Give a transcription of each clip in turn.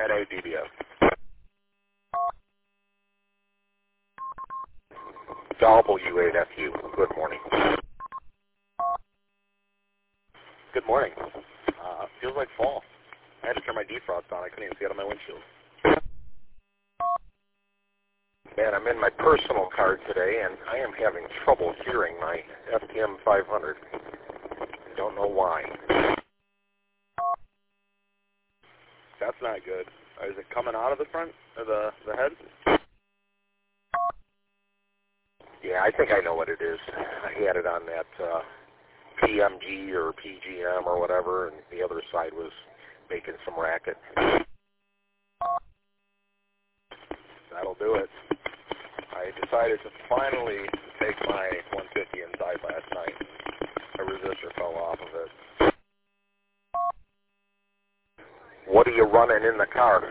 NADBS. W8FU. Good morning. Good morning. Feels like fall. I had to turn my defrost on. I couldn't even see out of my windshield. Man, I'm in my personal car today, and I am having trouble hearing my FTM 500. I don't know why. That's not good. Is it coming out of the front, or the head? Yeah, I think I know what it is. I had it on that PMG or PGM or whatever, and the other side was making some racket. That'll do it. I decided to finally take my 150 inside last night. A resistor fell off of it. What are you running in the car?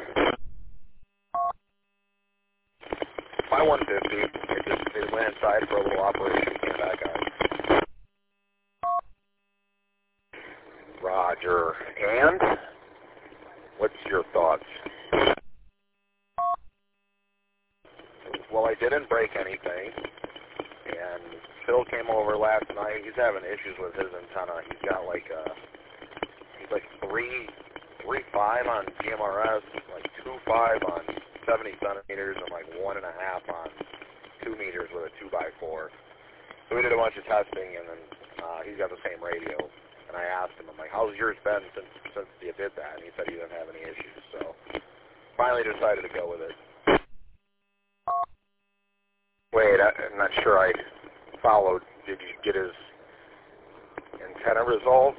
My 150. It went inside for a little operation, came back on. Roger. And what's your thoughts? Well, I didn't break anything, and Phil came over last night. He's having issues with his antenna. He's got like 3.5 on GMRS, like 2.5 on 70 centimeters, and like 1.5 on 2 meters with a 2x4. So we did a bunch of testing, and then he's got the same radio. And I asked him, I'm like, how's yours been since you did that? And he said he didn't have any issues. So finally decided to go with it. Wait, I'm not sure I followed. Did you get his antenna resolved?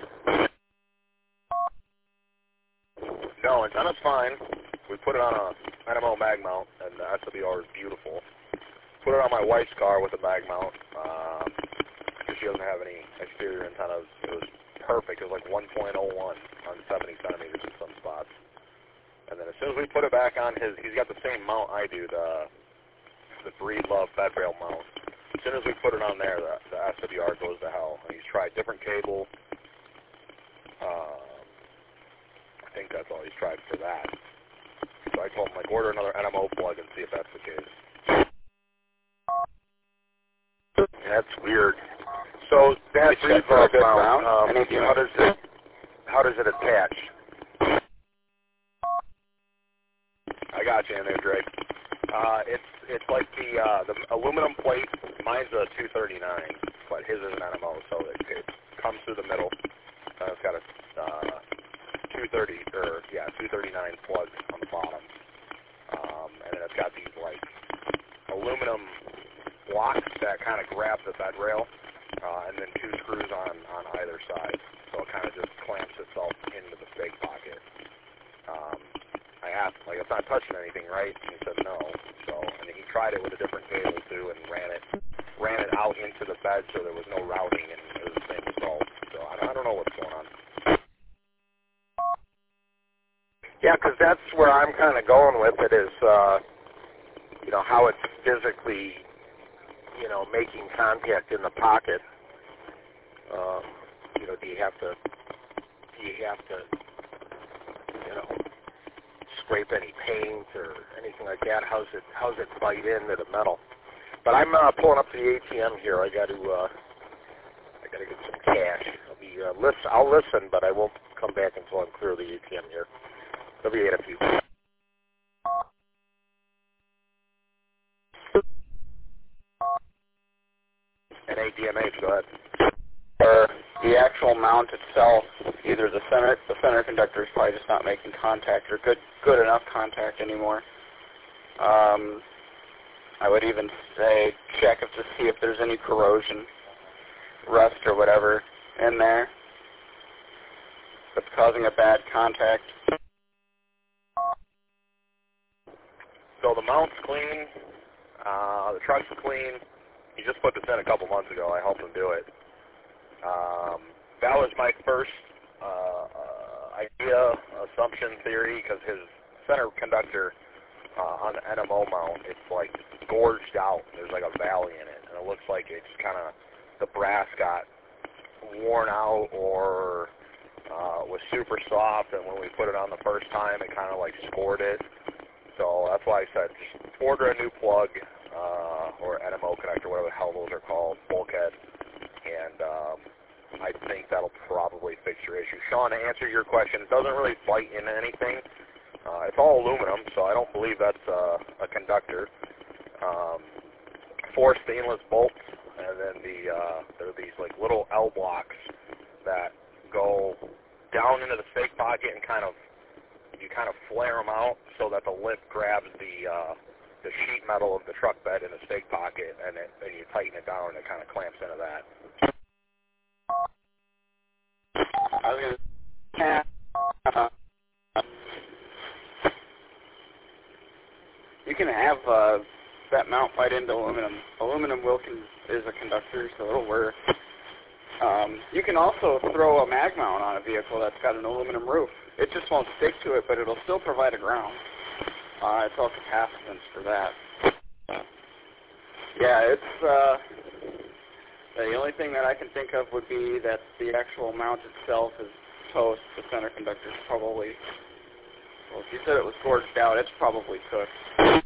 No, antenna's fine. We put it on a NMO mag mount, and the SWR is beautiful. Put it on my wife's car with a mag mount, because she doesn't have any exterior antennas. It was perfect. It was like 1.01 on 70 centimeters in some spots. And then as soon as we put it back on he's got the same mount I do, the Breedlove bed rail mount. As soon as we put it on there, the SWR goes to hell. And he's tried different cable. I think that's all he's tried for that. So I told him, like, order another NMO plug and see if that's the case. That's weird. So that Breedlove mount, how does it attach? I got you in there, Drake. It's like the aluminum plate. Mine's a 239, but his is an NMO, so it comes through the middle. It's got a 239 plug on the bottom, and then it's got these like aluminum blocks that kind of grab the bed rail, and then 2 screws on either side, so it kind of just clamps itself into the stake pocket. I asked, like, it's not touching anything, right? And he said no. So, and he tried it with a different cable too, and ran it out into the bed, so there was no routing, and it was the same result. So I don't know what's going on. Yeah, because that's where I'm kind of going with it is, how it's physically, making contact in the pocket. Do you have to, scrape any paint or anything like that? How's it bite into the metal? But I'm pulling up to the ATM here. I got to get some cash. I'll listen, but I won't come back until I'm clear of the ATM here. W8FU. NADMH, go ahead. The actual mount itself, either the center conductor is probably just not making contact or good enough contact anymore. I would even say check to see if there's any corrosion, rust or whatever in there that's causing a bad contact. So the mount's clean, the truck's clean. He just put this in a couple months ago. I helped him do it. That was my first assumption theory, because his center conductor on the NMO mount, it's like gorged out. There's like a valley in it, and it looks like it's kind of, the brass got worn out, or was super soft, and when we put it on the first time, it kind of like scored it. So that's why I said just order a new plug, or NMO connector, whatever the hell those are called, bulkhead, and I think that'll probably fix your issue. Sean, to answer your question, it doesn't really bite into anything. It's all aluminum, so I don't believe that's a conductor. 4 stainless bolts, and then there are these like little L blocks that go down into the stake pocket and you kind of flare them out so that the lip grabs the sheet metal of the truck bed in the stake pocket, and you tighten it down and it kind of clamps into that. I was gonna, you can have that mount bite into aluminum. Aluminum is a conductor, so it'll work. You can also throw a mag mount on a vehicle that's got an aluminum roof. It just won't stick to it, but it'll still provide a ground. It's all capacitance for that. Yeah, it's the only thing that I can think of would be that the actual mount itself is toast. The center conductor is probably, well, if you said it was gorged out, it's probably cooked.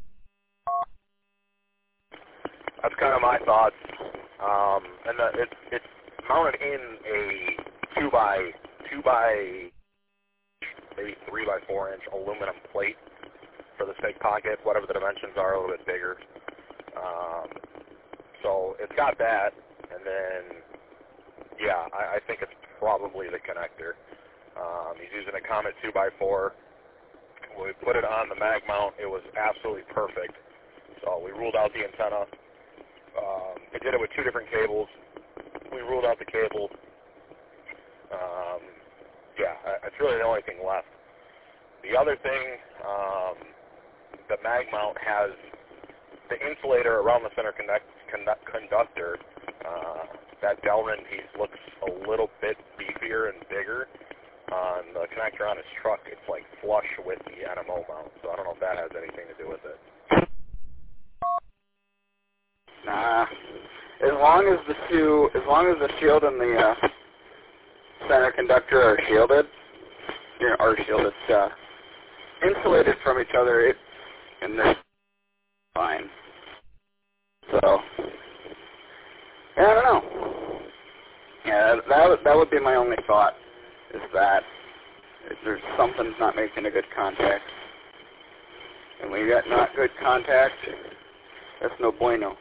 That's kind of my thoughts. And it's mounted in a 2 by maybe 3 by 4 inch aluminum plate for the stake pocket, whatever the dimensions are, a little bit bigger. So it's got that, and then, yeah, I think it's probably the connector. He's using a Comet 2 by 4. When we put it on the mag mount, it was absolutely perfect. So we ruled out the antenna. I did it with 2 different cables. We ruled out the cable. Yeah, it's really the only thing left. The other thing, the mag mount has the insulator around the center conductor. That Delrin piece looks a little bit beefier and bigger. On the connector on his truck, it's like flush with the NMO mount, so I don't know if that has anything to do with it. Nah. As long as the shield and the center conductor are shielded, insulated from each other, and they're fine. So, yeah, I don't know. Yeah, that would be my only thought, is that if there's something's not making a good contact. And when you got not good contact, that's no bueno.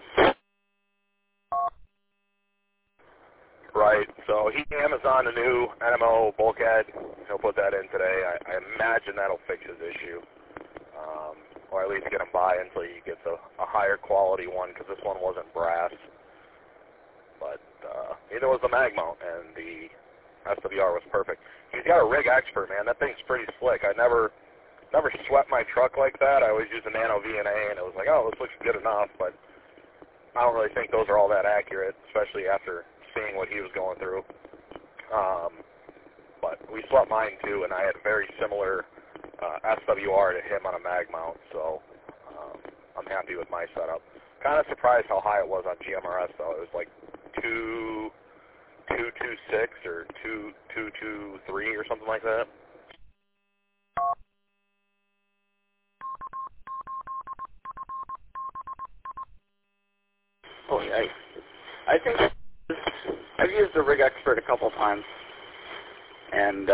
Right, so he Amazoned a new NMO bulkhead. He'll put that in today. I imagine that'll fix his issue, or at least get him by until he gets a higher quality one, because this one wasn't brass. But neither was the mag mount, and the SWR was perfect. He's got a rig expert, man. That thing's pretty slick. I never swept my truck like that. I always use a Nano VNA, and it was like, oh, this looks good enough, but I don't really think those are all that accurate, especially after seeing what he was going through. But we swept mine too, and I had a very similar SWR to him on a mag mount, so I'm happy with my setup. Kind of surprised how high it was on GMRS though. It was like 226 or 2223 or something like that. Oh yeah, I think I've used the rig expert a couple times, and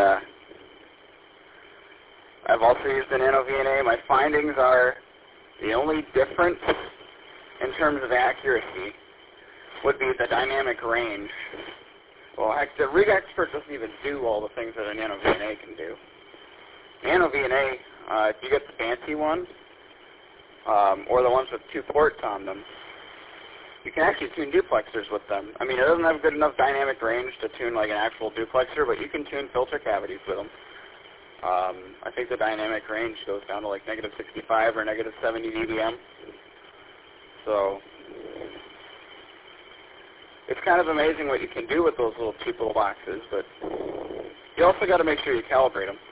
I've also used the Nano VNA. My findings are the only difference in terms of accuracy would be the dynamic range. Well, heck, the rig expert doesn't even do all the things that a Nano VNA can do. Nano VNA, if you get the fancy ones, or the ones with 2 ports on them, you can actually tune duplexers with them. I mean, it doesn't have good enough dynamic range to tune like an actual duplexer, but you can tune filter cavities with them. I think the dynamic range goes down to like negative 65 or negative 70 dBm. So it's kind of amazing what you can do with those little cheap little boxes, but you also got to make sure you calibrate them.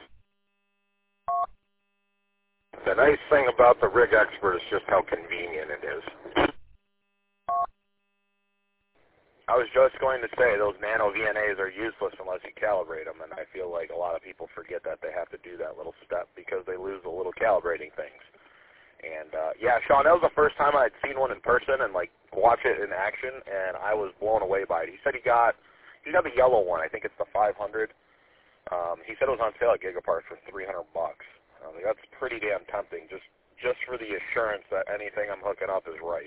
The nice thing about the rig expert is just how convenient it is. I was just going to say those nano VNAs are useless unless you calibrate them, and I feel like a lot of people forget that they have to do that little step because they lose the little calibrating things. And yeah, Sean, that was the first time I'd seen one in person and like watch it in action, and I was blown away by it. He said he got the yellow one. I think it's the 500. He said it was on sale at Gigaparts for $300. Like, that's pretty damn tempting, just for the assurance that anything I'm hooking up is right.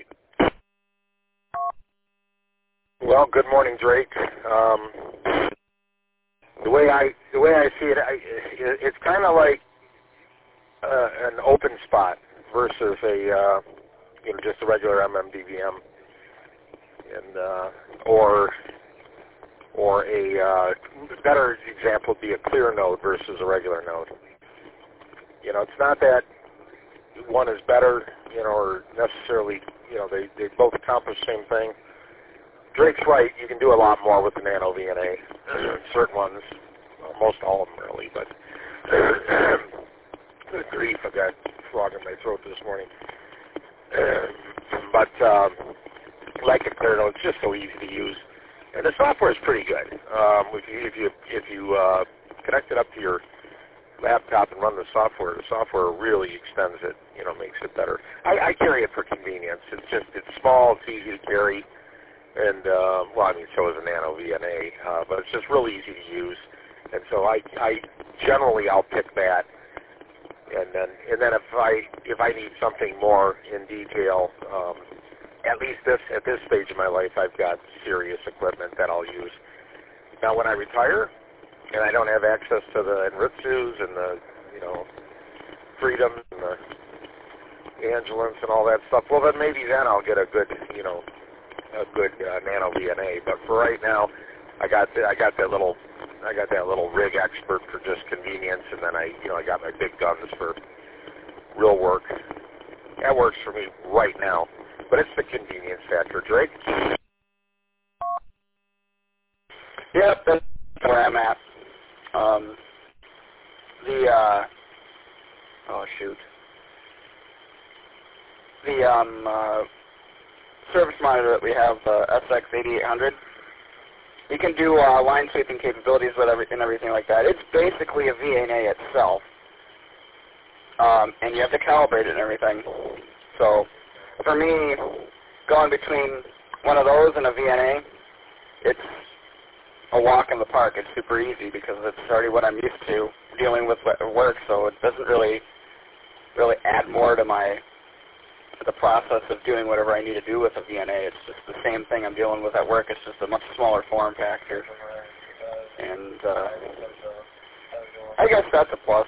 Well, good morning, Drake. The way I see it, it's kind of like an open spot versus a just a regular MMDVM, and or a better example would be a clear node versus a regular node. It's not that one is better, or necessarily, they both accomplish the same thing. Drake's right. You can do a lot more with the nano VNA. Certain ones, most all of them really, but good grief, I've got frog in my throat this morning. But like a clear node, it's just so easy to use, and the software is pretty good. If you connect it up to your laptop and run the software really extends it, makes it better. I carry it for convenience. It's small, it's easy to carry, and so is a nano VNA, but it's just really easy to use, and so I generally I'll pick that, and then if I need something more in detail, at least at this stage of my life, I've got serious equipment that I'll use. Now, when I retire and I don't have access to the Enritsus and the Freedoms and the Angulants and all that stuff, well, then maybe then I'll get a good nano VNA. But for right now, I got that little rig expert for just convenience, and then I got my big guns for real work. That works for me right now, but it's the convenience factor, Drake. Yep, that's where I'm at. The service monitor that we have, SX8800, you can do line sweeping capabilities with everything like that. It's basically a VNA itself, and you have to calibrate it and everything. So for me, going between one of those and a VNA, it's a walk in the park. It's super easy because it's already what I'm used to dealing with at work, so it doesn't really add more to the process of doing whatever I need to do with a VNA. It's just the same thing I'm dealing with at work. It's just a much smaller form factor, and I guess that's a plus.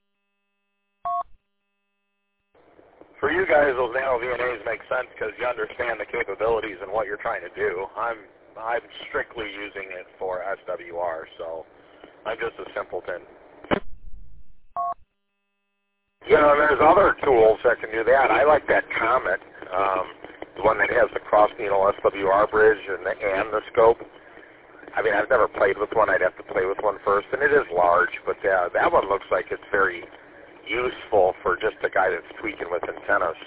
For you guys, those nano VNAs make sense because you understand the capabilities and what you're trying to do. I'm strictly using it for SWR, so I'm just a simpleton. There's other tools that can do that. I like that Comet, the one that has the cross needle SWR bridge and the scope. I mean, I've never played with one. I'd have to play with one first, and it is large, but that one looks like it's very useful for just a guy that's tweaking with antennas.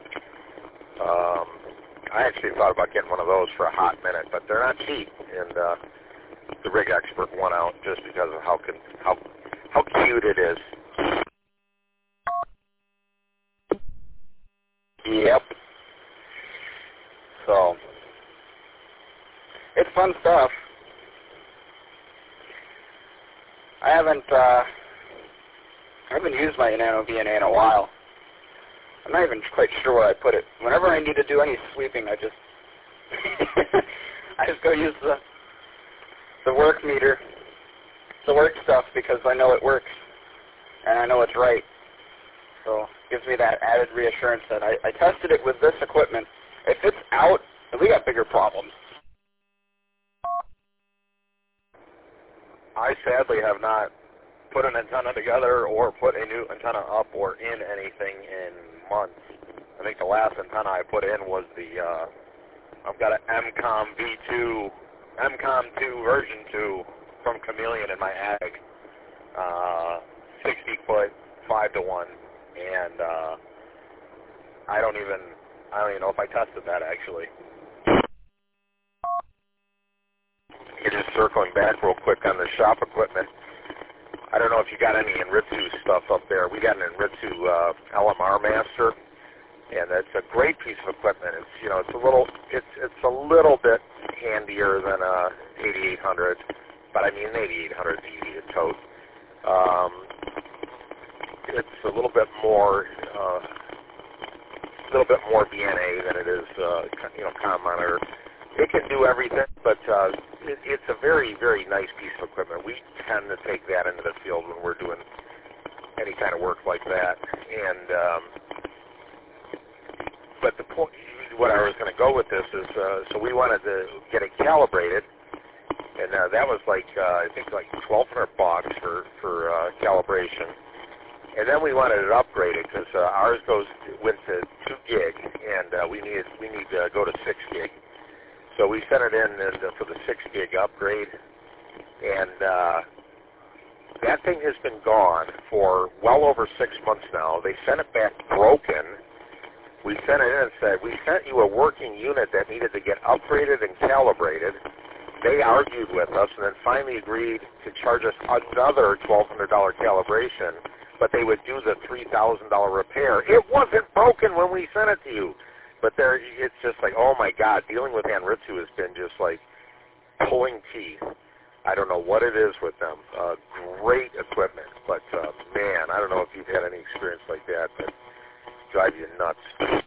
I actually thought about getting one of those for a hot minute, but they're not cheap, and the rig expert won out just because of how cute it is. Yep. So it's fun stuff. I haven't used my nano VNA in a while. I'm not even quite sure where I put it. Whenever I need to do any sweeping, I just go use the work meter, the work stuff, because I know it works and I know it's right. So it gives me that added reassurance that I tested it with this equipment. If it's out, we got bigger problems. I sadly have not put an antenna together or put a new antenna up or in anything in months. I think the last antenna I put in was I've got an MCOM 2 version 2 from Chameleon in my ag, 60 foot 5-to-1, and I don't even know if I tested that actually. circling back real quick on the shop equipment. I don't know if you got any Enritsu stuff up there. We got an Enritsu LMR Master, and it's a great piece of equipment. It's it's a little bit handier than a 8800, but I mean an 8800 is easy to tote. It's a little bit more BNA than it is comm monitor. It can do everything, but it's a very, very nice piece of equipment. We tend to take that into the field when we're doing any kind of work like that. And but the point, what I was going to go with this is, so we wanted to get it calibrated, and that was like I think like $1,200 for calibration. And then we wanted it upgraded because ours went to 2 gig, and we need to go to 6 gig. So we sent it in for the 6 gig upgrade, and that thing has been gone for well over 6 months now. They sent it back broken. We sent it in and said, we sent you a working unit that needed to get upgraded and calibrated. They argued with us and then finally agreed to charge us another $1,200 calibration, but they would do the $3,000 repair. It wasn't broken when we sent it to you. But it's just like, oh my God, dealing with Enritsu has been just like pulling teeth. I don't know what it is with them. Great equipment, but man, I don't know if you've had any experience like that, but drive you nuts.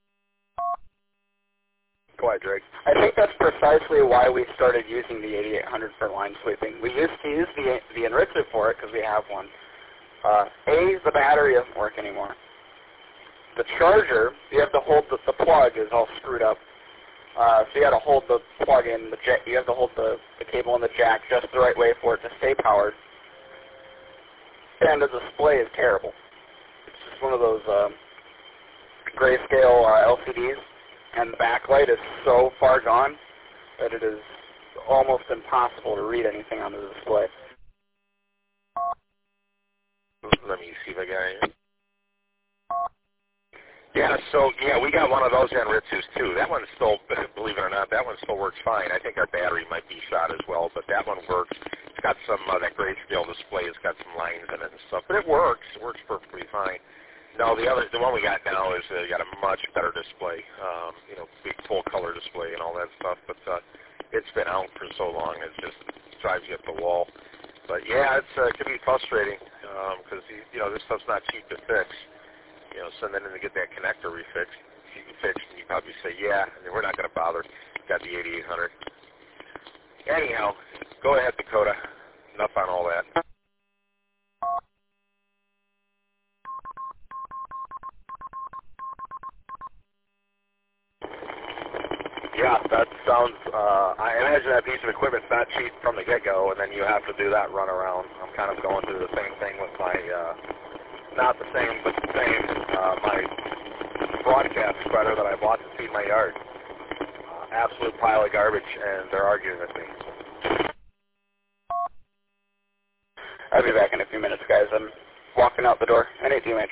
Go ahead, Drake. I think that's precisely why we started using the 8800 for line sweeping. We used to use the Enritsu for it because we have one. The battery doesn't work anymore. The charger, you have to hold the plug is all screwed up. So you got to hold the plug in, you have to hold the cable in the jack just the right way for it to stay powered. And the display is terrible. It's just one of those grayscale LCDs, and the backlight is so far gone that it is almost impossible to read anything on the display. Let me see if I got it. Yeah, we got one of those Enritsus too. That one still, believe it or not, that one still works fine. I think our battery might be shot as well, but that one works. It's got some, that grayscale display has got some lines in it and stuff, but it works. It works perfectly fine. No, the one we got now is got a much better display, big full color display and all that stuff, but it's been out for so long, it just drives you up the wall. But yeah, it can be frustrating because, this stuff's not cheap to fix. Send that in to get that connector fixed, and you probably say, yeah, and we're not going to bother. Got the 8800. Anyhow, go ahead, Dakota. Enough on all that. Yeah, that sounds, I imagine that piece of equipment's not cheap from the get-go, and then you have to do that run around. I'm kind of going through the same thing with my, not the same, but the same, my broadcast spreader that I bought to feed my yard. Absolute pile of garbage, and they're arguing with me. I'll be back in a few minutes, guys. I'm walking out the door. I need you, man.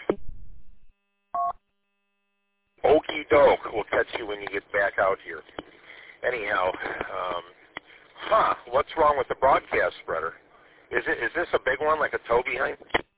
Okie doke. We'll catch you when you get back out here. Anyhow, what's wrong with the broadcast spreader? Is this a big one, like a tow behind?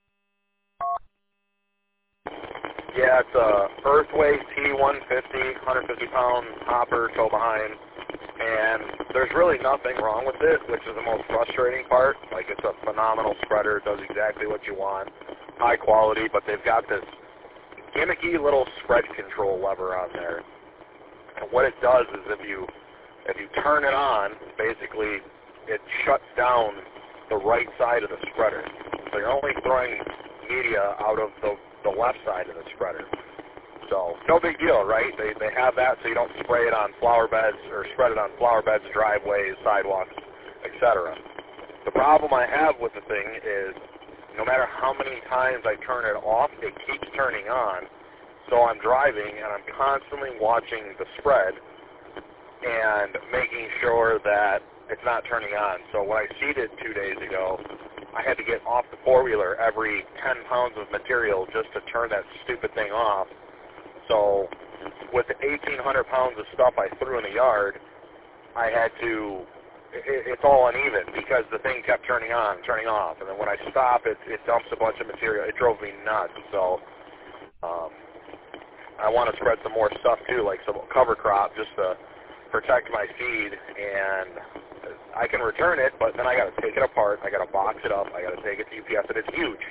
Yeah, it's a Earthway T150, 150-pound hopper, tow behind, and there's really nothing wrong with it, which is the most frustrating part. Like, it's a phenomenal spreader. It does exactly what you want, high quality, but they've got this gimmicky little spread control lever on there. And what it does is if you turn it on, basically it shuts down the right side of the spreader. So you're only throwing media out of the left side of the spreader. So no big deal, right? They have that so you don't spray it on flower beds or spread it on flower beds, driveways, sidewalks, etc. The problem I have with the thing is no matter how many times I turn it off, it keeps turning on. So I'm driving and I'm constantly watching the spread and making sure that it's not turning on. So when I seeded 2 days ago, I had to get off the four-wheeler every 10 pounds of material just to turn that stupid thing off. So with the 1,800 pounds of stuff I threw in the yard, I had to it's all uneven because the thing kept turning on and turning off, and then when I stop, it dumps a bunch of material. It drove me nuts. So I want to spread some more stuff too, like some cover crop, just to protect my seed. And I can return it, but then I got to take it apart. I got to box it up. I got to take it to UPS, and it's huge.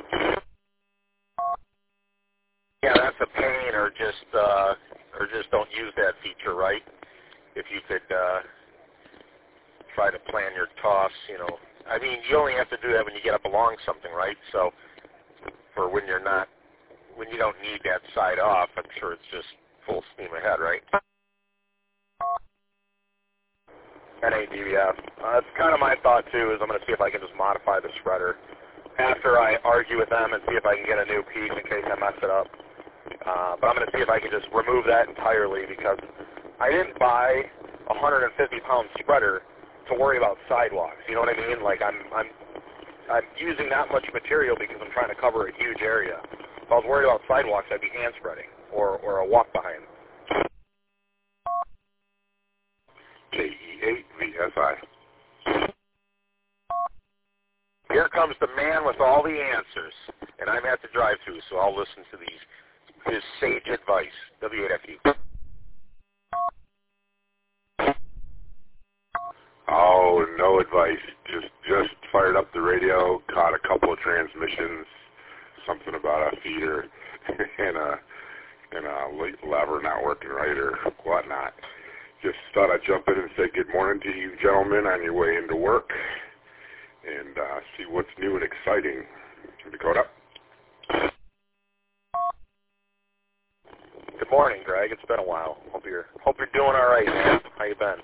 Yeah, that's a pain, or just don't use that feature, right? If you could try to plan your toss, you know. I mean, you only have to do that when you get up along something, right? So for when you're not, when you don't need that side off, I'm sure it's just full steam ahead, right? NADVF. That's kind of my thought, too, is I'm going to see if I can just modify the spreader after I argue with them and see if I can get a new piece in case I mess it up. But I'm going to see if I can just remove that entirely because I didn't buy a 150-pound spreader to worry about sidewalks. You know what I mean? Like I'm using that much material because I'm trying to cover a huge area. If I was worried about sidewalks, I'd be hand spreading or a walk behind. KE8VSI. Here comes the man with all the answers, and I'm at the drive-thru, so I'll listen to his sage advice. W8FU. Oh, no advice. Just fired up the radio, caught a couple of transmissions, something about a feeder and a lever not working right or whatnot. Just thought I'd jump in and say good morning to you gentlemen on your way into work and see what's new and exciting. Dakota. Good morning, Greg. It's been a while. Hope you're doing all right, man. How you been?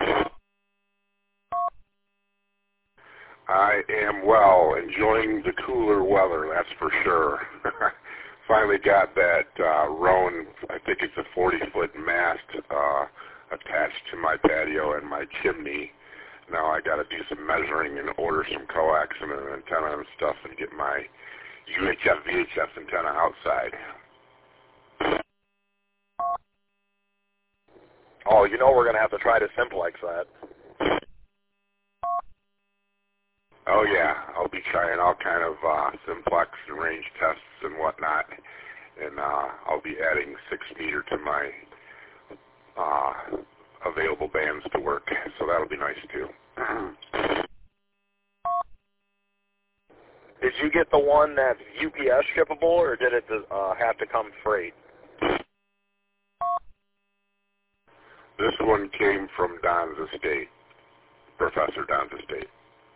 I am well, enjoying the cooler weather, that's for sure. Finally got that Roan, I think it's a 40-foot mast attached to my patio and my chimney. Now I got to do some measuring and order some coax and an antenna and stuff and get my UHF VHF antenna outside. Oh, you know we're going to have to try to simplex that. Oh, yeah. I'll be trying all kind of simplex and range tests and whatnot. And I'll be adding 6-meter to my available bands to work. So that'll be nice, too. Did you get the one that's UPS shippable, or did it have to come freight? This one came from Don's estate, Professor Don's estate.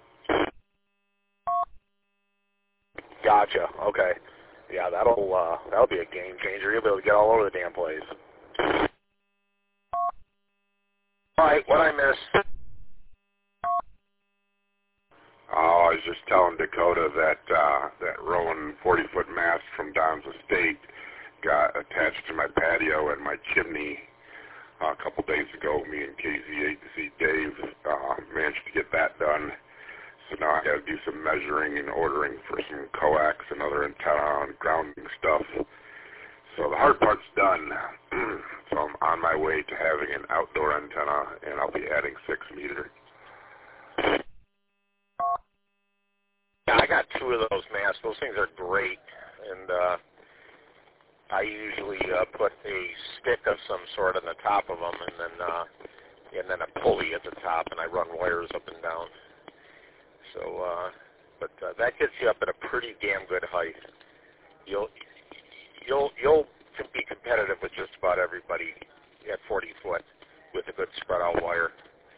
Gotcha. Okay. Yeah, that'll be a game changer. You'll be able to get all over the damn place. All right, what I missed? Oh, I was just telling Dakota that that Rowan 40-foot mast from Don's estate got attached to my patio and my chimney a couple days ago. Me and KZ8C Dave managed to get that done. So now I got to do some measuring and ordering for some coax and other antenna and grounding stuff. So the hard part's done. So I'm on my way to having an outdoor antenna, and I'll be adding 6-meter. Yeah, I got 2 of those masts. Those things are great, and I usually put a stick of some sort on the top of them, and then a pulley at the top, and I run wires up and down. So, but that gets you up at a pretty damn good height. You'll be competitive with just about everybody at 40 foot with a good spread out wire.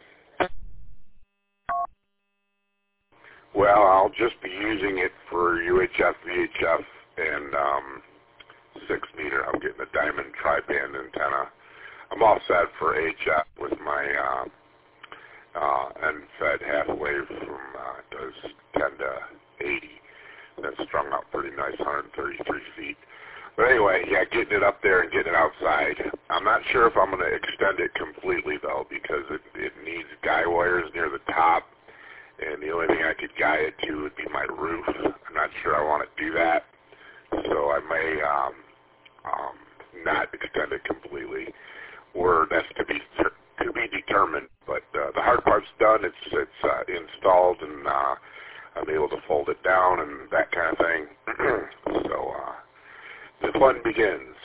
Well, I'll just be using it for UHF, VHF, and 6-meter. I'm getting a diamond tri-band antenna. I'm all set for HF with my end-fed half-wave from does 10 to 80. That's strung out pretty nice, 133 feet. But anyway, yeah, getting it up there and getting it outside. I'm not sure if I'm going to extend it completely, though, because it needs guy wires near the top, and the only thing I could guy it to would be my roof. I'm not sure I want to do that, so I may not extend it completely. Or that's to be to be determined. But the hard part's done. It's installed, and I'm able to fold it down and that kind of thing. So the fun begins.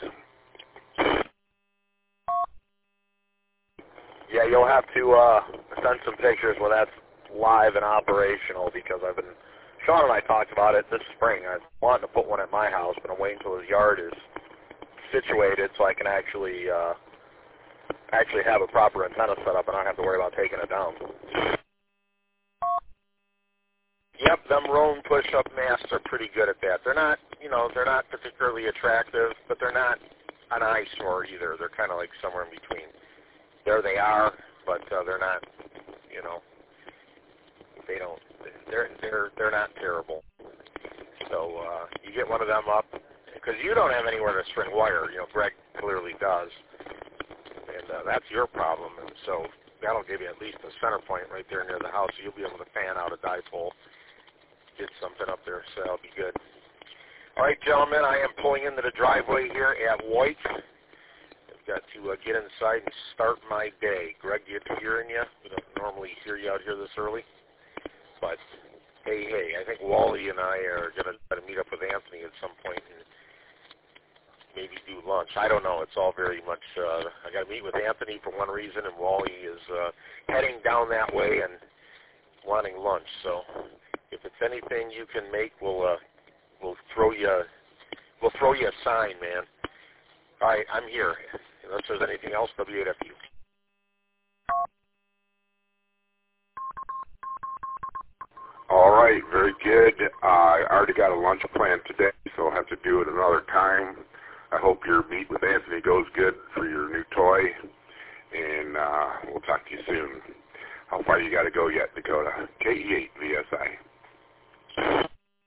Yeah, you'll have to send some pictures when that's live and operational, because Sean and I talked about it this spring. I wanted to put one at my house, but I'm waiting until his yard is situated so I can actually have a proper antenna set up and not have to worry about taking it down. Yep, them Roan push-up masts are pretty good at that. They're not particularly attractive, but they're not an eyesore either. They're kind of like somewhere in between. There they are, but they're not, they're not terrible. So you get one of them up, because you don't have anywhere to string wire. Greg clearly does, and that's your problem. And so that'll give you at least a center point right there near the house. So you'll be able to fan out a dipole, get something up there. So that'll be good. All right, gentlemen, I am pulling into the driveway here at White. I've got to get inside and start my day. Greg, you hearing you? We don't normally hear you out here this early. But, hey, I think Wally and I are going to try to meet up with Anthony at some point and maybe do lunch. I don't know. It's all very much, I got to meet with Anthony for one reason, and Wally is heading down that way and wanting lunch. So if it's anything you can make, we'll throw you a sign, man. All right, I'm here. Unless there's anything else, W8FU. All right, very good. I already got a lunch plan today, so I'll have to do it another time. I hope your meet with Anthony goes good for your new toy, and we'll talk to you soon. How far you got to go yet, Dakota? KE8 VSI.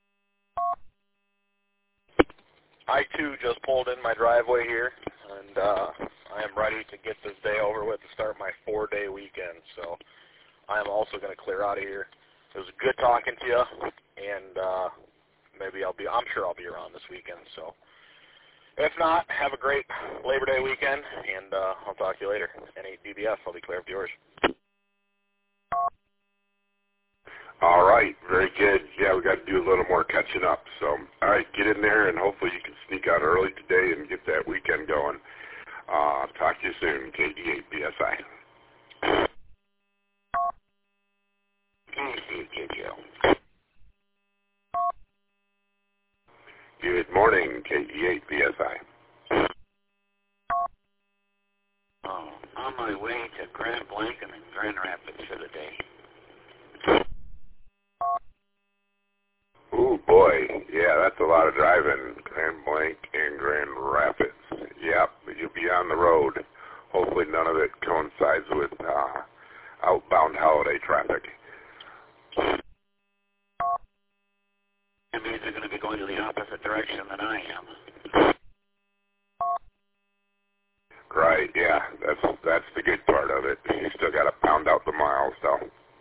I, too, just pulled in my driveway here, and I am ready to get this day over with to start my 4-day weekend. So I am also going to clear out of here. It was good talking to you, and I'm sure I'll be around this weekend. So if not, have a great Labor Day weekend, and I'll talk to you later. N8DBF, I'll be clear of yours. All right, very good. Yeah, we got to do a little more catching up. So, all right, get in there, and hopefully you can sneak out early today and get that weekend going. Talk to you soon, KD8 BSI. Good morning, KD8 BSI. Oh, on my way to Grand Blanc and then Grand Rapids for the day. Ooh, boy. Yeah, that's a lot of driving. Grand Blanc and Grand Rapids. Yep, you'll be on the road. Hopefully none of it coincides with outbound holiday traffic. That means they're going to be going to the opposite direction than I am. Right, yeah. That's the good part of it. You still got to pound out the miles, though.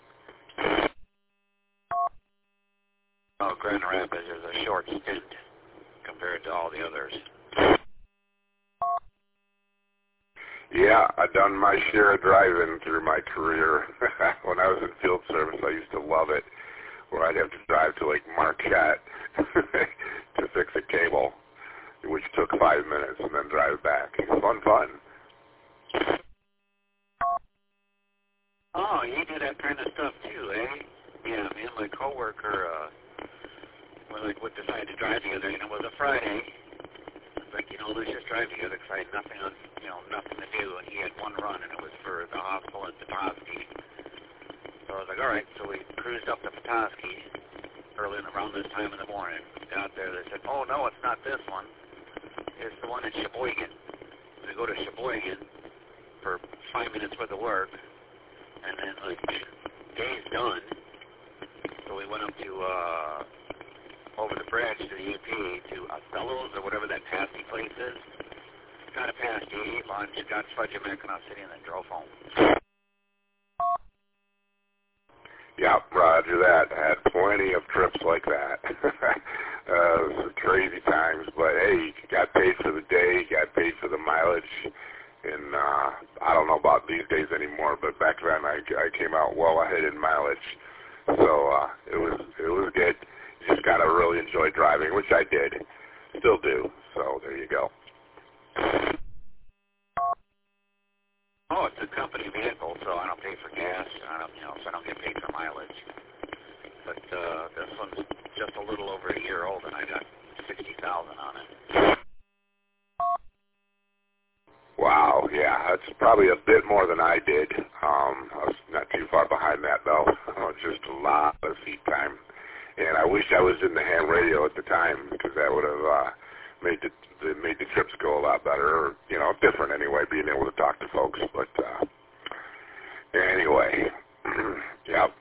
Oh, Grand Rapids is a short stint compared to all the others. Yeah, I've done my share of driving through my career. When I was in field service, I used to love it, where I'd have to drive to Lake Marquette to fix a cable, which took 5 minutes, and then drive back. Fun. Oh, you do that kind of stuff too, eh? Yeah, me and my coworker, we decided to drive together, and it was a Friday. It's like, let's just drive together because I had nothing to do, and he had one run, and it was for the hospital in Petoskey. So I was like, all right. So we cruised up to Petoskey around this time in the morning. Got there, they said, oh, no, it's not this one. It's the one in Sheboygan. We go to Sheboygan for 5 minutes worth of work, and then, day's done. So we went up to, over the bridge to the UP to Othello's or whatever that pasty place is. Got a pasty, ate lunch, got fudge American City, and then drove home. Yeah, roger that. I had plenty of trips like that. Crazy times, but hey, you got paid for the day, got paid for the mileage, And I don't know about these days anymore, but back then I came out well ahead in mileage. So it was good. You just gotta really enjoy driving, which I did, still do. So there you go. Oh, it's a company vehicle, so I don't pay for gas. So I don't get paid for mileage. But this one's just a little over a year old, and I got 60,000 on it. Wow, yeah, that's probably a bit more than I did. I was not too far behind that, though. Just a lot of seat time. And I wish I was in the ham radio at the time, because that would have made the trips go a lot better, or, different anyway, being able to talk to folks. But anyway, yep.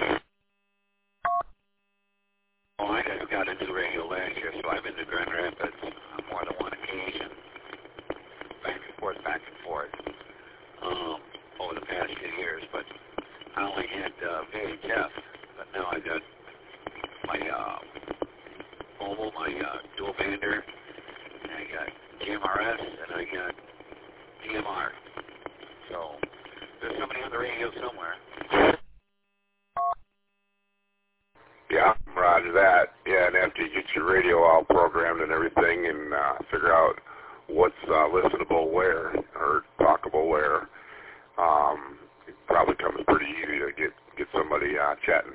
Well, I just got a new radio last year, so I've been to Grand Rapids on more than one occasion. Back and forth, over the past few years, but I only had VHF, but now I got my mobile, my dual bander, and I got GMRS, and I got DMR. So there's somebody on the radio somewhere. Yeah, roger that. Yeah, and after you get your radio all programmed and everything and figure out what's listenable where or talkable where, it probably comes pretty easy to get somebody chatting.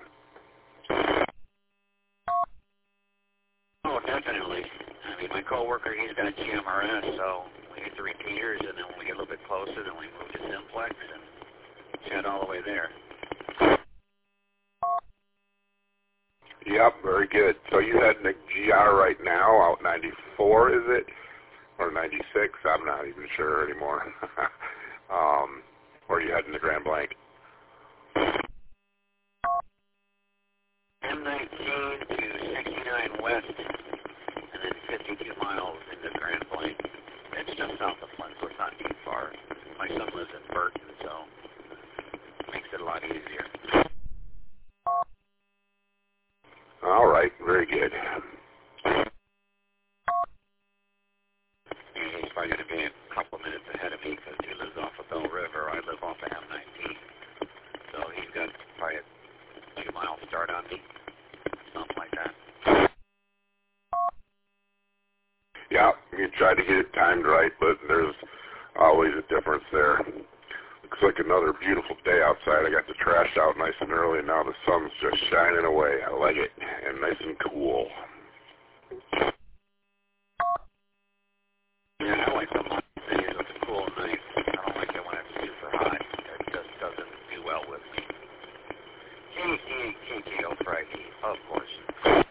Oh, definitely. I mean, my coworker, he's got GMRS, so we hit the repeaters, and then when we get a little bit closer, then we move to Simplex and chat all the way there. Yep, very good. So you heading to GR right now, out 94, is it? Or 96? I'm not even sure anymore. Or are you heading to Grand Blanc? M19 to 69 west, and then 52 miles into Grand Blanc. It's just south of Flint, so it's not too far. My son lives in Burton, so it makes it a lot easier. All right, very good. He's probably going to be a couple of minutes ahead of me because he lives off of Bell River. I live off of M19. So he's got probably a 2-mile start on me, something like that. Yeah, you tried to get it timed right, but there's always a difference there. Looks like another beautiful day outside. I got the trash out nice and early, and now the sun's just shining away. I like it, and nice and cool. Yeah, I like the hot days with the cool nights. I don't like it when it's super hot. It just doesn't do well with me. KKO Friday, of course.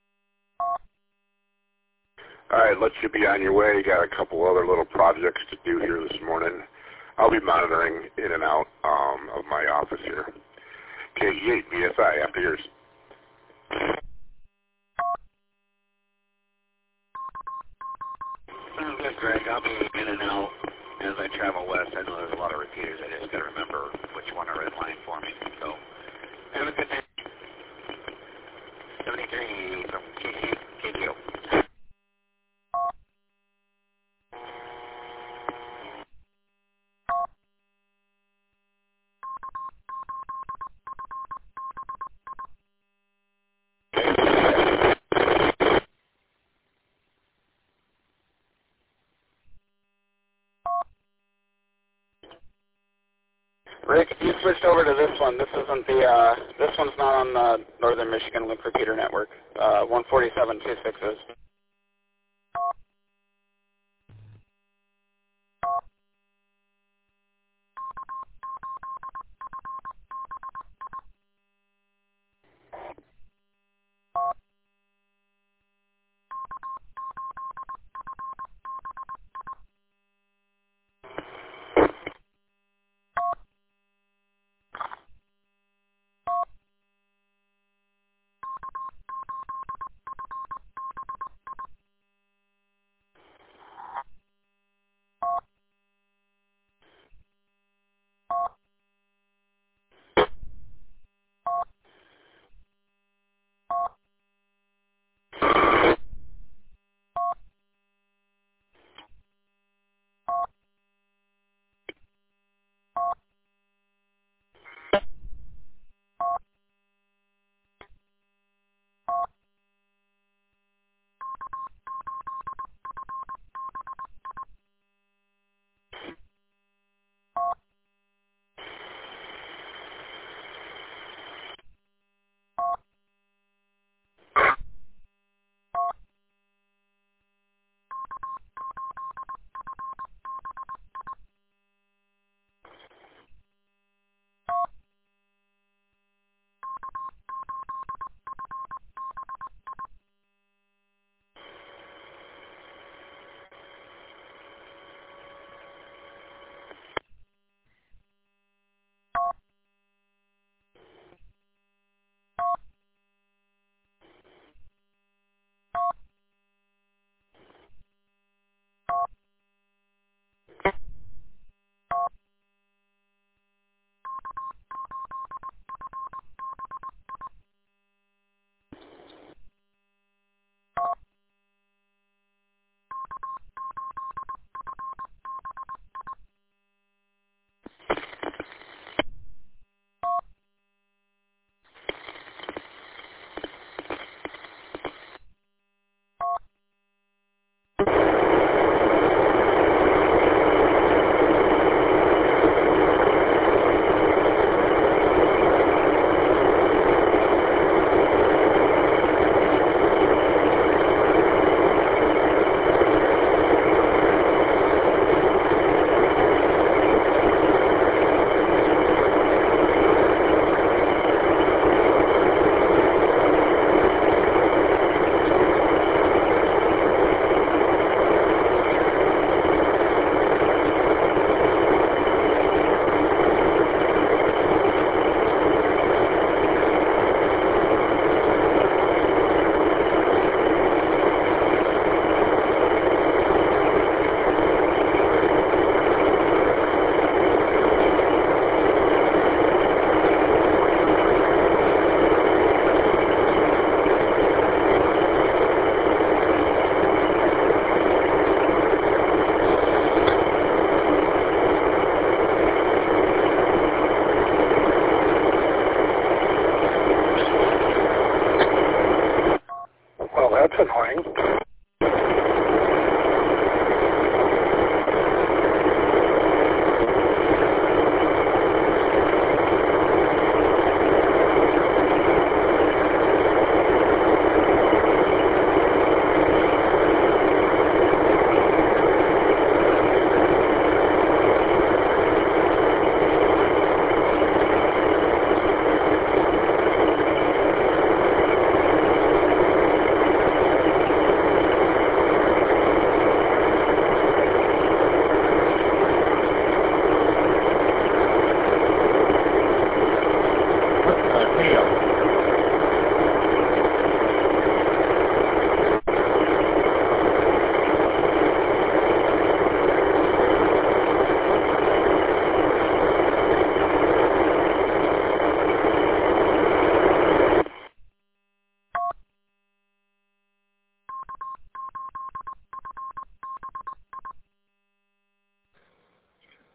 All right, let you be on your way. Got a couple other little projects to do here this morning. I'll be monitoring in and out of my office here. KE8 BSI, after yours. Good, Greg. I'll be in and out as I travel west. I know there's a lot of repeaters. I just got to remember which one are in line for me. So, have a good day. 73 from KTO. Rick, you switched over to this one. This isn't the, this one's not on the Northern Michigan Link Repeater Network. 14726 is.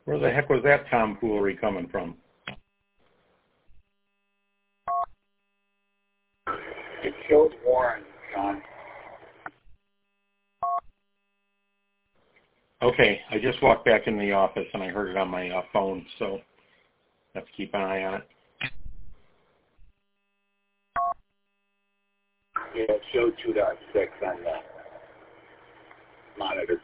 Where the heck was that tomfoolery coming from? It showed Warren, John. Okay, I just walked back in the office and I heard it on my phone, so I have to keep an eye on it. Yeah, it showed 2.6 on the monitor.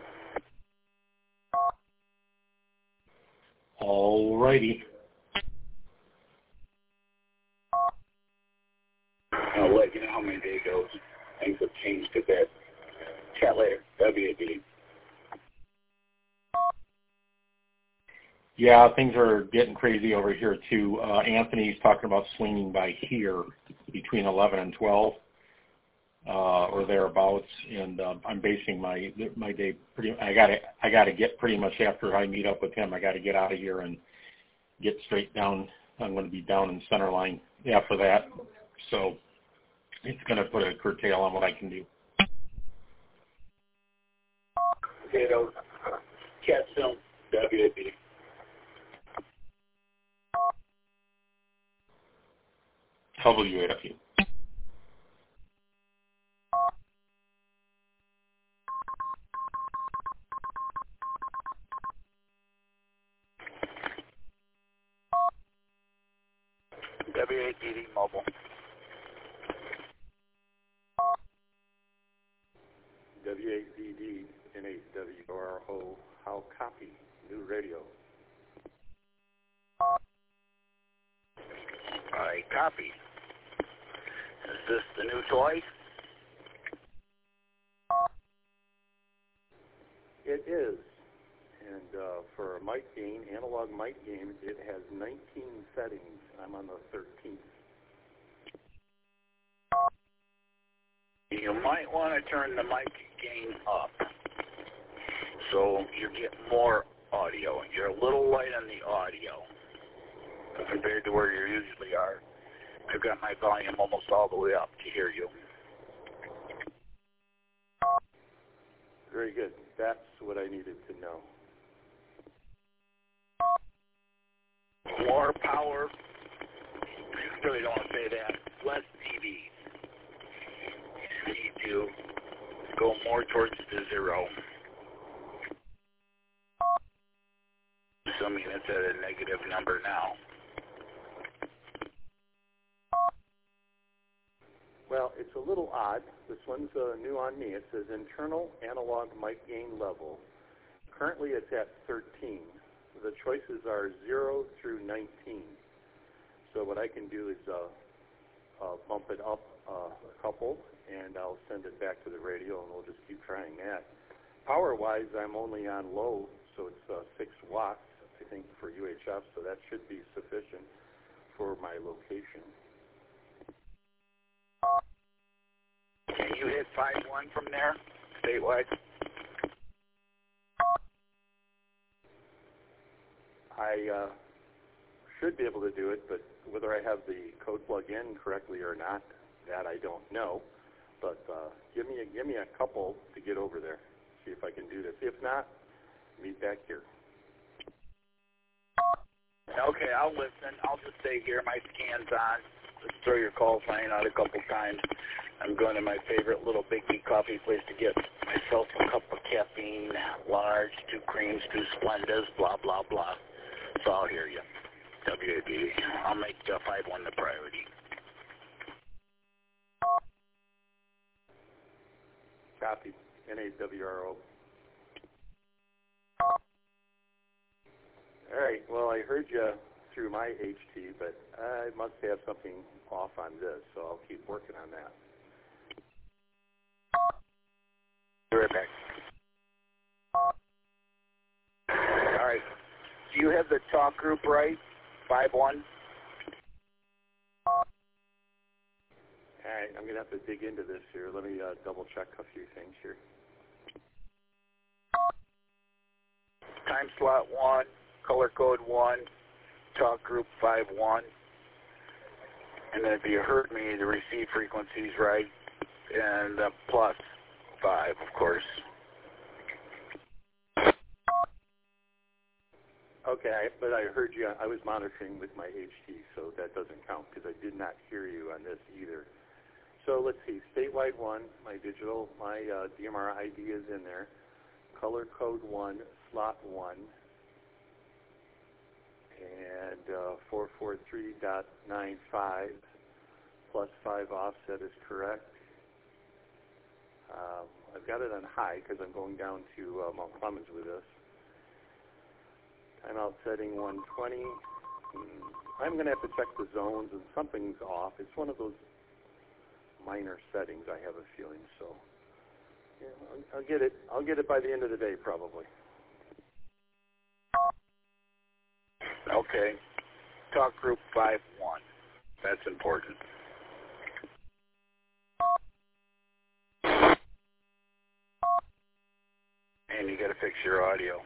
Alrighty. I'll let you know how many days goes. Things have changed a bit. Chat later. WAD. Yeah, things are getting crazy over here too. Anthony's talking about swinging by here between 11 and 12 or thereabouts, and I'm basing my day pretty. I got to get pretty much after I meet up with him. I got to get out of here and get straight down. I'm going to be down in Centerline after that, so it's going to put a curtail on what I can do. Potato. Cat film. WAD. WAFU. WATD mobile. WAZD N8WRO. How copy? New radio. I copy. Is this the new toy? It is. And for a mic gain, analog mic gain, it has 19 settings. I'm on the 13th. You might want to turn the mic gain up so you get more audio. You're a little light on the audio compared to where you usually are. I've got my volume almost all the way up to hear you. Very good. That's what I needed to know. More power. I really don't want to say that. Less dB. You need to go more towards the zero. Assuming it's at a negative number now. Well, it's a little odd. This one's new on me. It says internal analog mic gain level. Currently it's at 13. The choices are 0 through 19. So what I can do is bump it up a couple, and I'll send it back to the radio, and we'll just keep trying that. Power-wise, I'm only on low, so it's 6 watts, I think, for UHF, so that should be sufficient for my location. Can you hit 5.1 from there, statewide? I should be able to do it, but whether I have the code plug in correctly or not, that I don't know. But give me a couple to get over there, see if I can do this. If not, meet back here. Okay, I'll listen. I'll just stay here. My scan's on. Let's throw your call sign out a couple times. I'm going to my favorite little Biggie coffee place to get myself a cup of caffeine, large, 2 creams, 2 Splendas, blah, blah, blah. So I'll hear you. WAD. I'll make 5.1 the priority. Copy. N8WRO. All right. Well, I heard you through my HT, but I must have something off on this, so I'll keep working on that. Be right back. All right. Do you have the talk group right? 5.1? All right. I'm going to have to dig into this here. Let me double check a few things here. Time slot 1, color code 1, talk group 5.1. And then if you heard me, the receive frequency's right, and the +5, of course. Okay, but I heard you. I was monitoring with my HT, so that doesn't count because I did not hear you on this either. So let's see, statewide 1, my DMR ID is in there. Color code 1, slot 1, and 443.95 plus 5 offset is correct. I've got it on high because I'm going down to Mount Clemens with this. Timeout setting 120. I'm going to have to check the zones, and something's off. It's one of those minor settings, I have a feeling. So yeah, I'll get it. I'll get it by the end of the day, probably. Okay. Talk group 5-1. That's important. And you got to fix your audio.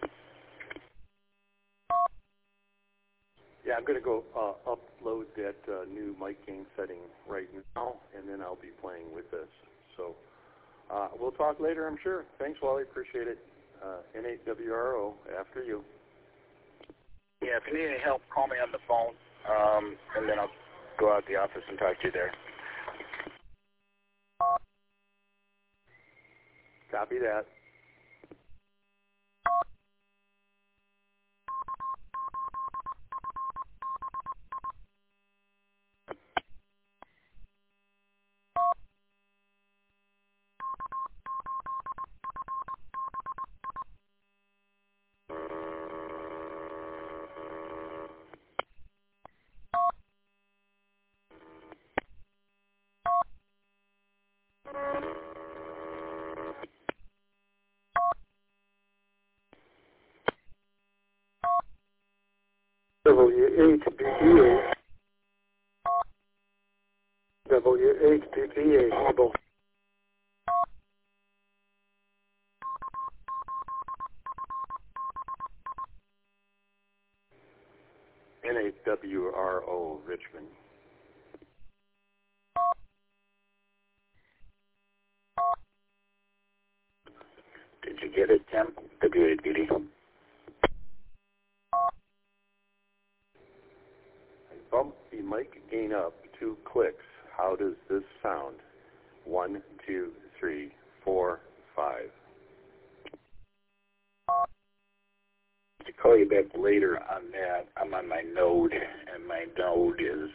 Yeah, I'm going to go upload that new mic gain setting right now, and then I'll be playing with this. So we'll talk later, I'm sure. Thanks, Wally. Appreciate it. N8WRO, after you. Yeah, if you need any help, call me on the phone, and then I'll go out the office and talk to you there. Copy that. W8BBA. W8BBA, Hubble. N8WRO, Richmond. Did you get it, Tim? W8BD. Bump the mic gain up 2 clicks. How does this sound? 1, 2, 3, 4, 5. To call you back later on that, I'm on my node, and my node is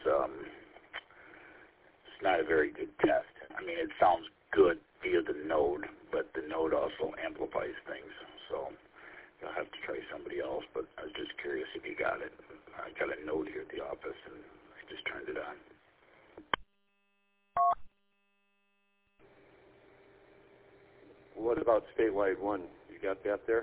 it's not a very good test. I mean, it sounds good via the node, but the node also amplifies things. So you'll have to try somebody else, but I was just curious if you got it. I got a node here at the office, and I just turned it on. What about statewide 1? You got that there?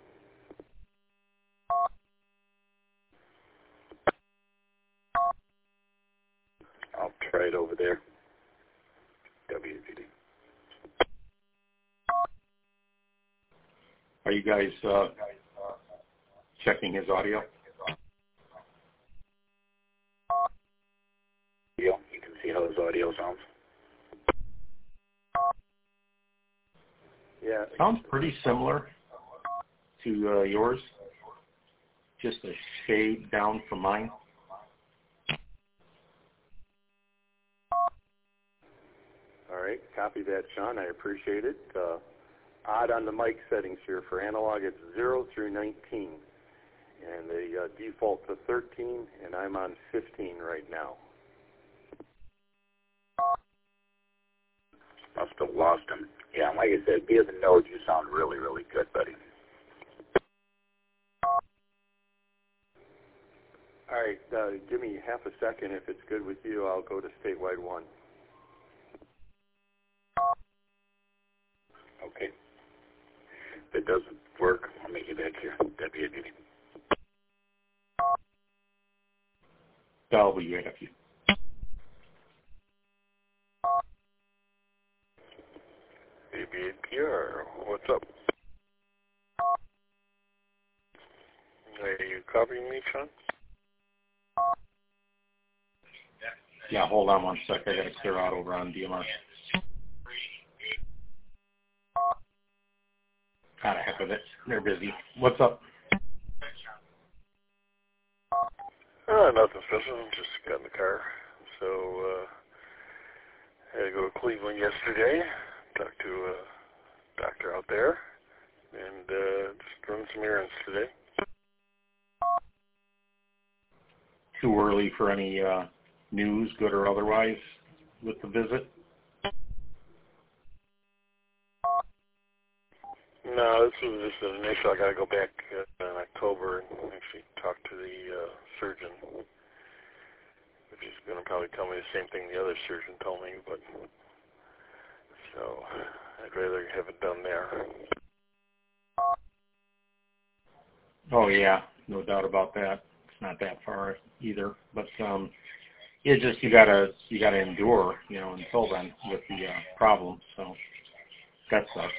I'll try it over there. WPD. Are you guys checking his audio? You can see how his audio sounds. Yeah. Sounds pretty similar to yours, just a shade down from mine. All right, copy that, Sean. I appreciate it. Odd on the mic settings here. For analog, it's 0 through 19, and they default to 13, and I'm on 15 right now. Must have lost him. Yeah, like I said, via the node, you sound really, really good, buddy. All right, give me half a second. If it's good with you, I'll go to statewide 1. Okay. If it doesn't work, I'll make you back here. WAPD. WAPD. ABPR, what's up? Are you copying me, Sean? Yeah, hold on one sec. I got to clear out over on DMR. God, heck with it. They're busy. What's up? Nothing special. Just got in the car. So, had to go to Cleveland yesterday. Talked to a doctor out there. And just run some errands today. Too early for any news, good or otherwise, with the visit? No, this was just an initial. I got to go back in October and actually talk to the surgeon, which is going to probably tell me the same thing the other surgeon told me, but so I'd rather have it done there. Oh yeah, no doubt about that. It's not that far either, but it's just you gotta endure, until then with the problem. So that sucks.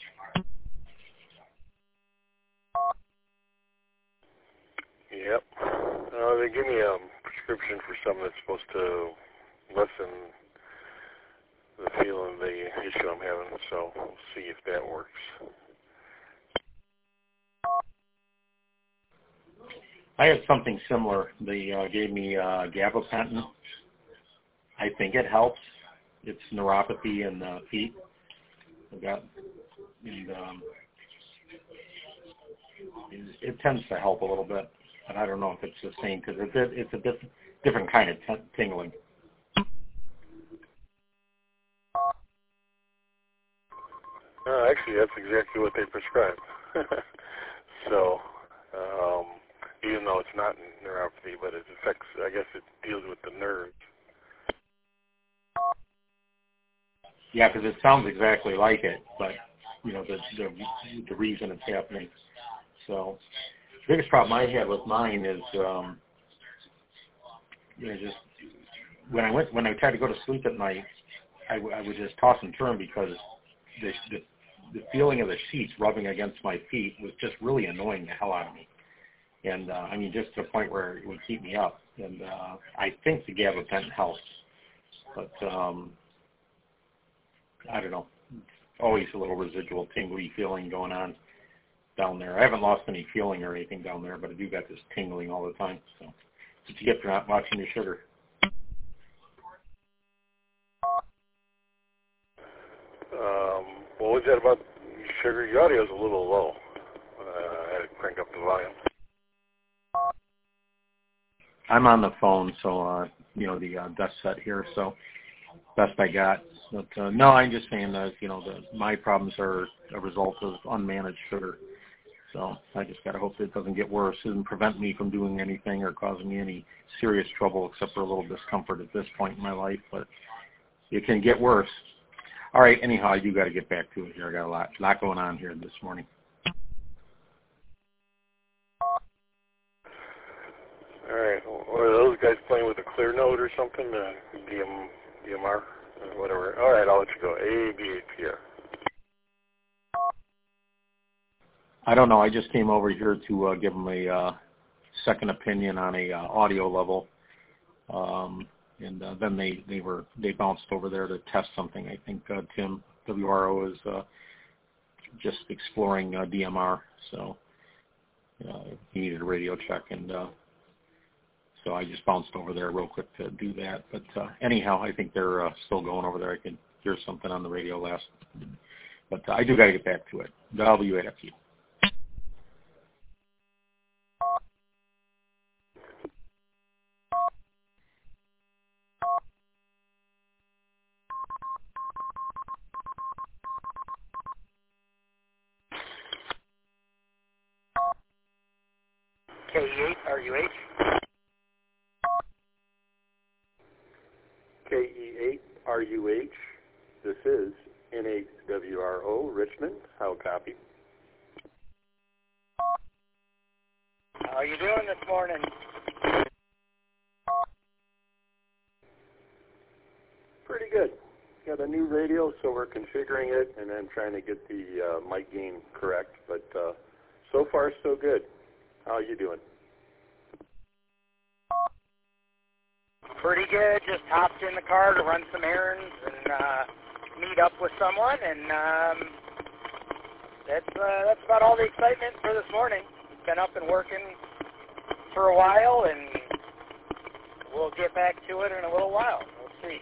Yep. They give me a prescription for something that's supposed to lessen the feeling, the issue I'm having, so we'll see if that works. I had something similar. They gave me gabapentin. I think it helps. It's neuropathy in the feet. It tends to help a little bit, but I don't know if it's the same because it's a different kind of tingling. Actually, that's exactly what they prescribe. So, even though it's not neuropathy, but it affects, I guess it deals with the nerves. Yeah, because it sounds exactly like it, but, the reason it's happening. So, the biggest problem I had with mine is, just when I tried to go to sleep at night, I would just toss and turn because the feeling of the sheets rubbing against my feet was just really annoying the hell out of me. And, just to the point where it would keep me up. And I think the gabapentin helps. But, I don't know. Always a little residual tingly feeling going on down there. I haven't lost any feeling or anything down there, but I do got this tingling all the time. So, that's what you get for not watching your sugar. What was that about sugar? Your audio's a little low. I had to crank up the volume. I'm on the phone, so, the desk set here, so best I got. But, no, I'm just saying that, my problems are a result of unmanaged sugar. So I just got to hope that it doesn't get worse. It doesn't prevent me from doing anything or causing me any serious trouble except for a little discomfort at this point in my life, but it can get worse. All right, anyhow, I do got to get back to it here. I got a lot going on here this morning. All right. What are those guys playing with a clear note or something? DMR? Whatever. All right, I'll let you go. ABAPR. I don't know. I just came over here to give them a second opinion on a audio level. And then they bounced over there to test something. I think Tim WRO is just exploring DMR, so he needed a radio check, and so I just bounced over there real quick to do that. But anyhow, I think they're still going over there. I could hear something on the radio last, but I do got to get back to it. WAFU. KE8RUH. KE8RUH. This is N8WRO Richmond. How copy? How are you doing this morning? Pretty good. Got a new radio, so we're configuring it and then trying to get the mic gain correct. But so far, so good. How are you doing? Pretty good. Just hopped in the car to run some errands and meet up with someone, and that's about all the excitement for this morning. Been up and working for a while, and we'll get back to it in a little while. We'll see.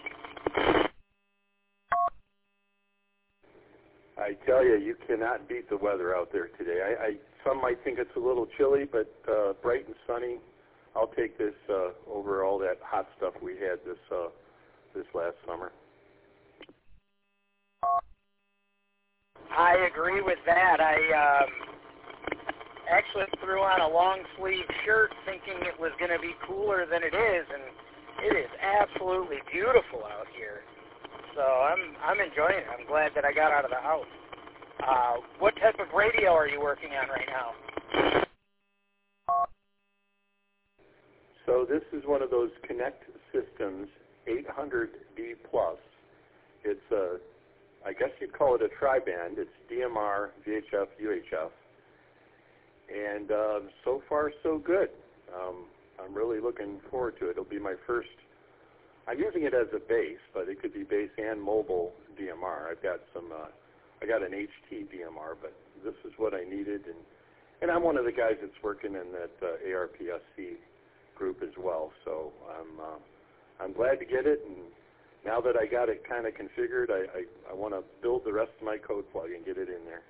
I tell you, you cannot beat the weather out there today. Some might think it's a little chilly, but bright and sunny. I'll take this over all that hot stuff we had this last summer. I agree with that. I actually threw on a long sleeve shirt thinking it was going to be cooler than it is, and it is absolutely beautiful out here. So I'm enjoying it. I'm glad that I got out of the house. What type of radio are you working on right now? So this is one of those Connect Systems 800D Plus. It's I guess you'd call it a tri-band. It's DMR, VHF, UHF. And so far, so good. I'm really looking forward to it. It'll be my first. I'm using it as a base, but it could be base and mobile DMR. I've got I got an HT DMR, but this is what I needed. And I'm one of the guys that's working in that ARPSC group as well. So I'm glad to get it. And now that I got it kind of configured, I want to build the rest of my code plug and get it in there.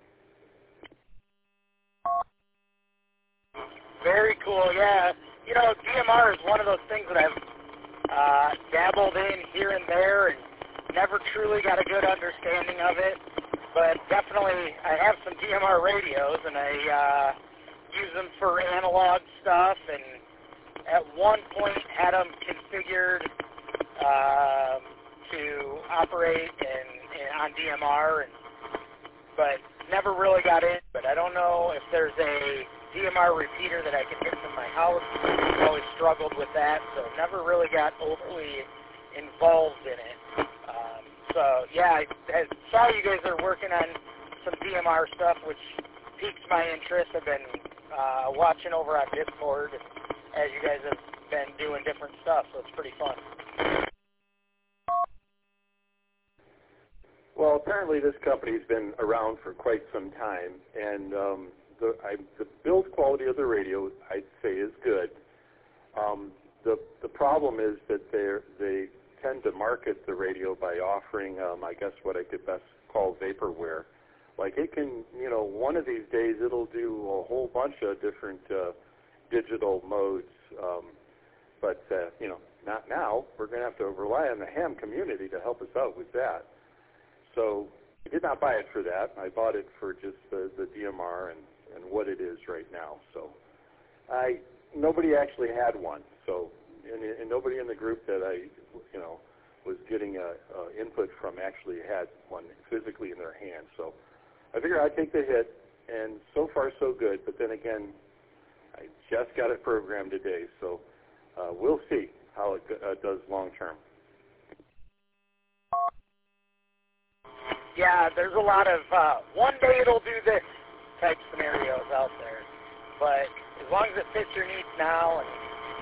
Very cool, yeah. You know, DMR is one of those things that I've dabbled in here and there and never truly got a good understanding of it. But definitely, I have some DMR radios, and I use them for analog stuff, and at one point had them configured to operate on DMR, but never really got in. But I don't know if there's a DMR repeater that I can get from my house. I've always struggled with that, so never really got overly involved in it. So, yeah, I saw you guys are working on some DMR stuff, which piques my interest. I've been watching over on Discord as you guys have been doing different stuff, so it's pretty fun. Well, apparently this company's been around for quite some time, and the build quality of the radio, I'd say, is good. The problem is that they tend to market the radio by offering, I guess, what I could best call vaporware. Like it can, one of these days it'll do a whole bunch of different digital modes, but not now. We're going to have to rely on the ham community to help us out with that. So I did not buy it for that. I bought it for just the DMR and what it is right now. So nobody actually had one. So and nobody in the group that I was getting input from actually had one physically in their hands. So I figured I'd take the hit, and so far so good. But then again, I just got it programmed today, so we'll see how it does long term. Yeah, there's a lot of one day it'll do this type scenarios out there, but as long as it fits your needs now and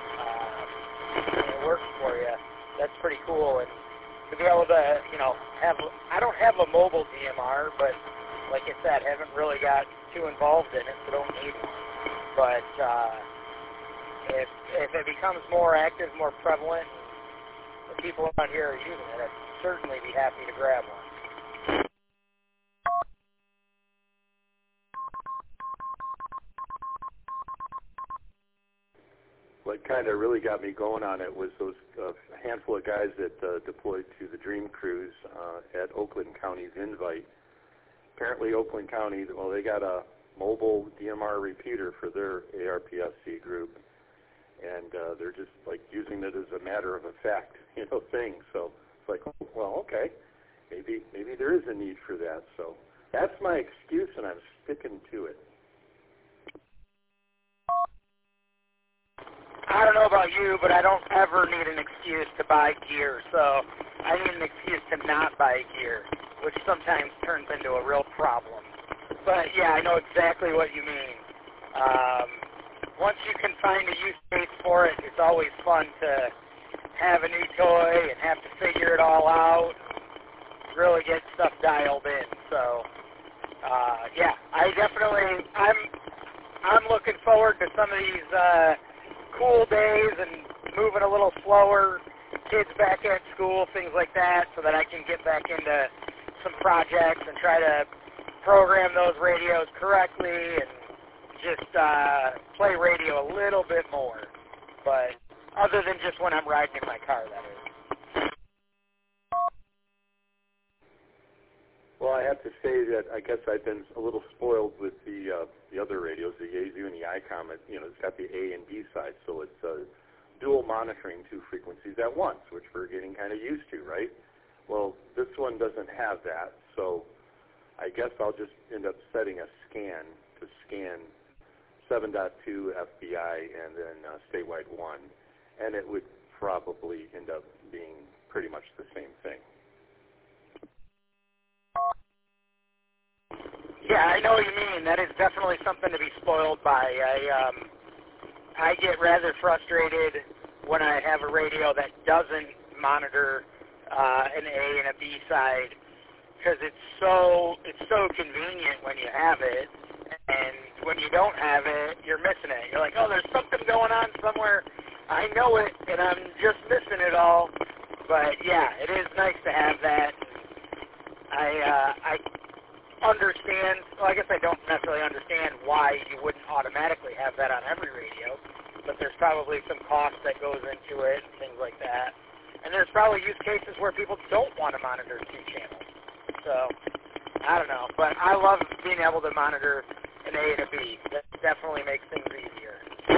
it works for you, that's pretty cool. And to be able to, I don't have a mobile DMR, but like I said, haven't really got too involved in it, so don't need one. But if it becomes more active, more prevalent, the people around here are using it, I'd certainly be happy to grab one. What kind of really got me going on it was those handful of guys that deployed to the Dream Cruise at Oakland County's invite. Apparently Oakland County, they got a mobile DMR repeater for their ARPSC group, and they're just like using it as a matter of fact, thing. So it's like, well, okay, maybe there is a need for that. So that's my excuse, and I'm sticking to it. I don't know about you, but I don't ever need an excuse to buy gear, so I need an excuse to not buy gear, which sometimes turns into a real problem. But yeah, I know exactly what you mean. Once you can find a use case for it, it's always fun to have a new toy and have to figure it all out, really get stuff dialed in. So yeah, I'm looking forward to some of these cool days and moving a little slower, kids back at school, things like that, so that I can get back into some projects and try to program those radios correctly and just play radio a little bit more. But other than just when I'm riding in my car, that is. Well, I have to say that I guess I've been a little spoiled with the other radios, the Yaesu and the ICOM. It's got the A and B side, so it's dual monitoring two frequencies at once, which we're getting kind of used to, right? Well, this one doesn't have that, so I guess I'll just end up setting a scan to scan 7.2 FBI and then statewide 1, and it would probably end up being pretty much the same thing. Yeah, I know what you mean. That is definitely something to be spoiled by. I get rather frustrated when I have a radio that doesn't monitor an A and a B side, because it's so convenient when you have it, and when you don't have it, you're missing it. You're like, oh, there's something going on somewhere. I know it, and I'm just missing it all. But yeah, it is nice to have that. I understand, well, I guess I don't necessarily understand why you wouldn't automatically have that on every radio, but there's probably some cost that goes into it and things like that. And there's probably use cases where people don't want to monitor two channels. So, I don't know, but I love being able to monitor an A and a B. That definitely makes things easier.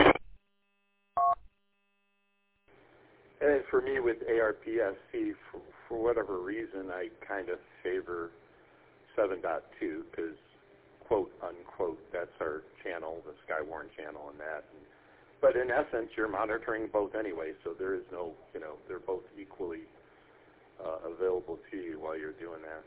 And for me with ARPSC, for whatever reason, I kind of favor 7.2 because, quote, unquote, that's our channel, the Skywarn channel and that. But in essence, you're monitoring both anyway, so there is no, they're both equally available to you while you're doing that.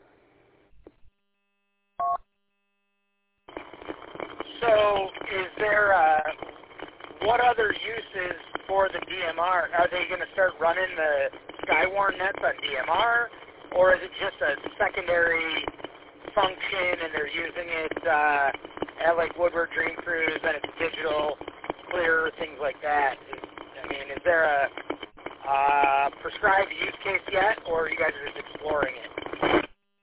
So is there, what other uses for the DMR? Are they going to start running the Skywarn nets on DMR, or is it just a secondary function and they're using it at like Woodward Dream Cruise and it's digital, clear, things like that? Is there a prescribed use case yet, or are you guys just exploring it?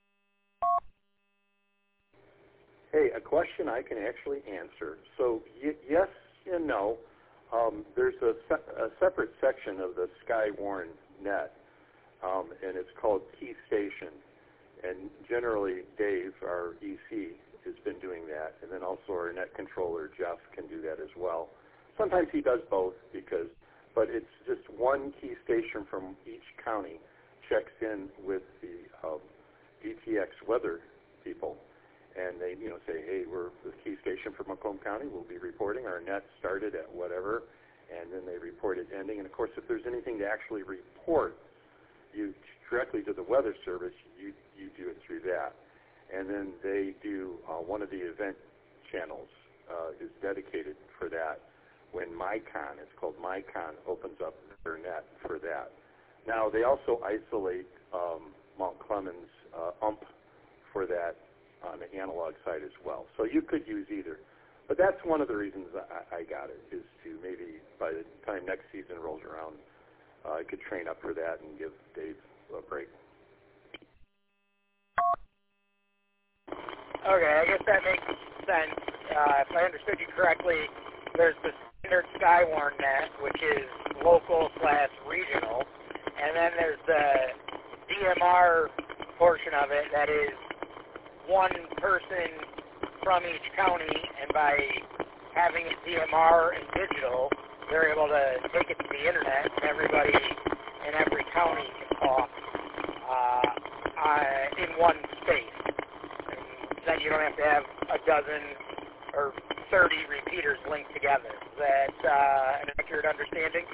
Hey, a question I can actually answer. So yes and no. There's a separate section of the Skywarn net, and it's called Key Station. And generally, Dave, our EC, has been doing that. And then also our net controller, Jeff, can do that as well. Sometimes he does both, but it's just one key station from each county checks in with the DTX weather people. And they, say, hey, we're the key station for Macomb County. We'll be reporting. Our net started at whatever, and then they report it ending. And, of course, if there's anything to actually report you directly to the Weather Service, you do it through that. And then they do one of the event channels is dedicated for that. When MyCon, it's called MyCon, opens up their net for that. Now, they also isolate Mount Clemens UMP for that on the analog side as well. So you could use either. But that's one of the reasons I got it, is to maybe by the time next season rolls around, I could train up for that and give Dave a break. Okay, I guess that makes sense. If I understood you correctly, there's the standard Skywarn net, which is local/regional, and then there's the DMR portion of it that is one person from each county, and by having it DMR and digital, they're able to take it to the internet, and everybody in every county can talk in one space. And then you don't have to have a dozen or 30 repeaters linked together. Is that an accurate understanding?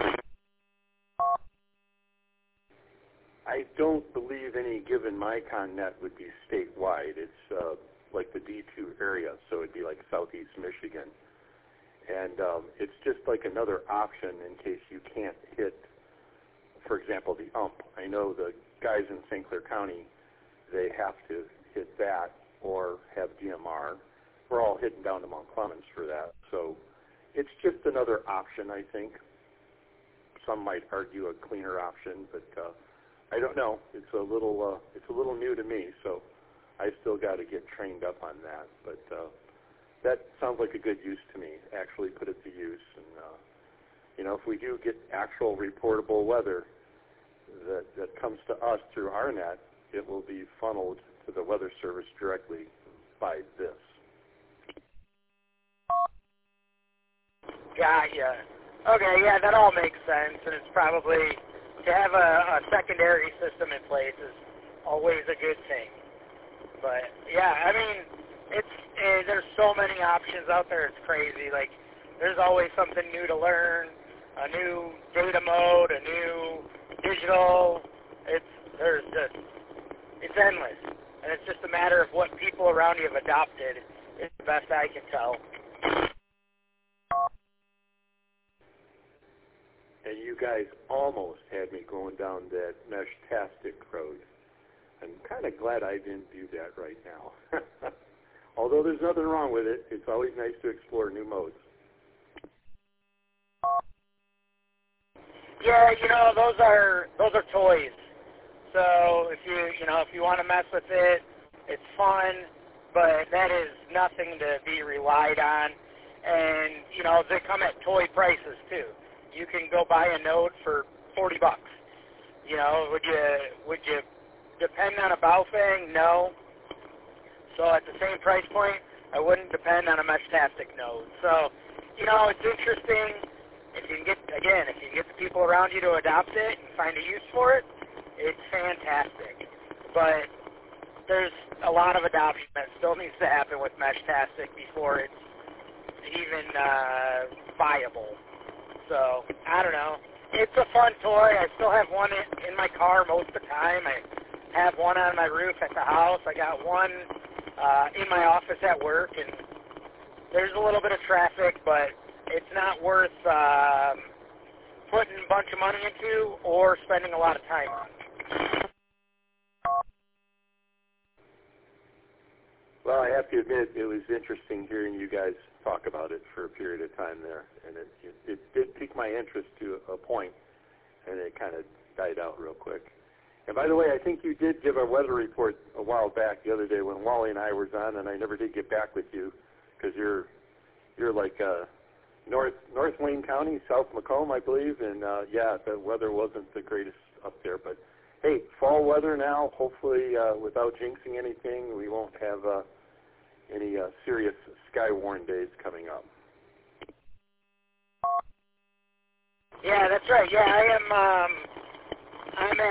I don't believe any given MyCon net would be statewide. It's like the D2 area, so it'd be like southeast Michigan. And it's just like another option in case you can't hit, for example, the UMP. I know the guys in St. Clair County, they have to hit that or have DMR. We're all hitting down to Mount Clemens for that. So it's just another option, I think. some might argue a cleaner option, but I don't know. It's a little new to me, so I still got to get trained up on that. But that sounds like a good use to me. Actually, put it to use, and if we do get actual reportable weather that comes to us through ARNet, it will be funneled to the Weather Service directly by this. Gotcha. Okay, yeah, that all makes sense, and it's probably, to have a secondary system in place is always a good thing. But, yeah, I mean, there's so many options out there, it's crazy. Like, there's always something new to learn, a new data mode, a new digital. It's endless. And it's just a matter of what people around you have adopted, is the best I can tell. And you guys almost had me going down that Meshtastic road. I'm kind of glad I didn't do that right now. Although there's nothing wrong with it, it's always nice to explore new modes. Yeah, those are toys. So if you want to mess with it, it's fun, but that is nothing to be relied on. And they come at toy prices too. You can go buy a node for $40. Would you depend on a Baofeng? No. So at the same price point, I wouldn't depend on a Meshtastic node. So, it's interesting. If you can get the people around you to adopt it and find a use for it, it's fantastic. But there's a lot of adoption that still needs to happen with Meshtastic before it's even viable. So, I don't know. It's a fun toy. I still have one in my car most of the time. I have one on my roof at the house. I got one in my office at work, and there's a little bit of traffic, but it's not worth putting a bunch of money into or spending a lot of time on. Well, I have to admit, it was interesting hearing you guys talk about it for a period of time there, and it did pique my interest to a point, and it kind of died out real quick. And by the way, I think you did give a weather report a while back the other day when Wally and I was on, and I never did get back with you because you're like North Wayne County, South Macomb, I believe, and yeah, the weather wasn't the greatest up there. But hey, fall weather now. Hopefully, without jinxing anything, we won't have any serious sky-worn days coming up. Yeah, that's right. Yeah, I'm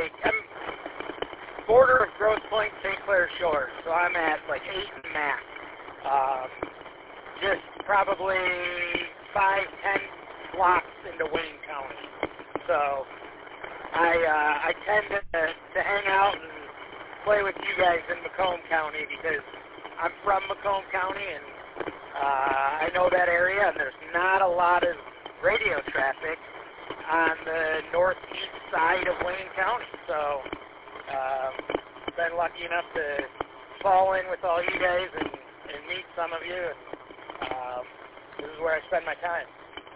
border of Grosse Pointe, St. Clair Shores, so I'm at 8 max. Just probably 5-10 blocks into Wayne County. So I tend to hang out and play with you guys in Macomb County because I'm from Macomb County and I know that area, and there's not a lot of radio traffic on the northeast side of Wayne County. So been lucky enough to fall in with all you guys and meet some of you. And, this is where I spend my time.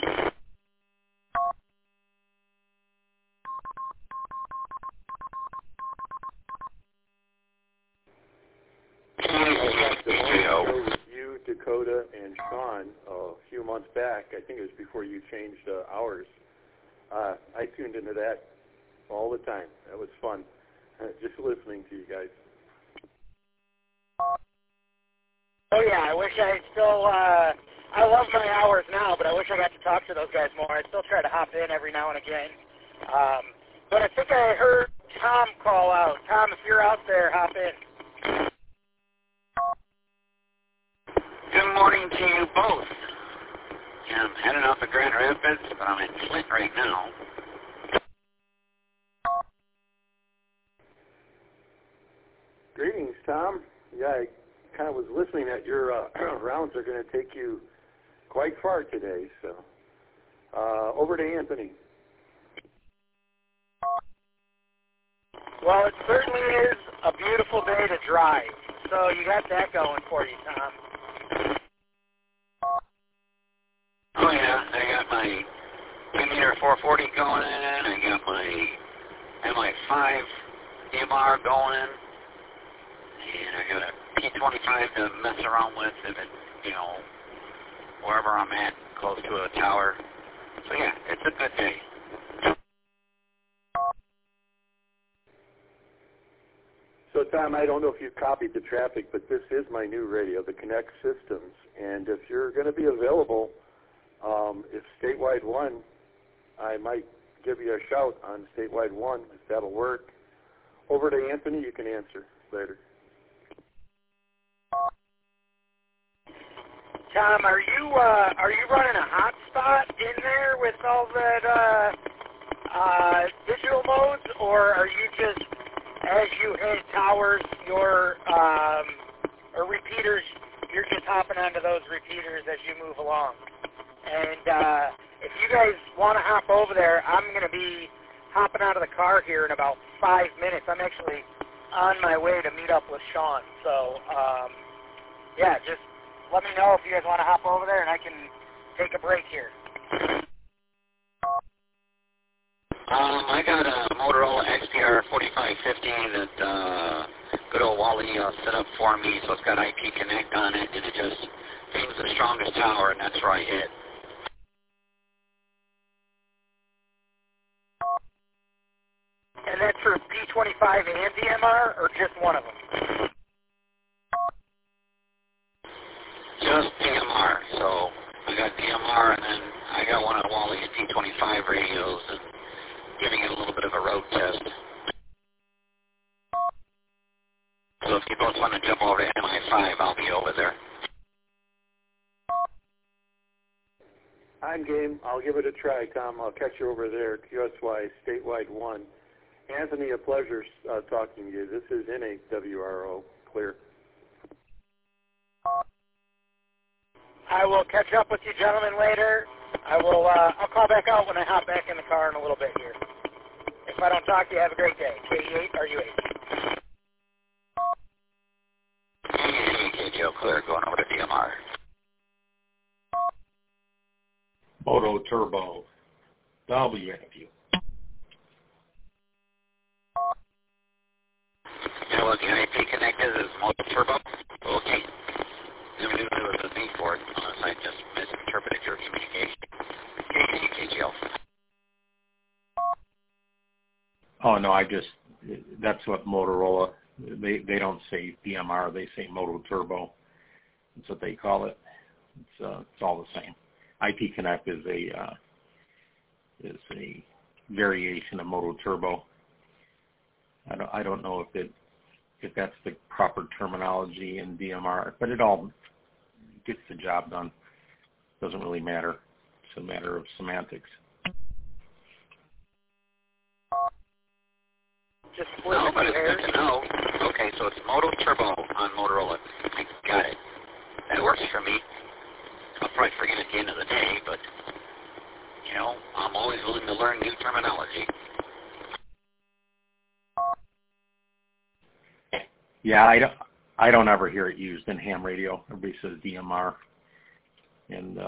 With you, Dakota, and Sean a few months back, I think it was before you changed hours. I tuned into that all the time. That was fun, just listening to you guys. Oh yeah, I wish I still, I love my hours now, but I wish I got to talk to those guys more. I still try to hop in every now and again. But I think I heard Tom call out. Tom, if you're out there, hop in. Good morning to you both. Yeah, I'm heading off to Grand Rapids, but I'm in Flint right now. Greetings, Tom. Yeah, I kind of was listening that your rounds are going to take you quite far today, so over to Anthony. Well, it certainly is a beautiful day to drive, so you got that going for you, Tom. Oh yeah, I got my 10-year 440 going in. I got my MI5 DMR going. And I got a P25 to mess around with if it, wherever I'm at, close to a tower. So yeah, it's a good day. So Tom, I don't know if you've copied the traffic, but this is my new radio, the Connect Systems. And if you're going to be available, if Statewide 1, I might give you a shout on Statewide 1, if that'll work. Over to Anthony, you can answer later. Tom, are you running a hotspot in there with all that digital modes, or are you just, as you hit towers, or repeaters, you're just hopping onto those repeaters as you move along? And if you guys want to hop over there, I'm going to be hopping out of the car here in about 5 minutes. I'm actually on my way to meet up with Sean. So, yeah, just let me know if you guys want to hop over there, and I can take a break here. I got a Motorola XPR 4550 that good old Wally set up for me, so it's got IP Connect on it, and it just pings the strongest tower, and that's where I hit. And that's for P25 and DMR, or just one of them? Just DMR. So I got DMR, and then I got one of Wally's P25 radios, and giving it a little bit of a road test. So if you both want to jump over to MI5, I'll be over there. I'm game. I'll give it a try, Tom. I'll catch you over there, QSY Statewide 1. Anthony, a pleasure talking to you. This is NAWRO. Clear. I will catch up with you gentlemen later. I'll call back out when I hop back in the car in a little bit here. If I don't talk to you, have a great day. KE8, RU8. KJO clear, going over to DMR. Moto Turbo, WNFU. You know what the IP Connect is Moto Turbo? Okay. Never knew there was a need for it, unless I just misinterpreted your communication. KJO. Oh, no, that's what Motorola, they don't say DMR, they say Moto Turbo. That's what they call it. It's all the same. IP Connect is a variation of Moto Turbo. I don't know if that's the proper terminology in DMR, but it all gets the job done. Doesn't really matter. It's a matter of semantics. No, but it's good to know. Okay, so it's Moto Turbo on Motorola. I got it. That works for me. I'll probably forget at the end of the day, but, I'm always willing to learn new terminology. Yeah, I don't ever hear it used in ham radio. Everybody says DMR, and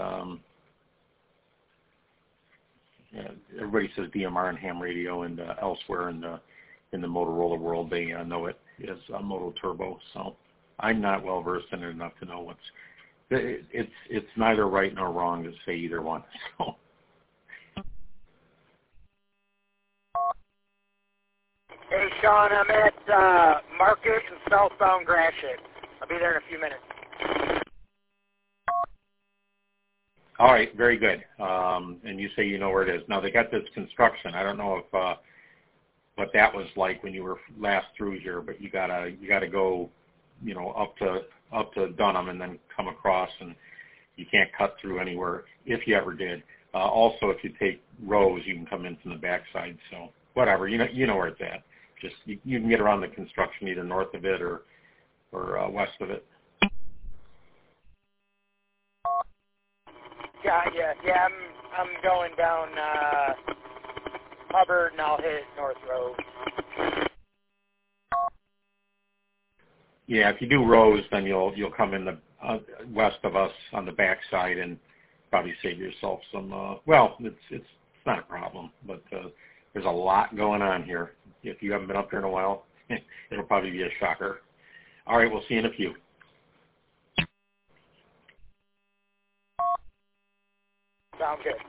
everybody says DMR in ham radio, and elsewhere in the Motorola world, they know it as Moto Turbo. So I'm not well versed in it enough to know it's neither right nor wrong to say either one. So. Hey, Sean, I'm at Market and southbound Gratiot. I'll be there in a few minutes. All right, very good. And you say you know where it is. Now, they got this construction. I don't know if what that was like when you were last through here, but you gotta go, up to Dunham and then come across, and you can't cut through anywhere if you ever did. Also, if you take Rose, you can come in from the backside. So whatever, you know where it's at. Just you can get around the construction either north of it or west of it. Yeah, I'm going down Hubbard, and I'll hit North Road. Yeah, if you do Rose, then you'll come in the west of us on the backside and probably save yourself some. Well, it's It's not a problem, but there's a lot going on here. If you haven't been up here in a while, it'll probably be a shocker. All right, we'll see you in a few. Sounds good.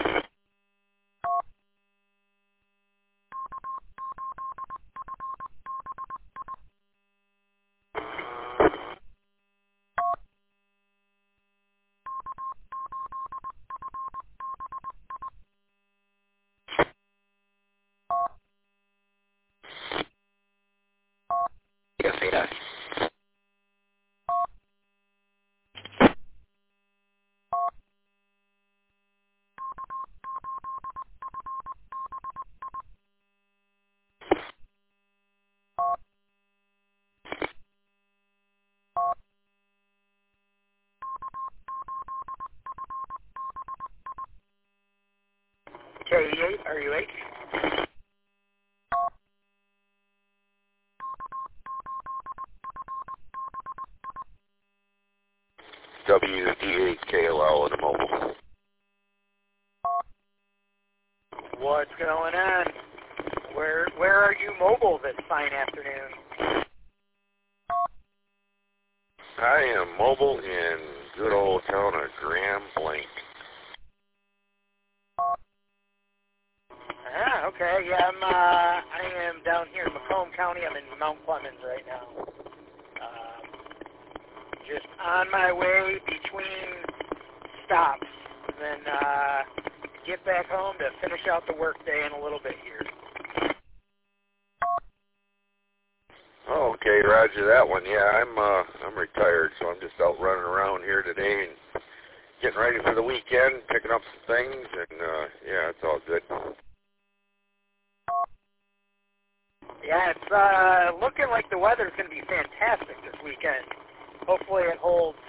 Yes, he does. KE8, are you H? WD8KLL in a mobile. What's going on? Where are you mobile this fine afternoon? I am mobile in good old town of Grand Blanc. Ah, okay. Yeah, I am down here in Macomb County. I'm in Mount Clemens right now. Just on my way between stops, and then get back home to finish out the workday in a little bit here. Oh, okay, roger that one. Yeah, I'm retired, so I'm just out running around here today and getting ready for the weekend, picking up some things, and yeah, it's all good. Yeah, it's looking like the weather's going to be fantastic this weekend. Hopefully it holds.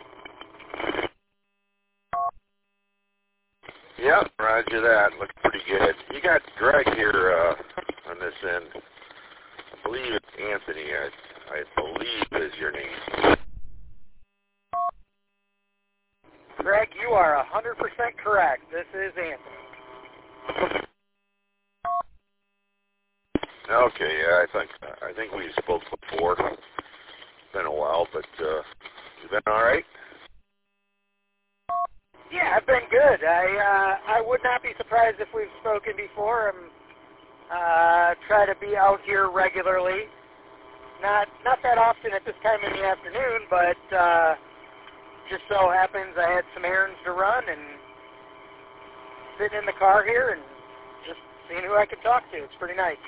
Yeah, roger that. Looks pretty good. You got Greg here on this end. I believe it's Anthony. I believe is your name. Greg, you are 100% correct. This is Anthony. Okay, yeah, I think we spoke before. It's been a while, but you been all right? Yeah, I've been good. I would not be surprised if we've spoken before. I'm try to be out here regularly. Not that often at this time in the afternoon, but just so happens I had some errands to run and sitting in the car here and just seeing who I could talk to. It's pretty nice.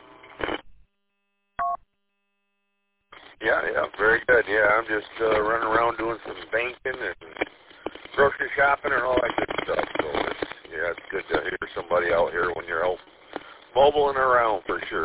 Yeah, very good. Yeah, I'm just running around doing some banking and grocery shopping and all that good stuff. So it's good to hear somebody out here when you're out mobile and around for sure.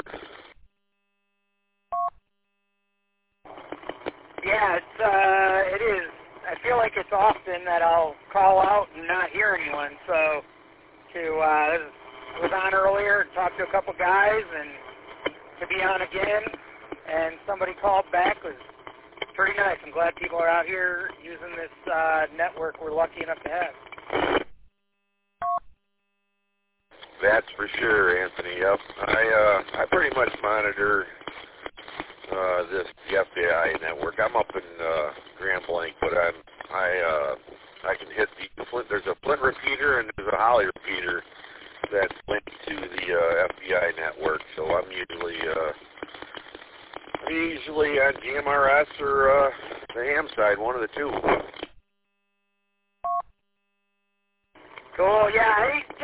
Yeah, it is. I feel like it's often that I'll call out and not hear anyone. So I was on earlier and talked to a couple guys, and to be on again and somebody called back was pretty nice. I'm glad people are out here using this network we're lucky enough to have. That's for sure, Anthony. Yep. I pretty much monitor the FBI network. I'm up in Grand Blanc, but I can hit the Flint. There's a Flint repeater and there's a Holly repeater that's linked to the FBI network. So I'm usually on GMRS or the ham side, one of the two. Cool. Yeah,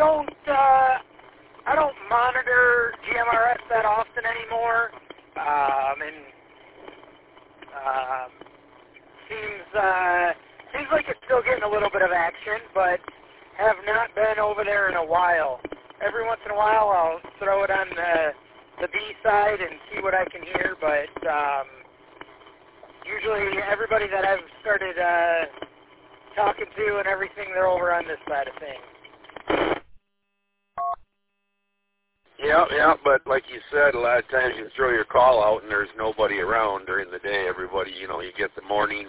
I don't monitor GMRS that often anymore. Seems like it's still getting a little bit of action, but have not been over there in a while. Every once in a while, I'll throw it on the B side and see what I can hear, but usually everybody that I've started talking to and everything, they're over on this side of things. Yeah, but like you said, a lot of times you throw your call out and there's nobody around during the day. Everybody, you get the morning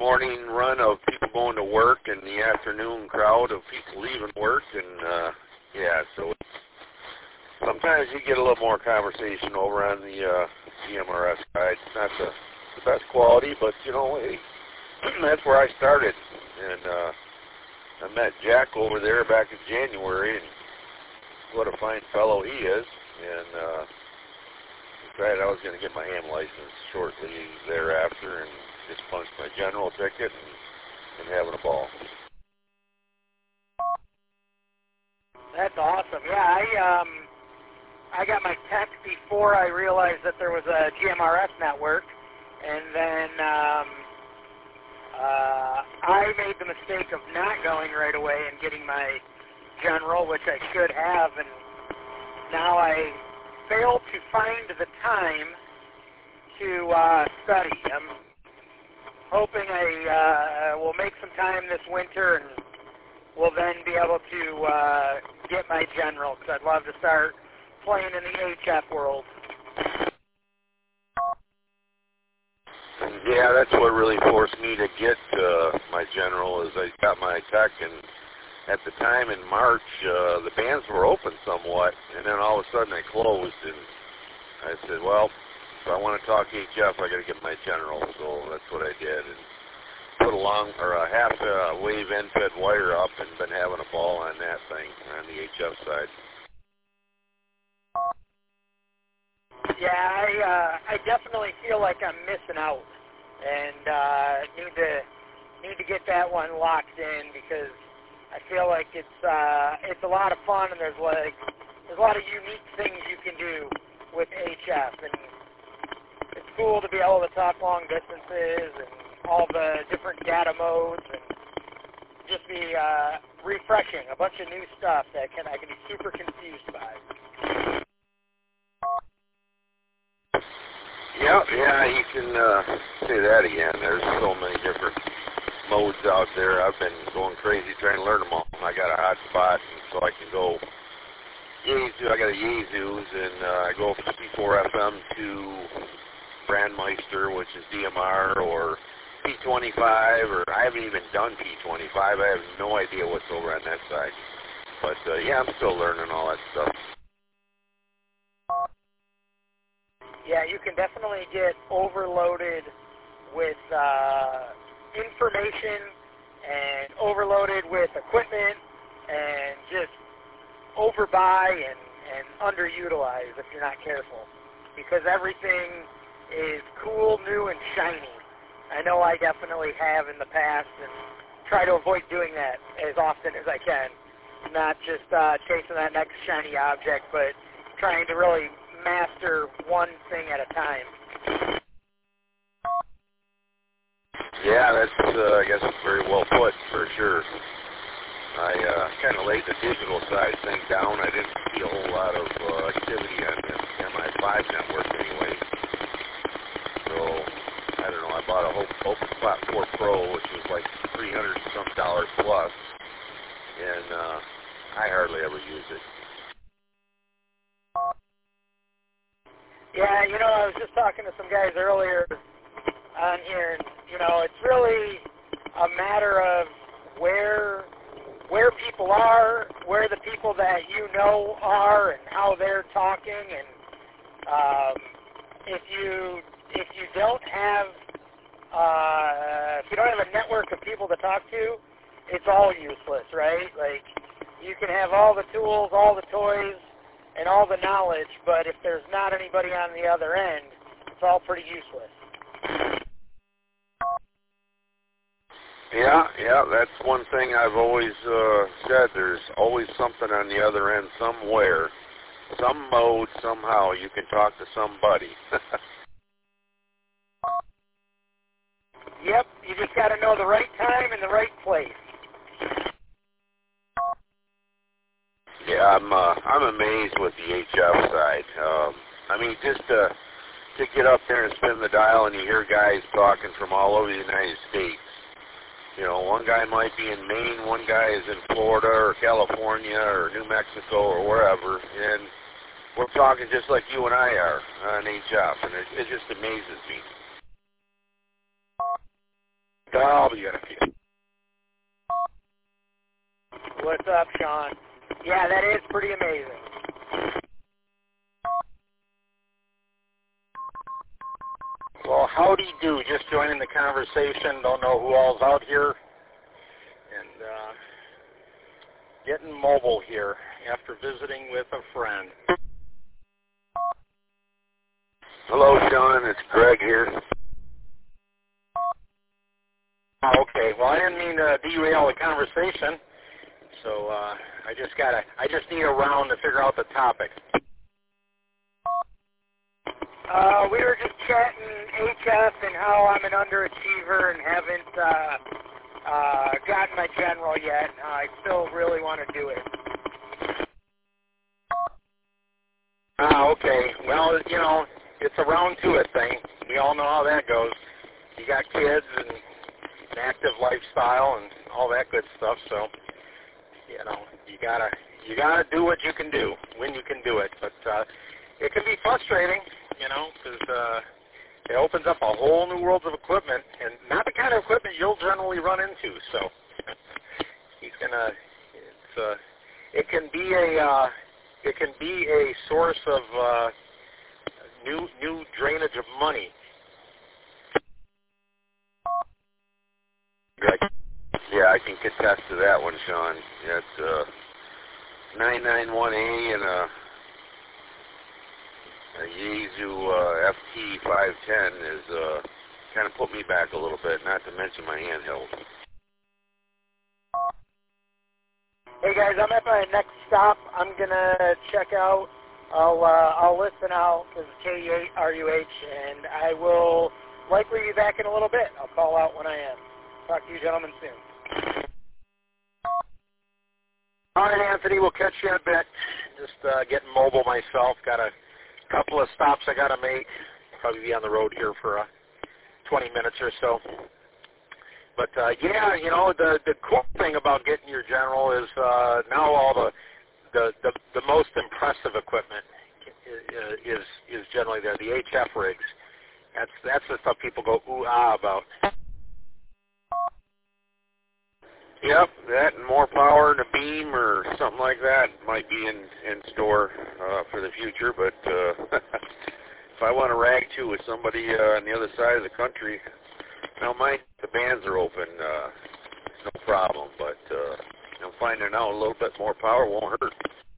run of people going to work and the afternoon crowd of people leaving work, and Yeah, so sometimes you get a little more conversation over on the GMRS side. It's not the best quality, but, you know, hey, that's where I started. And I met Jack over there back in January, and what a fine fellow he is. And decided I was going to get my ham license shortly thereafter and just punched my general ticket and having a ball. That's awesome. Yeah, I got my tech before I realized that there was a GMRS network, and then I made the mistake of not going right away and getting my general, which I should have, and now I failed to find the time to study. I'm hoping I will make some time this winter and will then be able to get my general, because I'd love to start playing in the HF world. Yeah, that's what really forced me to get my general, is I got my tech, and at the time in March, the bands were open somewhat, and then all of a sudden they closed, and I said, well, if I want to talk HF, I got to get my general, so that's what I did, and put a half wave end-fed wire up and been having a ball on that thing on the HF side. Yeah, I definitely feel like I'm missing out, and need to get that one locked in, because I feel like it's a lot of fun, and there's a lot of unique things you can do with HF, and it's cool to be able to talk long distances and all the different data modes, and just be refreshing, a bunch of new stuff that I can be super confused by. Yeah, you can say that again. There's so many different modes out there. I've been going crazy trying to learn them all. I got a hot spot, so I can go Yaesu. I got a Yaesu's, and I go from P4FM to Brandmeister, which is DMR, or P25, or I haven't even done P25. I have no idea what's over on that side. But, yeah, I'm still learning all that stuff. Yeah, you can definitely get overloaded with information and overloaded with equipment and just overbuy and underutilize if you're not careful, because everything is cool, new, and shiny. I know I definitely have in the past, and try to avoid doing that as often as I can. Not just chasing that next shiny object, but trying to really master one thing at a time. Yeah, that's, I guess, very well put, for sure. I kind of laid the digital side thing down. I didn't see a whole lot of activity on the MI5 network anyway. So, I don't know, I bought a OpenSpot 4 Pro, which was like $300 and some plus, and I hardly ever use it. Yeah, I was just talking to some guys earlier on here, and, it's really a matter of where people are, where the people that you know are, and how they're talking, and if you don't have a network of people to talk to, it's all useless, right? Like, you can have all the tools, all the toys, and all the knowledge, but if there's not anybody on the other end, it's all pretty useless. Yeah, that's one thing I've always said. There's always something on the other end somewhere. Some mode, somehow, you can talk to somebody. Yep, you just got to know the right time and the right place. Yeah, I'm amazed with the HF side. I mean, just to get up there and spin the dial, and you hear guys talking from all over the United States. One guy might be in Maine, one guy is in Florida or California or New Mexico or wherever, and we're talking just like you and I are on HF, and it just amazes me. I'll be in a few. What's up, Sean? Yeah, that is pretty amazing. Well, howdy do. Just joining the conversation. Don't know who all's out here. And getting mobile here after visiting with a friend. Hello, Sean. It's Greg here. Okay. Well, I didn't mean to derail the conversation. So I just need a round to figure out the topic. We were just chatting HF and how I'm an underachiever and haven't gotten my general yet. I still really want to do it. Okay. Well, you know, it's a round to it thing. We all know how that goes. You got kids and an active lifestyle and all that good stuff, so you know, you gotta do what you can do when you can do it. But it can be frustrating, you know, because it opens up a whole new world of equipment, and not the kind of equipment you'll generally run into. So it can be a source of new drainage of money. Greg? Yeah, I can contest to that one, Sean. It's 991A and a Yaesu FT510 is kind of put me back a little bit, not to mention my handheld. Hey guys, I'm at my next stop. I'm gonna check out. I'll listen out because KE8RUH, and I will likely be back in a little bit. I'll call out when I am. Talk to you gentlemen soon. All right, Anthony, we'll catch you in a bit. Just getting mobile myself. Got a couple of stops I got to make. Probably be on the road here for 20 minutes or so. But, yeah, you know, the cool thing about getting your general is now all the most impressive equipment is generally there, the HF rigs. That's the stuff people go ooh-ah about. Yep, that and more power and a beam or something like that might be in store for the future. But if I want to rag to with somebody on the other side of the country, now mind the bands are open, no problem. But I'm finding out a little bit more power won't hurt.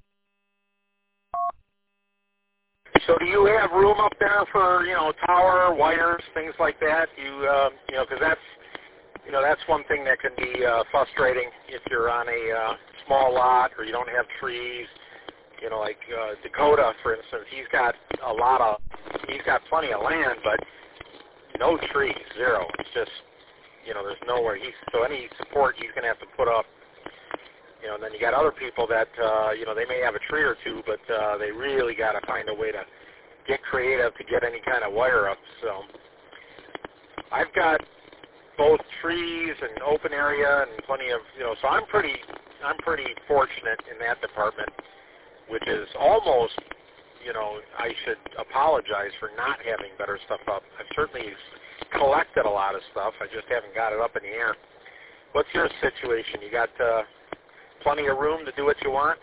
So do you have room up there for, you know, tower, wires, things like that? You know, because that's one thing that can be frustrating if you're on a small lot or you don't have trees. You know, like Dakota, for instance, he's got plenty of land, but no trees, zero. It's just, you know, there's nowhere. So any support he's going to have to put up. You know, and then you got other people that, you know, they may have a tree or two, but they really got to find a way to get creative to get any kind of wire up. So I've got both trees and open area and plenty of, you know, so I'm pretty fortunate in that department, which is almost, you know, I should apologize for not having better stuff up. I've certainly collected a lot of stuff. I just haven't got it up in the air. What's your situation? You got plenty of room to do what you want?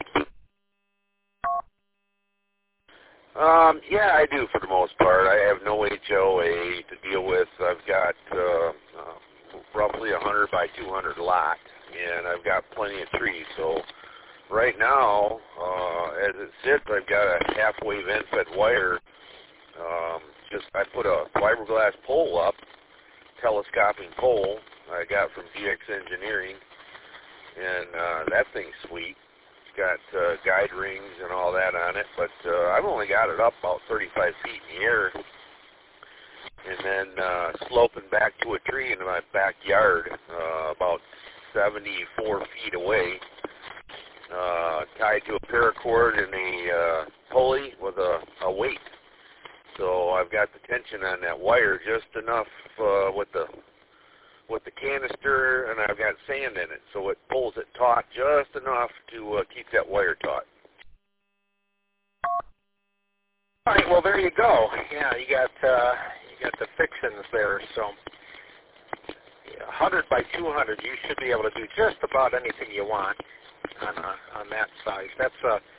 Yeah, I do for the most part. I have no HOA to deal with. I've got roughly 100 by 200 lot, and I've got plenty of trees. So right now, as it sits, I've got a halfway vent-fed wire. I put a fiberglass pole up, telescoping pole I got from DX Engineering, and that thing's sweet. Got guide rings and all that on it, but I've only got it up about 35 feet in the air, and then sloping back to a tree in my backyard, about 74 feet away, tied to a paracord and a pulley with a weight. So I've got the tension on that wire just enough with the canister, and I've got sand in it, so it pulls it taut just enough to keep that wire taut. All right, well, there you go. Yeah, you got the fixins there. So 100 by 200, you should be able to do just about anything you want. on that size. That's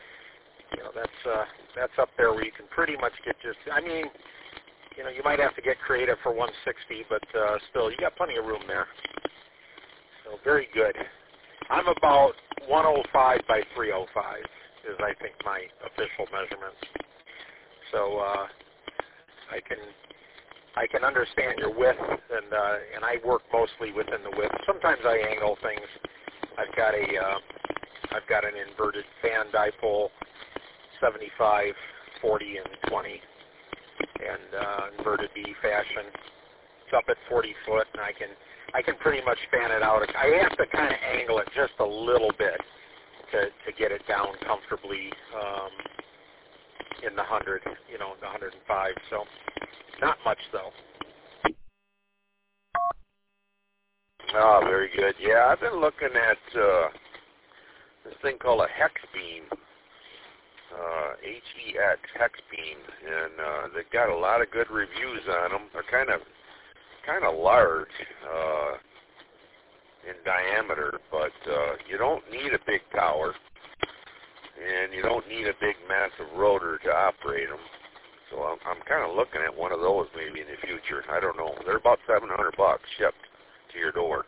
that's up there where you can pretty much get just. I mean, you might have to get creative for 160, but still, you got plenty of room there. So very good. I'm about 105 by 305 is, I think, my official measurements. So I can understand your width, and I work mostly within the width. Sometimes I angle things. I've got an inverted fan dipole, 75, 40, and 20, and inverted B fashion. It's up at 40 foot, and I can pretty much fan it out. I have to kind of angle it just a little bit to get it down comfortably in the 100, the 105. So not much though. Oh, very good. Yeah, I've been looking at this thing called a hex beam, HEX hex beam, and they've got a lot of good reviews on them. They're kind of large in diameter, but you don't need a big tower, and you don't need a big massive rotor to operate them. So I'm kind of looking at one of those maybe in the future. I don't know. They're about $700 shipped to your door.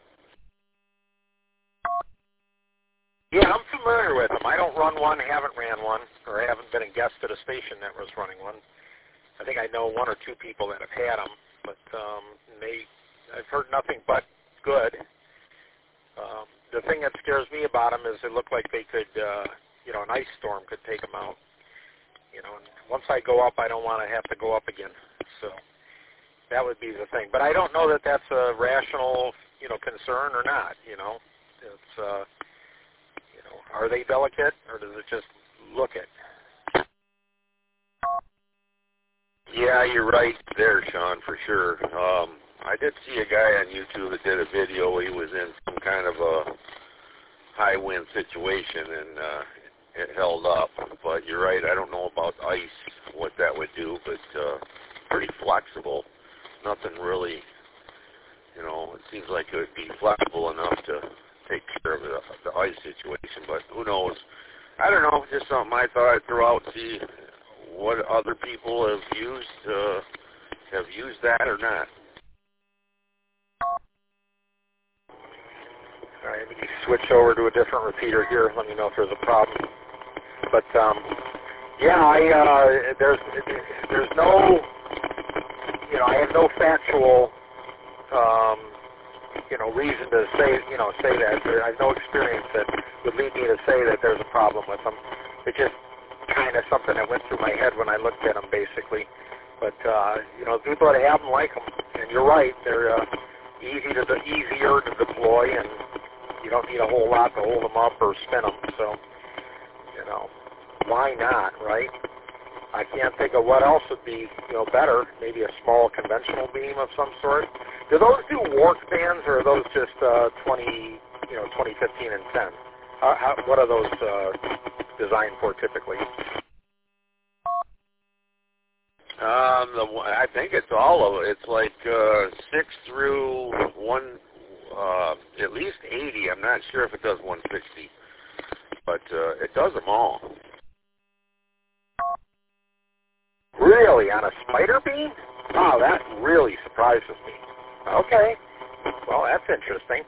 Yeah, I'm familiar with them. I don't run one, haven't ran one, or I haven't been a guest at a station that was running one. I think I know one or two people that have had them, but I've heard nothing but good. The thing that scares me about them is they look like they could, an ice storm could take them out. And once I go up, I don't want to have to go up again. So that would be the thing. But I don't know that that's a rational, concern or not. It's, are they delicate, or does it just look it? Yeah, you're right there, Sean, for sure. I did see a guy on YouTube that did a video. He was in some kind of a high wind situation, and it held up. But you're right, I don't know about ice, what that would do, but pretty flexible. Nothing really, it seems like it would be flexible enough to take care of the ice situation, but who knows? I don't know, just something I thought I'd throw out, see what other people have used that or not. All right, we can switch over to a different repeater here. Let me know if there's a problem. But there's no, I have no factual, reason to say that. I have no experience that would lead me to say that there's a problem with them. It's just kind of something that went through my head when I looked at them, basically. But people that have them like them, and you're right, they're easier to deploy, and you don't need a whole lot to hold them up or spin them. So, why not, right? I can't think of what else would be, better. Maybe a small conventional beam of some sort. Do those do warp fans, or are those just 20, 15 and 10? What are those designed for typically? I think it's all of it. It's like 6 through 1, at least 80. I'm not sure if it does 160, but it does them all. Really? On a spider beam? Oh, that really surprises me. Okay. Well, that's interesting.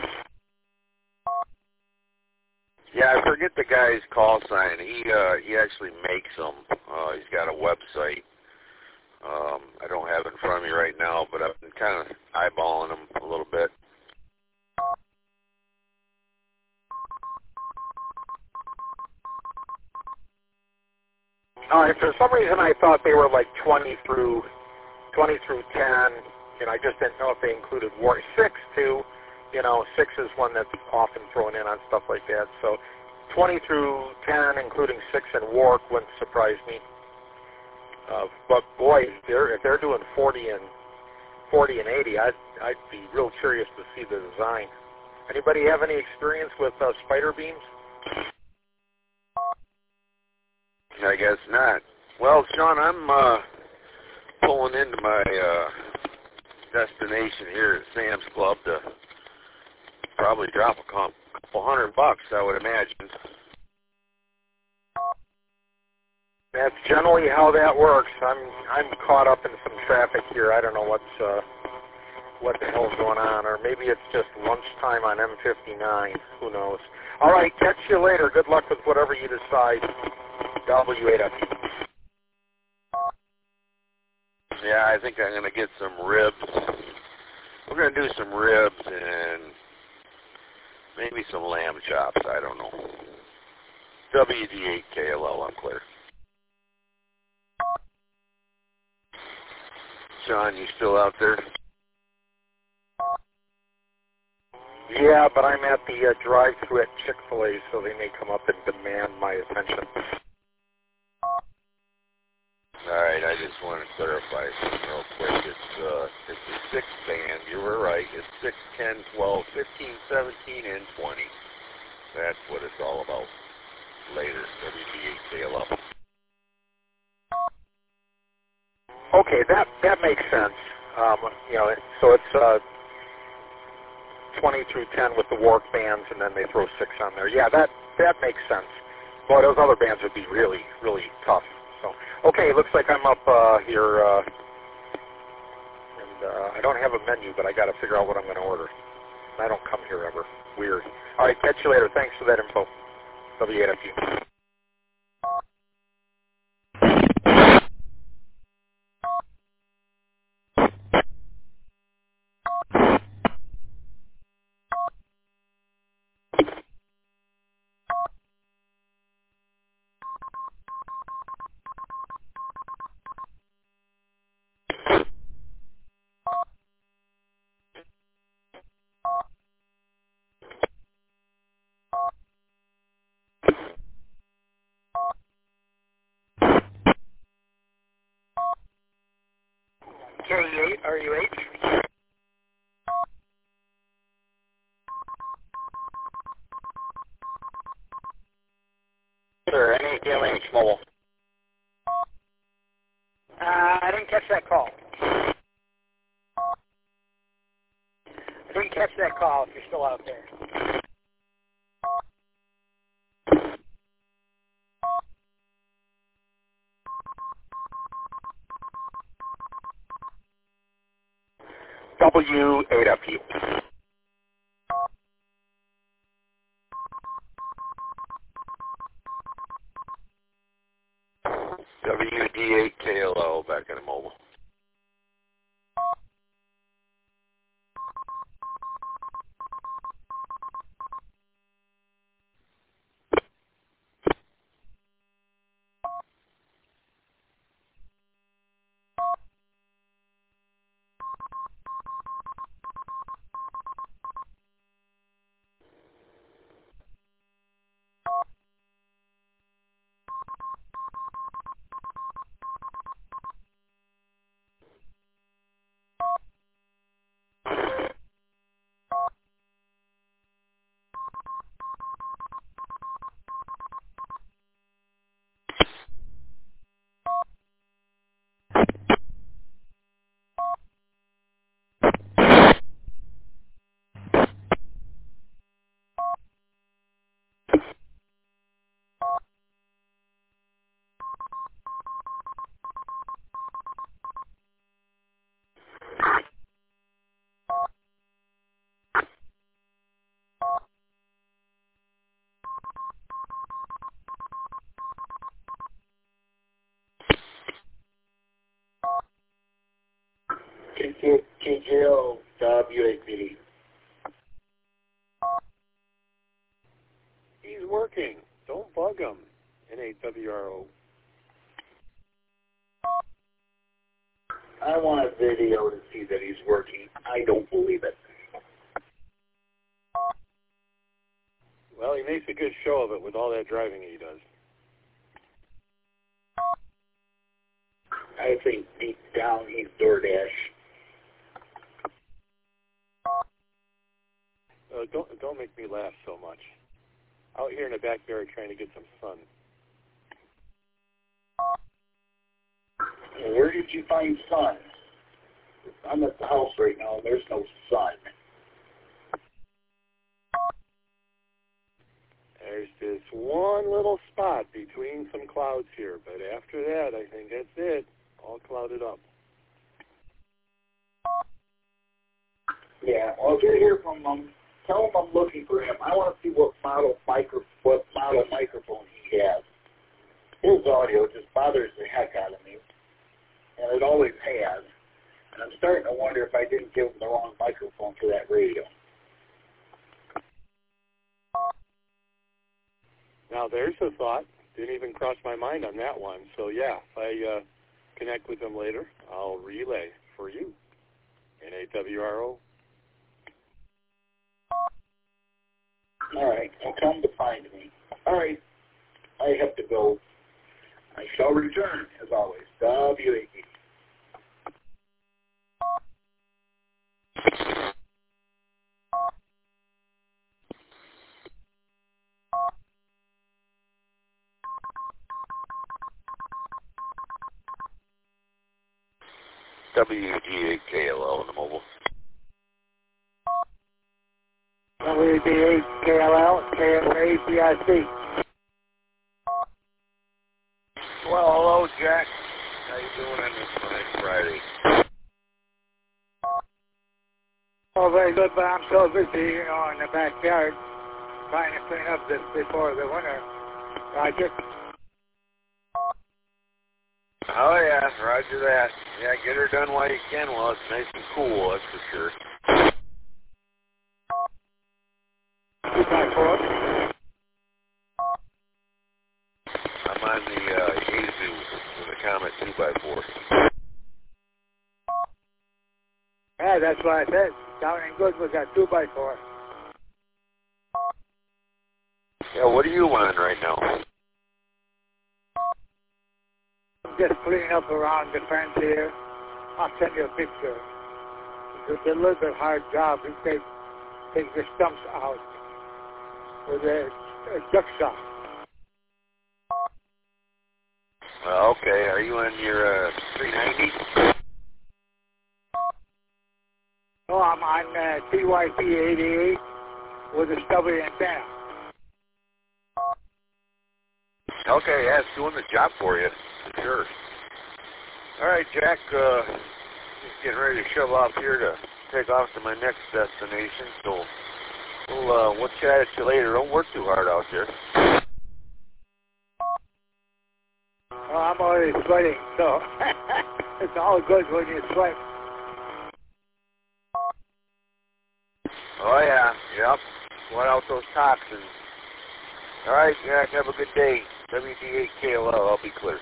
Yeah, I forget the guy's call sign. He actually makes them. He's got a website. I don't have it in front of me right now, but I've been kind of eyeballing them a little bit. All right. For some reason, I thought they were like 20 through 10. I just didn't know if they included warp. 6 too. 6 is one that's often thrown in on stuff like that. So 20 through 10, including 6 and warp, wouldn't surprise me. But boy, if they're doing 40 and 80, I'd be real curious to see the design. Anybody have any experience with spider beams? I guess not. Well, Sean, I'm pulling into my destination here at Sam's Club to probably drop a couple $100, I would imagine. That's generally how that works. I'm caught up in some traffic here. I don't know what the hell's going on, or maybe it's just lunchtime on M59. Who knows? All right, catch you later. Good luck with whatever you decide. W8FU. Yeah, I think I'm going to get some ribs. We're going to do some ribs and maybe some lamb chops. I don't know. WD8KLL, I'm clear. John, you still out there? Yeah, but I'm at the drive-thru at Chick-fil-A, so they may come up and demand my attention. All right, I just want to clarify something real quick. It's the sixth band. You were right. It's 6, 10, 12, 15, 17, and 20. That's what it's all about. Later, WD8KLL. Okay, that makes sense. So it's 20 through 10 with the work bands, and then they throw 6 on there. Yeah, that makes sense. Boy, those other bands would be really, really tough. So, okay, looks like I'm up here, and I don't have a menu, but I got to figure out what I'm going to order. I don't come here ever. Weird. All right, catch you later. Thanks for that info. W8FU. K8, RUH. Sir, NATLH mobile. I didn't catch that call. I didn't catch that call if you're still out there. W8FU. WD8KLL back in the mobile. KJO W8BD. He's working. Don't bug him. NAWRO. I want a video to see that he's working. I don't believe it. Well, he makes a good show of it with all that driving he does. I think deep down he's DoorDash. Don't make me laugh so much. Out here in the backyard trying to get some sun. Where did you find sun? I'm at the house right now and there's no sun. There's just one little spot between some clouds here, but after that, I think that's it. All clouded up. Yeah, well, if you hear from him, tell him I'm looking for him. I want to see what model microphone he has. His audio just bothers the heck out of me, and it always has. And I'm starting to wonder if I didn't give him the wrong microphone for that radio. Now, there's a thought. Didn't even cross my mind on that one. So, yeah, if I connect with him later, I'll relay for you. NAWRO. All right, he'll come to find me. All right, I have to go. I shall return, as always. WAP. WGA-KLL on the mobile. WGA-KLL, KFA-PIC. Well, hello, Jack. How you doing on this fine Friday? Oh, very good, but I'm so busy, in the backyard trying to clean up this before the winter. I just... Oh, yeah, roger that. Yeah, get her done while you can while it's nice and cool, that's for sure. I'm on the Yaesu with a Comet 2x4. Yeah, that's what I said. Down in good with that 2x4. Yeah, what are you on right now? Just cleaning up around the fence here. I'll send you a picture. It's a little bit hard job. We take the stumps out with a duck saw. Okay, are you on your 390? Oh, I'm on TYP-88 with a stubby antenna. Okay, yeah, it's doing the job for you, for sure. All right, Jack, just getting ready to shove off here to take off to my next destination, so we'll chat at you later. Don't work too hard out there. Well, I'm already sweating, so it's all good when you sweat. Oh, yeah, yep. Sweat out those toxins. All right, Jack, have a good day. WD8KLL, I'll be clear.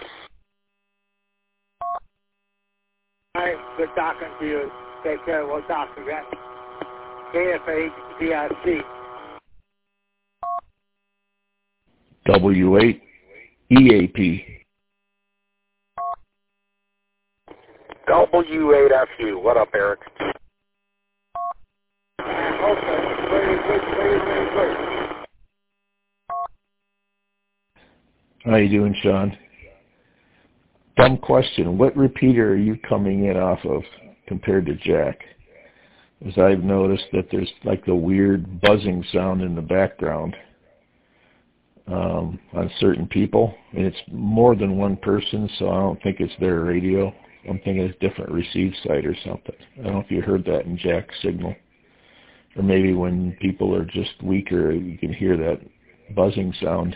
All right, good talking to you. Take care. We'll talk again. KFA-DRC. W8EAP. W8FU. What up, Eric? Okay, very good, very good. How you doing, Sean? Dumb question. What repeater are you coming in off of compared to Jack? As I've noticed that there's like a weird buzzing sound in the background on certain people. And it's more than one person, so I don't think it's their radio. I'm thinking it's a different receive site or something. I don't know if you heard that in Jack's signal. Or maybe when people are just weaker, you can hear that buzzing sound.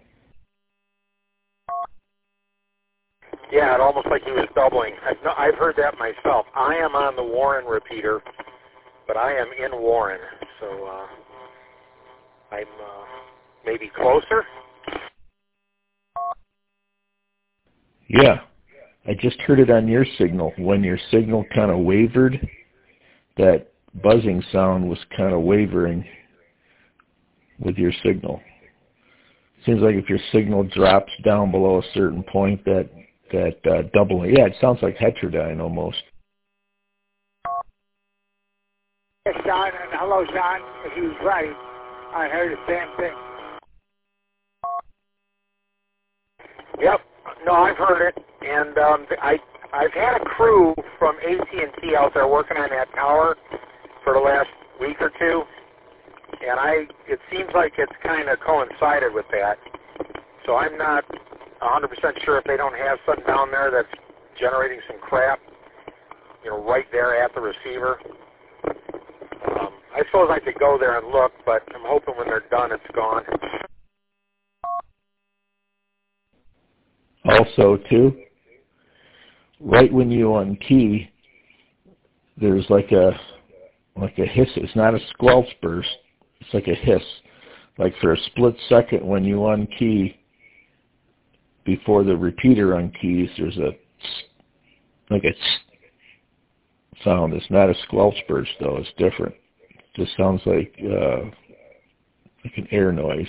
Yeah, it almost like he was doubling. I've heard that myself. I am on the Warren repeater, but I am in Warren, so I'm maybe closer. Yeah, I just heard it on your signal. When your signal kind of wavered, that buzzing sound was kind of wavering with your signal. Seems like if your signal drops down below a certain point, that doubling. Yeah, it sounds like heterodyne almost. Yes, Sean, and hello, Sean. He was right. I heard the same thing. Yep. No, I've heard it, and I've had a crew from AT&T out there working on that tower for the last week or two, And it seems like it's kind of coincided with that. So I'm not 100% sure if they don't have something down there that's generating some crap, right there at the receiver. I suppose I could go there and look, but I'm hoping when they're done, it's gone. Also, too, right when you unkey, there's like a hiss. It's not a squelch burst. It's like a hiss. Like for a split second when you unkey, before the repeater unkeys, there's a sound. It's not a squelch burst, though. It's different. It just sounds like an air noise.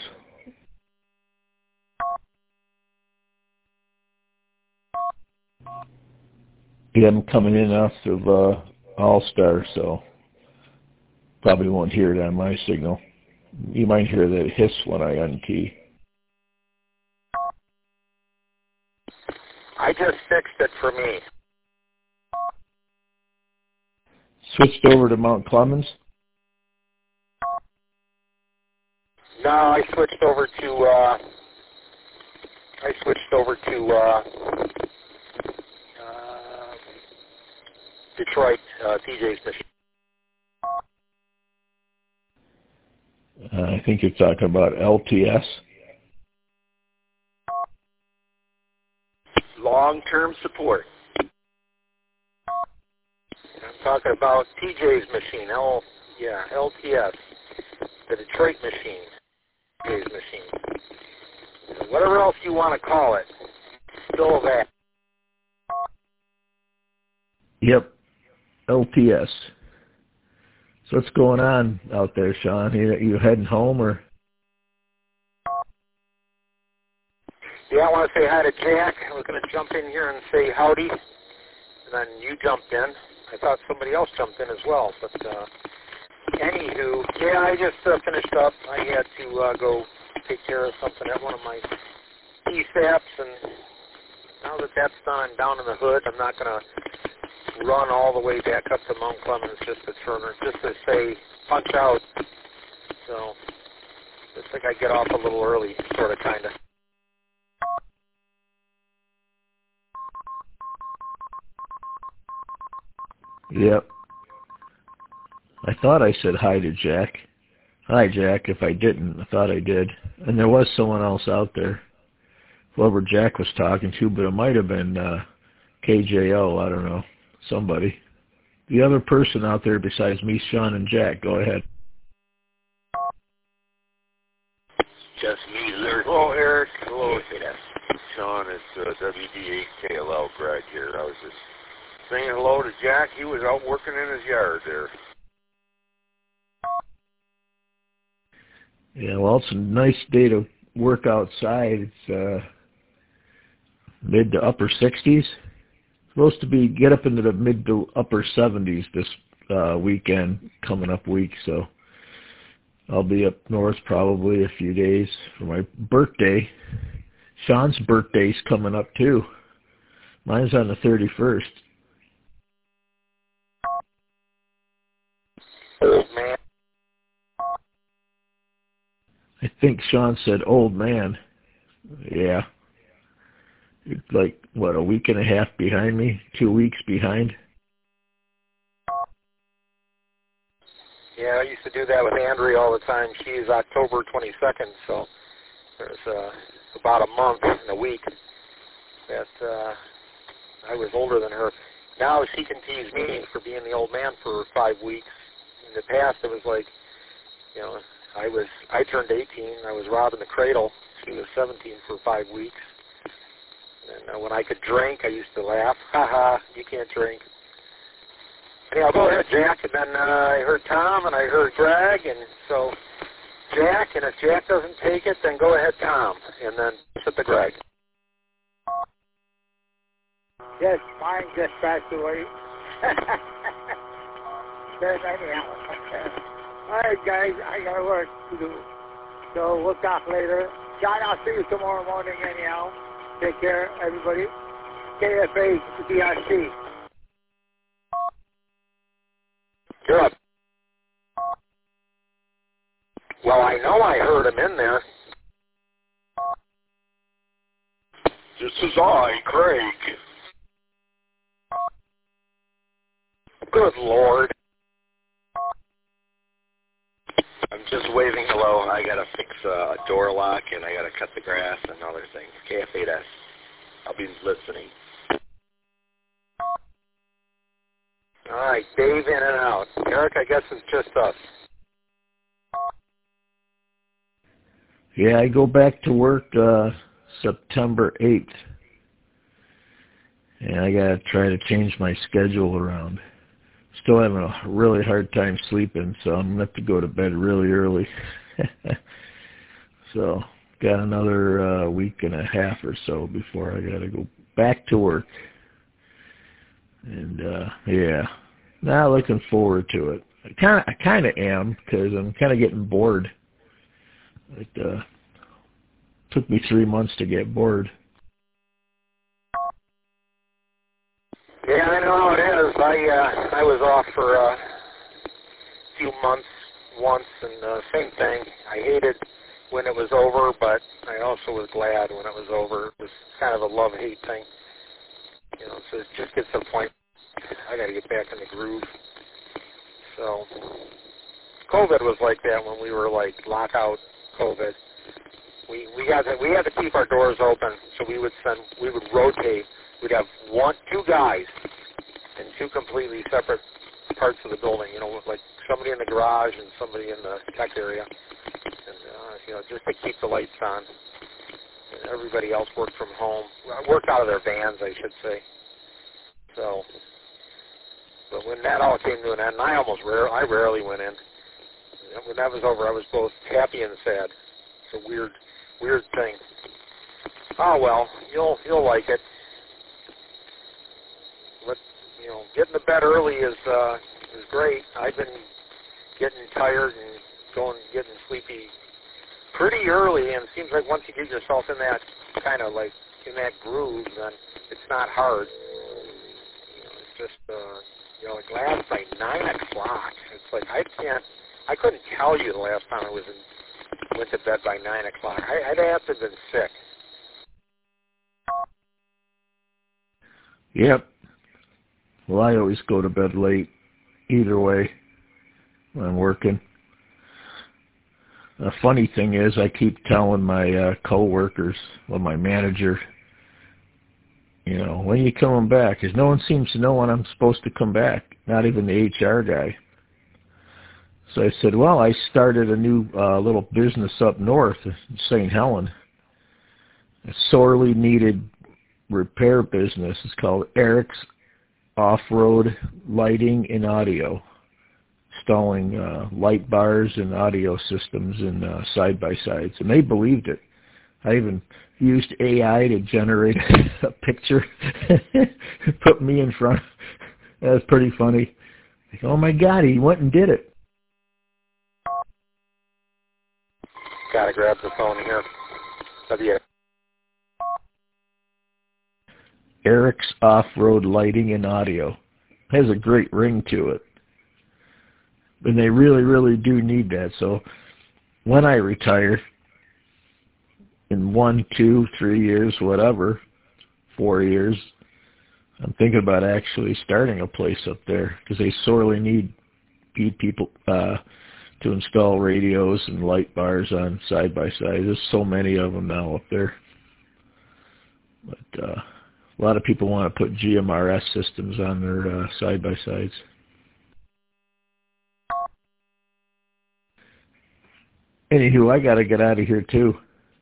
Yeah, I'm coming in off of All-Star, so probably won't hear it on my signal. You might hear the hiss when I unkey. I just fixed it for me. Switched over to Mount Clemens? No, I switched over to Detroit, TJ's machine. I think you're talking about LTS. Long-term support. I'm talking about TJ's machine. LTS. The Detroit machine. TJ's machine. Whatever else you want to call it. Still that. Yep. LTS. So what's going on out there, Sean? You heading home or? Yeah, I want to say hi to Jack. I was going to jump in here and say howdy, and then you jumped in. I thought somebody else jumped in as well, but anywho, yeah, I just finished up. I had to go take care of something at one of my PSAPs, and now that that's done, I'm down in the hood. I'm not going to run all the way back up to Mount Clemens just to say punch out. So looks like I get off a little early, sort of, kind of. Yep. I thought I said hi to Jack. Hi, Jack. If I didn't, I thought I did. And there was someone else out there, whoever Jack was talking to, but it might have been KJO. I don't know. Somebody. The other person out there besides me, Sean, and Jack. Go ahead. Just me, Lurk. Hello, Eric. Hello, Sean. It's WD8KLL Greg here. I was just saying hello to Jack. He was out working in his yard there. Yeah, well, it's a nice day to work outside. It's mid to upper 60s. Supposed to be get up into the mid to upper 70s this weekend, coming up week. So I'll be up north probably a few days for my birthday. Sean's birthday's coming up too. Mine's on the 31st. Old man. I think Sean said old man. Yeah. It's like, what, a week and a half behind me? 2 weeks behind? Yeah, I used to do that with Andrea all the time. She is October 22nd, so there's about a month and a week that I was older than her. Now she can tease me for being the old man for 5 weeks. In the past, it was like, I turned 18. I was robbing the cradle. She was 17 for 5 weeks. And when I could drink, I used to laugh. Ha ha, you can't drink. Anyhow, go ahead, Jack. And then I heard Tom, and I heard Greg. And so Jack, and if Jack doesn't take it, then go ahead, Tom. And then sit to Greg. Yes, mine just passed away. Anyhow. All right, guys, I got work to do. So we'll talk later. John, I'll see you tomorrow morning anyhow. Take care, everybody. KFA DRC. You're up. Well, I know I heard him in there. This is I, Craig. Good Lord. I'm just waving hello. I got to fix a door lock, and I got to cut the grass and other things. KF8S. I'll be listening. All right, Dave in and out. Eric, I guess it's just us. Yeah, I go back to work September 8th. And I got to try to change my schedule around. Still having a really hard time sleeping, so I'm going to have to go to bed really early. So, got another week and a half or so before I got to go back to work. And, yeah, not looking forward to it. I kind of am, because I'm kind of getting bored. It took me 3 months to get bored. Yeah, I know how it is. I was off for a few months once, and same thing. I hated when it was over, but I also was glad when it was over. It was kind of a love-hate thing. You know, so it just gets to the point, I got to get back in the groove. So, COVID was like that when we were like lockout COVID. We had to keep our doors open, so we would rotate. We'd have two guys in two completely separate parts of the building, you know, like somebody in the garage and somebody in the tech area, and you know, just to keep the lights on. And everybody else worked from home, worked out of their vans, I should say. So, but when that all came to an end, I rarely went in. When that was over, I was both happy and sad. It's a weird thing. Oh well, you'll like it. But you know, getting to bed early is great. I've been getting tired and getting sleepy pretty early, and it seems like once you get yourself in that kind of like in that groove, then it's not hard. You know, it's just you know, like last night 9 o'clock. It's like I couldn't tell you the last time I went to bed by 9 o'clock. I'd have to have been sick. Yep. Well, I always go to bed late either way when I'm working. The funny thing is, I keep telling my coworkers, well, my manager, you know, when are you coming back? Because no one seems to know when I'm supposed to come back, not even the HR guy. So I said, well, I started a new little business up north in St. Helen, a sorely needed repair business. It's called Eric's Off-Road Lighting and Audio, installing light bars and audio systems in side-by-sides. And they believed it. I even used AI to generate a picture, put me in front. That was pretty funny. Like, oh my God, he went and did it. Gotta grab the phone here. Eric's Off-Road Lighting and Audio. Has a great ring to it. And they really, really do need that. So when I retire, in 1, 2, 3 years, whatever, 4 years, I'm thinking about actually starting a place up there because they sorely need people to install radios and light bars on side-by-side. There's so many of them now up there. But a lot of people want to put GMRS systems on their side-by-sides. Anywho, I got to get out of here too.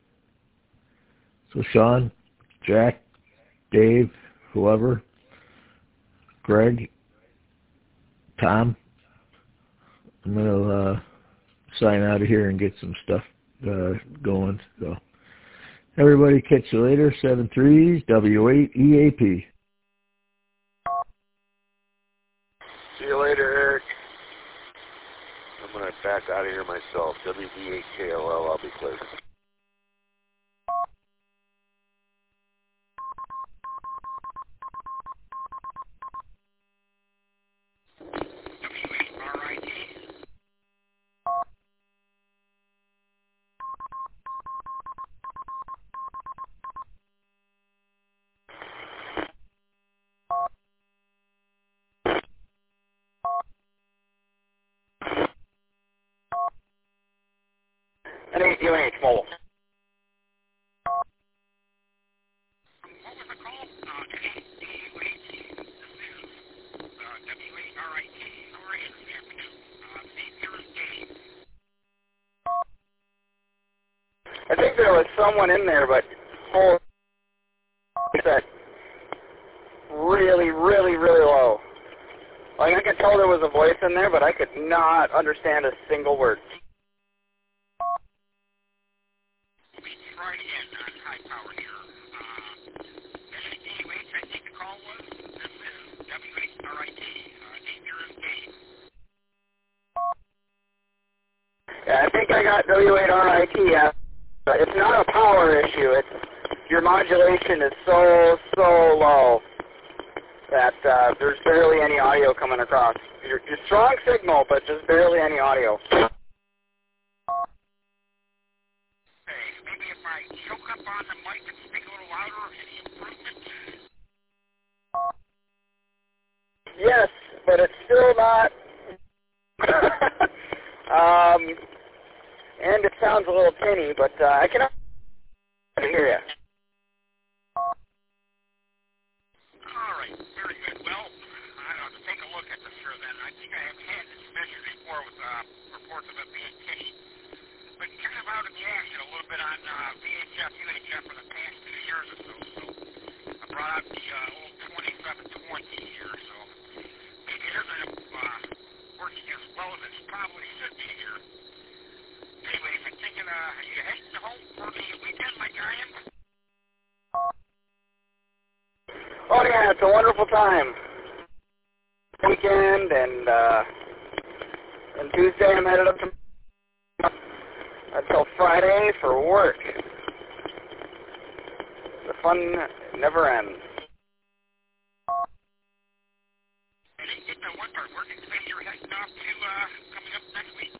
So Sean, Jack, Dave, whoever, Greg, Tom, I'm going to sign out of here and get some stuff going. So everybody catch you later. 7-3s, W8EAP. See you later, Eric. I'm going to back out of here myself. WD8KLL, I'll be clear. think there was someone in there, but holy shit, really, really, really low. Like, I could tell there was a voice in there, but I could not understand a single word. We tried again on high power here. WH, I think the call was. This is WHRIT, dangerous game. Yeah, I think I got W8RIT. Yeah. It's not a power issue. It's your modulation is so low that there's barely any audio coming across. Your strong signal, but just barely any audio. Okay, maybe if I choke up on the mic and speak a little louder, any improvement? Yes, but it's still not. And it sounds a little tinny, but I can hear you. All right, very good. Well, I don't know, to take a look at this here then, I think I have had this measured before with reports of it being tinny. But kind of out of the action a little bit on VHF, UHF for the past 2 years or so. So I brought out the old 2720 here, so maybe it isn't working as well as it probably should be here. Anyways, I'm thinking, are you heading home for the weekend, my giant? Oh yeah, it's a wonderful time. Weekend and Tuesday I'm headed up to until Friday for work. The fun never ends. And you get the one part working, so you're heading off to coming up next week.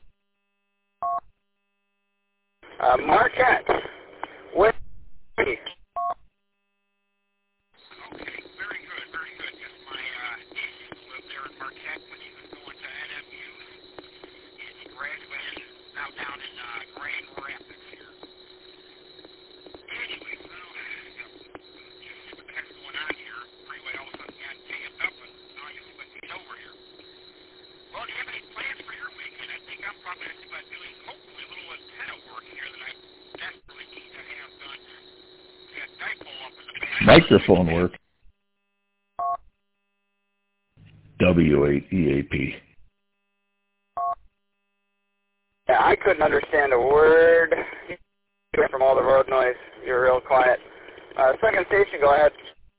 Marquette. With Okay, very good, very good. Yes, my niece used to live there in Marquette when he was going to NMU, and he graduated now down in Grand Rapids here. Anyway, so, just see what the heck's going on here. Freeway all of a sudden got jammed up, and now you see what he's over here. Well, do you have any plans for your weekend? I think I'm probably going to be doing, hopefully, a little antenna work here that I desperately need to have done. Got dipole up in the back. Microphone work. W8EAP. yeah, I couldn't understand a word from all the road noise. You're real quiet. Second station, go ahead.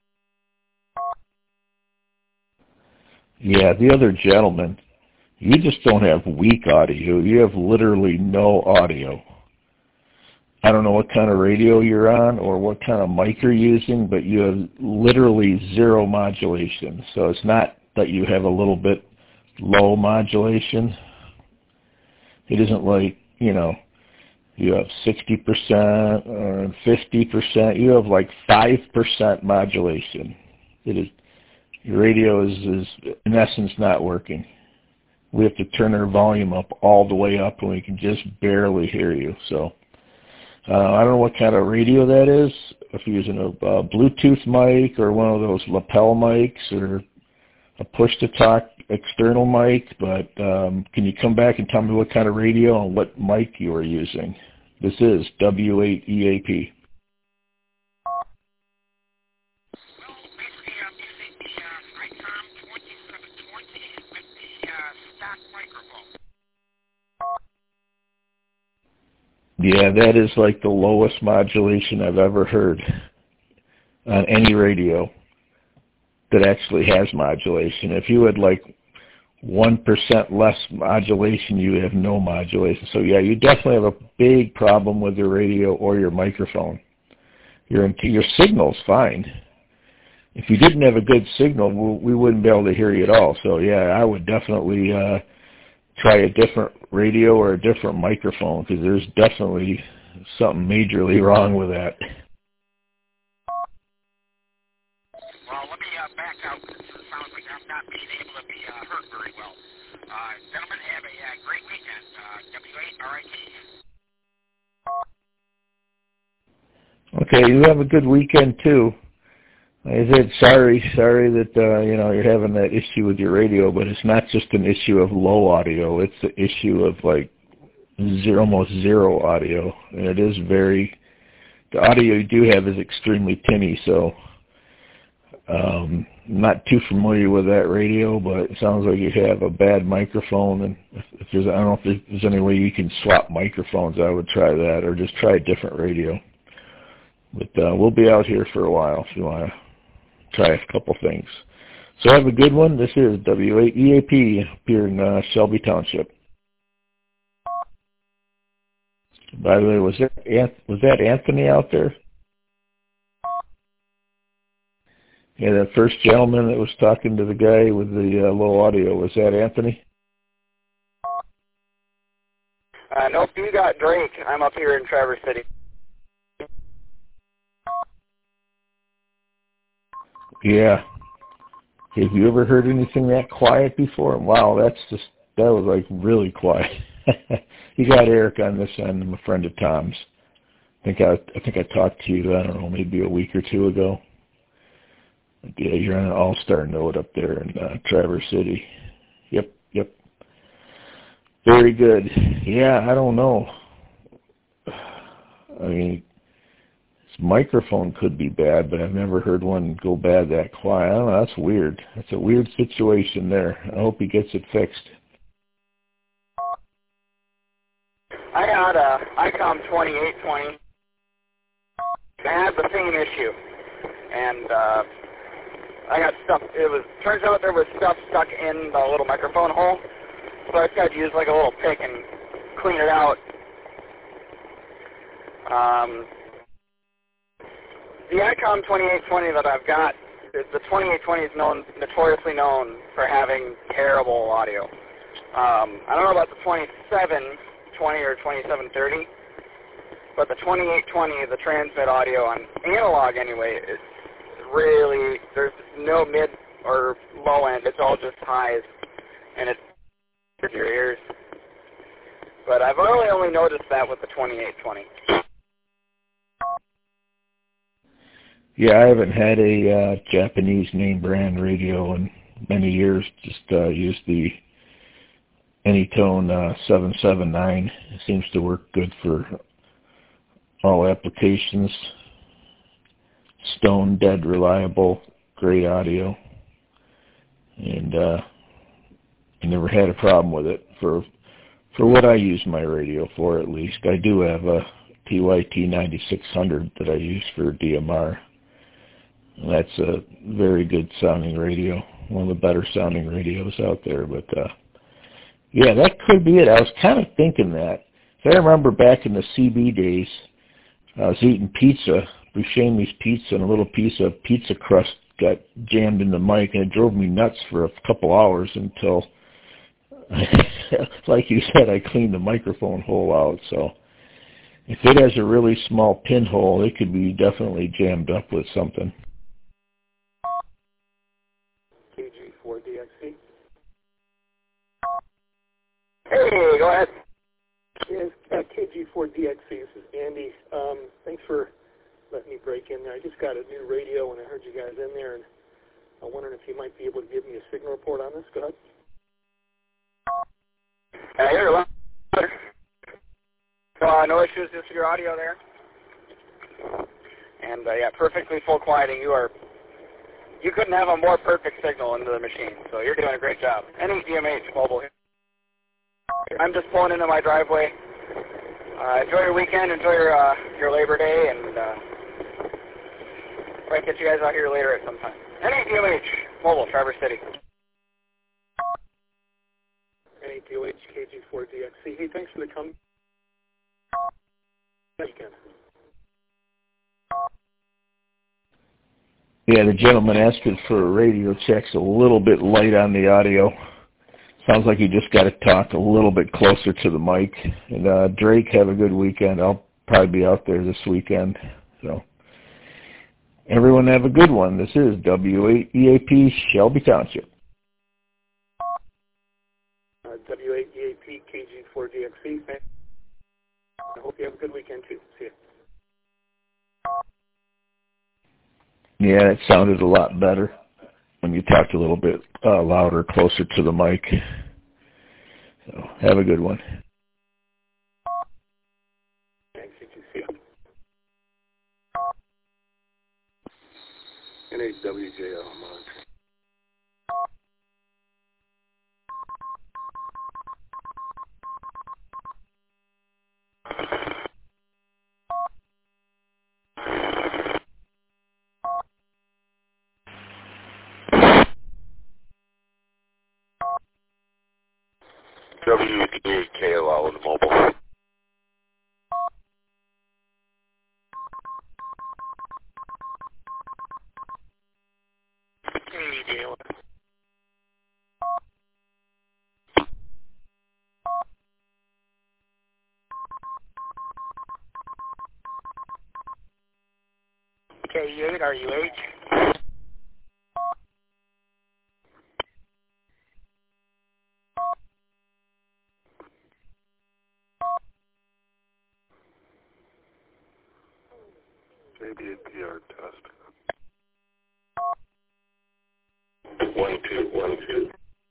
Yeah, the other gentleman, you just don't have weak audio. You have literally no audio. I don't know what kind of radio you're on or what kind of mic you're using, but you have literally zero modulation. So it's not that you have a little bit low modulation. It isn't like, you have 60% or 50%. You have like 5% modulation. Your radio is in essence not working. We have to turn our volume up all the way up and we can just barely hear you. So I don't know what kind of radio that is, if you're using a Bluetooth mic or one of those lapel mics or a push-to-talk external mic, but can you come back and tell me what kind of radio and what mic you are using? This is W8EAP. Well, basically, I'm using the ICOM 2720 with the stock microphone. Yeah, that is like the lowest modulation I've ever heard on any radio that actually has modulation. If you had like 1% less modulation, you have no modulation. So yeah, you definitely have a big problem with your radio or your microphone. Your signal's fine. If you didn't have a good signal, we wouldn't be able to hear you at all. So yeah, I would definitely try a different radio or a different microphone, because there's definitely something majorly wrong with that. Well, let me back out, because it sounds like I'm not being able to be heard very well. Gentlemen, have a great weekend. W8RIT. Okay, you have a good weekend too. Like I said, sorry that you're having that issue with your radio, but it's not just an issue of low audio. It's the issue of like almost zero audio, and it is very the audio you do have is extremely tinny, so I'm not too familiar with that radio, but it sounds like you have a bad microphone. And if there's, I don't know if there's any way you can swap microphones. I would try that, or just try a different radio. But we'll be out here for a while if you want to try a couple things. So have a good one. This is W8EAP here in Shelby Township. By the way, was that Anthony out there? Yeah, that first gentleman that was talking to the guy with the low audio, was that Anthony? Nope, you got Drake. I'm up here in Traverse City. Yeah. Have you ever heard anything that quiet before? Wow, that was like really quiet. You got Eric on this end. I'm a friend of Tom's. I think I talked to you, I don't know, maybe a week or two ago. Yeah, you're on an all-star note up there in Traverse City. Yep. Very good. Yeah, I don't know. I mean, his microphone could be bad, but I've never heard one go bad that quiet. I don't know, that's weird. That's a weird situation there. I hope he gets it fixed. I got a ICOM 2820. I had the same issue, and I got stuff. Turns out there was stuff stuck in the little microphone hole, so I just had to use like a little pick and clean it out. The ICOM 2820 that I've got, the 2820 is notoriously known for having terrible audio. I don't know about the 2720 or 2730, but the 2820, the transmit audio on analog anyway, is really, there's no mid or low end, it's all just highs, and it's for your ears. But I've only noticed that with the 2820. Yeah, I haven't had a Japanese name brand radio in many years. Just use the Anytone 779. It seems to work good for all applications. Stone dead reliable, great audio, and I never had a problem with it for what I use my radio for. At least I do have a TYT 9600 that I use for DMR. And that's a very good sounding radio, one of the better sounding radios out there. But yeah, that could be it. I was kind of thinking that. I remember back in the CB days, I was eating pizza, Buscemi's pizza, and a little piece of pizza crust got jammed in the mic, and it drove me nuts for a couple hours until, like you said, I cleaned the microphone hole out. So if it has a really small pinhole, it could be definitely jammed up with something. KG4DXC. Hey, go ahead. Yes, KG4DXC, this is Andy. Thanks for letting me break in there. I just got a new radio and I heard you guys in there, and I'm wondering if you might be able to give me a signal report on this. Go ahead. I hear a lot. No issues with your audio there. And yeah, perfectly full quieting. You couldn't have a more perfect signal into the machine, so you're doing a great job. Any DMH mobile here. I'm just pulling into my driveway. Enjoy your weekend, enjoy your Labor Day, and might get you guys out here later at some time. NADOH Mobile, Traverse City. NADOH KG4DXC. Hey, thanks for the come. Weekend. Yeah, the gentleman asking for a radio check's a little bit light on the audio. Sounds like you just got to talk a little bit closer to the mic. And Drake, have a good weekend. I'll probably be out there this weekend. So everyone have a good one. This is W8EAP Shelby Township. W8EAP KG4DXC. I hope you have a good weekend too. See you. Yeah, it sounded a lot better when you talked a little bit louder, closer to the mic. So have a good one. Thanks. You too. See you. WJL monitoring. WDKLL in the mobile. K8, RUH. JBAPR test. 1, 2, 1, 2.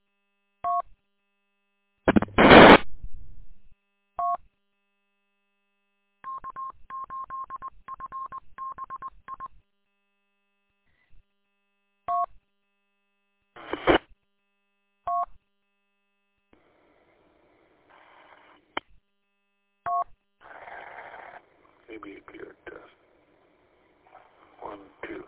JBAPR test. 1, 2.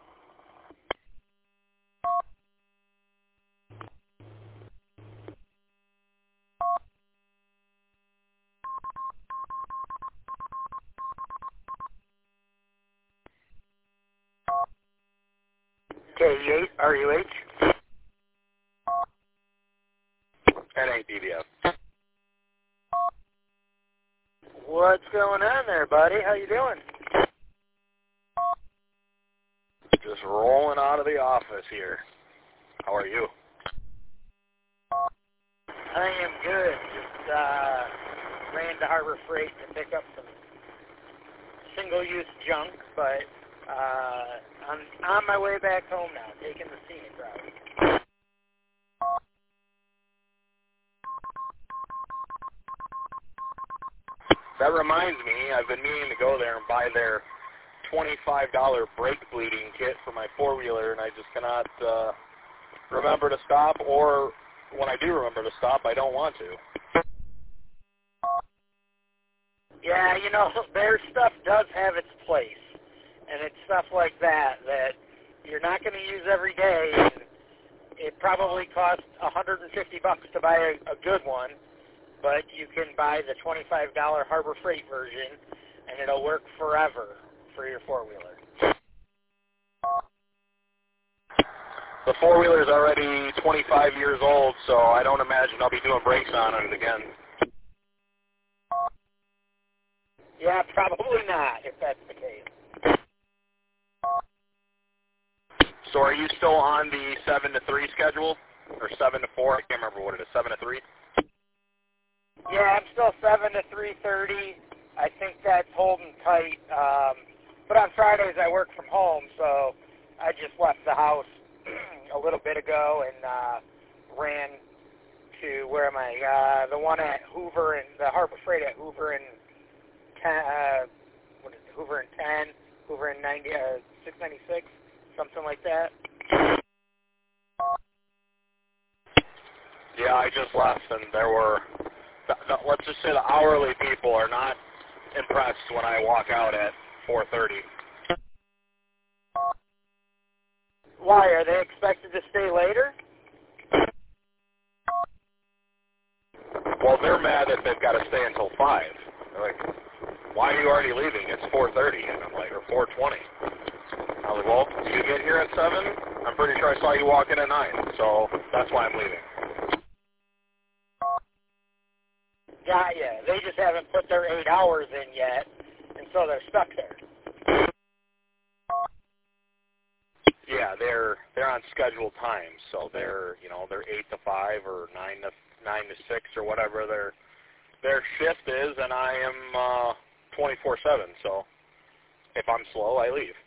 K8, RUH. NADVF. What's going on there, buddy? How you doing? Just rolling out of the office here. How are you? I am good. Just ran to Harbor Freight to pick up some single-use junk, but I'm on my way back home now, taking the scenic route. That reminds me, I've been meaning to go there and buy their $25 brake bleeding kit for my four-wheeler, and I just cannot remember to stop, or when I do remember to stop, I don't want to. Yeah, you know, their stuff does have its place, and it's stuff like that that you're not going to use every day, and it probably costs $150 to buy a good one, but you can buy the $25 Harbor Freight version, and it'll work forever for your four-wheeler. The four-wheeler's already 25 years old, so I don't imagine I'll be doing brakes on it again. Yeah, probably not, if that's the case. So are you still on the 7 to 3 schedule? Or 7 to 4? I can't remember what it is. 7 to 3? Yeah, I'm still 7 to 3:30. I think that's holding tight. But on Fridays I work from home, so I just left the house a little bit ago and ran to where am I? The one at Hoover and the Harbor Freight at Hoover and 10. What is it? Hoover and 10, Hoover and 696, something like that. Yeah, I just left, and there were, let's just say the hourly people are not impressed when I walk out at 4:30. Why? Are they expected to stay later? Well, they're mad that they've got to stay until 5. They're like, why are you already leaving? It's 4:30. And I'm like, or 4:20. I was like, well, you get here at 7? I'm pretty sure I saw you walk in at 9, so that's why I'm leaving. Got ya. They just haven't put their 8 hours in yet, and so they're stuck there. Yeah, they're on scheduled times, so they're 8 to 5 or 9 to 6 or whatever their shift is, and I am 24/7. So if I'm slow, I leave.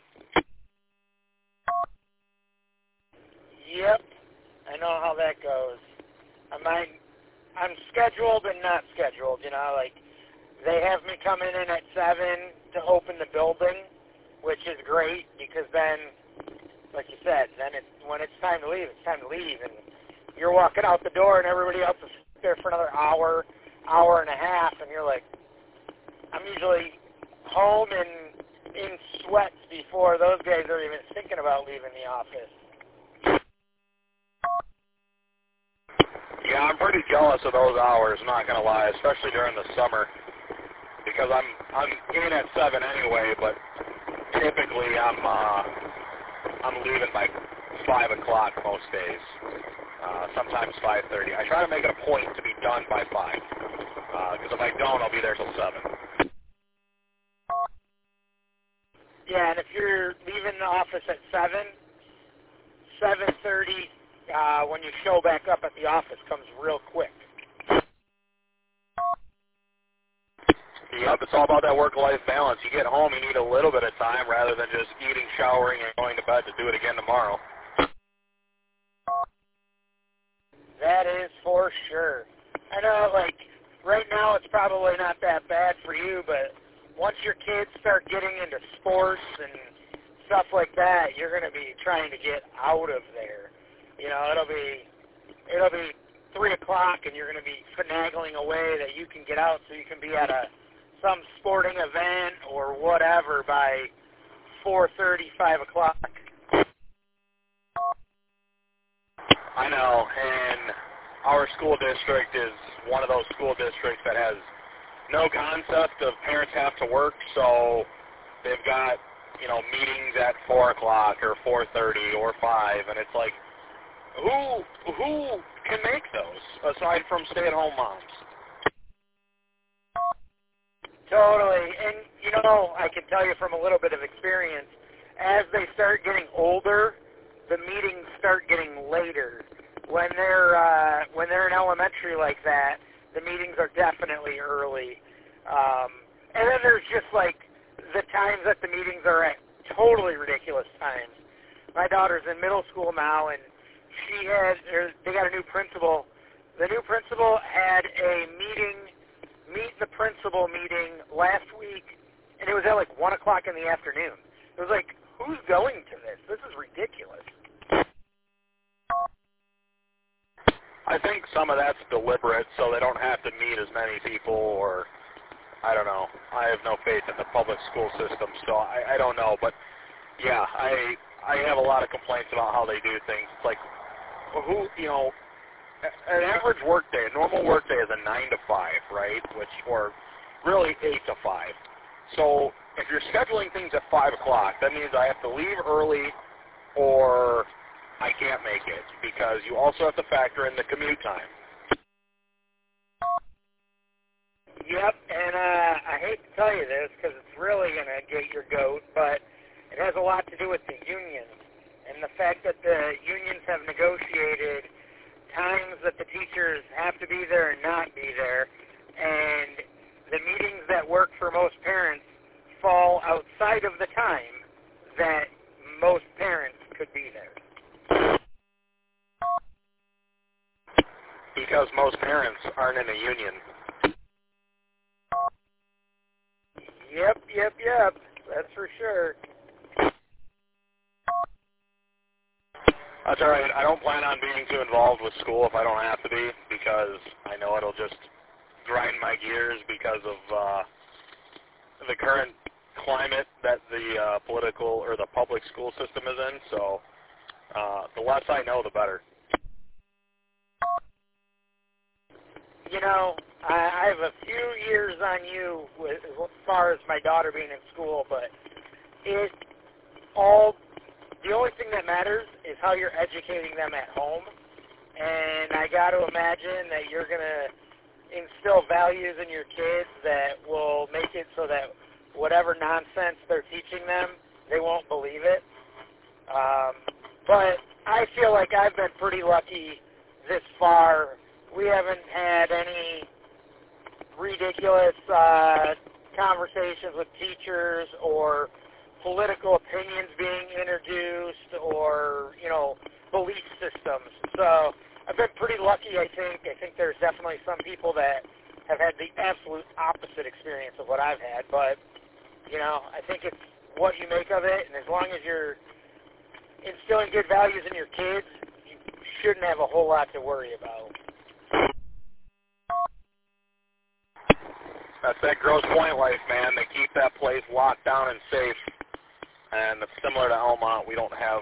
Yep, I know how that goes. I'm scheduled and not scheduled, like they have me coming in at 7 to open the building, which is great because then like you said, then when it's time to leave, it's time to leave, and you're walking out the door, and everybody else is there for another hour, hour and a half, and you're like, I'm usually home and in sweats before those guys are even thinking about leaving the office. Yeah, I'm pretty jealous of those hours, not gonna lie, especially during the summer, because I'm in at 7 anyway, but typically I'm leaving by 5 o'clock most days, sometimes 5:30. I try to make it a point to be done by 5, because if I don't, I'll be there till 7. Yeah, and if you're leaving the office at 7:30, when you show back up at the office comes real quick. Yep, it's all about that work-life balance. You get home, you need a little bit of time rather than just eating, showering, and going to bed to do it again tomorrow. That is for sure. I know, like, right now it's probably not that bad for you, but once your kids start getting into sports and stuff like that, you're going to be trying to get out of there. You know, it'll be 3 o'clock, and you're going to be finagling away that you can get out so you can be at some sporting event or whatever by 4:30, 5 o'clock. I know, and our school district is one of those school districts that has no concept of parents have to work, so they've got, meetings at 4 o'clock or 4:30 or 5, and it's like, who can make those aside from stay-at-home moms? Totally, and I can tell you from a little bit of experience, as they start getting older, the meetings start getting later. When they're in elementary like that, the meetings are definitely early. And then there's just like the times that the meetings are at totally ridiculous times. My daughter's in middle school now, and they got a new principal. The new principal had a meet the principal meeting last week, and it was at like 1 o'clock in the afternoon. It was like, who's going to this? This is ridiculous. I think some of that's deliberate, so they don't have to meet as many people, or I don't know. I have no faith in the public school system, so I don't know. But yeah, I have a lot of complaints about how they do things. It's like, an average workday, a normal workday is a 9 to 5, right? Or really 8 to 5. So if you're scheduling things at 5 o'clock, that means I have to leave early, or I can't make it, because you also have to factor in the commute time. Yep, and I hate to tell you this because it's really going to get your goat, but it has a lot to do with the unions and the fact that the unions have negotiated times that the teachers have to be there and not be there, and the meetings that work for most parents fall outside of the time that most parents could be there. Because most parents aren't in a union. Yep. That's for sure. That's all right. I don't plan on being too involved with school if I don't have to be, because I know it'll just grind my gears because of the current climate that the political or the public school system is in. So the less I know, the better. I have a few years on you as far as my daughter being in school, but the only thing that matters is how you're educating them at home. And I got to imagine that you're going to instill values in your kids that will make it so that whatever nonsense they're teaching them, they won't believe it. But I feel like I've been pretty lucky this far. We haven't had any ridiculous conversations with teachers or political opinions being introduced or, belief systems. So I've been pretty lucky, I think. I think there's definitely some people that have had the absolute opposite experience of what I've had. But, I think it's what you make of it. And as long as you're instilling good values in your kids, you shouldn't have a whole lot to worry about. That's that Grosse Pointe life, man. They keep that place locked down and safe. And it's similar to Elmont. We don't have,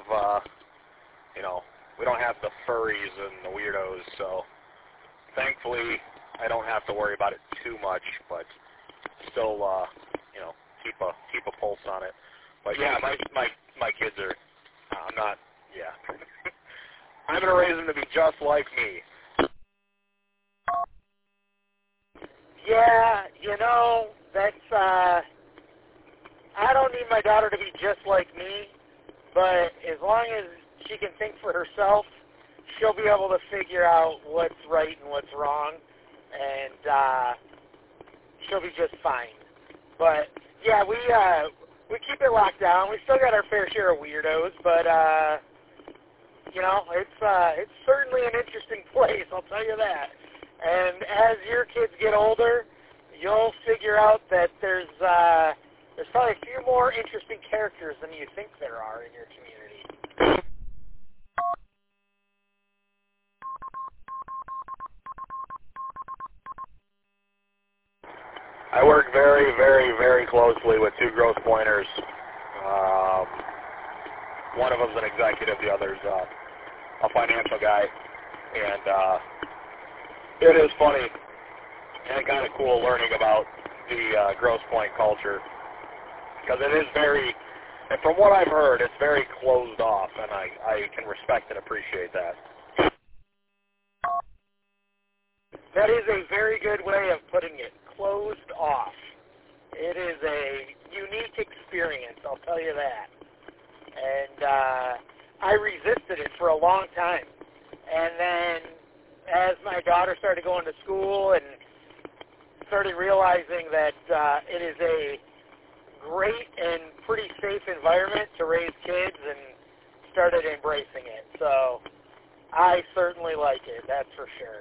we don't have the furries and the weirdos. So thankfully, I don't have to worry about it too much. But still, keep a pulse on it. But yeah, my kids are. I'm not. Yeah. I'm gonna raise them to be just like me. Yeah, that's, I don't need my daughter to be just like me, but as long as she can think for herself, she'll be able to figure out what's right and what's wrong, and she'll be just fine. But, yeah, we keep it locked down. We still got our fair share of weirdos, but, it's certainly an interesting place, I'll tell you that. And as your kids get older, you'll figure out that there's probably a few more interesting characters than you think there are in your community. I work very, very, very closely with two Grosse Pointers. One of them's an executive, the other's a financial guy. And it is funny and kind of cool learning about the Grosse Pointe culture, because it is very, and from what I've heard, it's very closed off, and I can respect and appreciate that. That is a very good way of putting it, closed off. It is a unique experience, I'll tell you that. And I resisted it for a long time. And then as my daughter started going to school and started realizing that it is a great and pretty safe environment to raise kids, and started embracing it. So I certainly like it, that's for sure.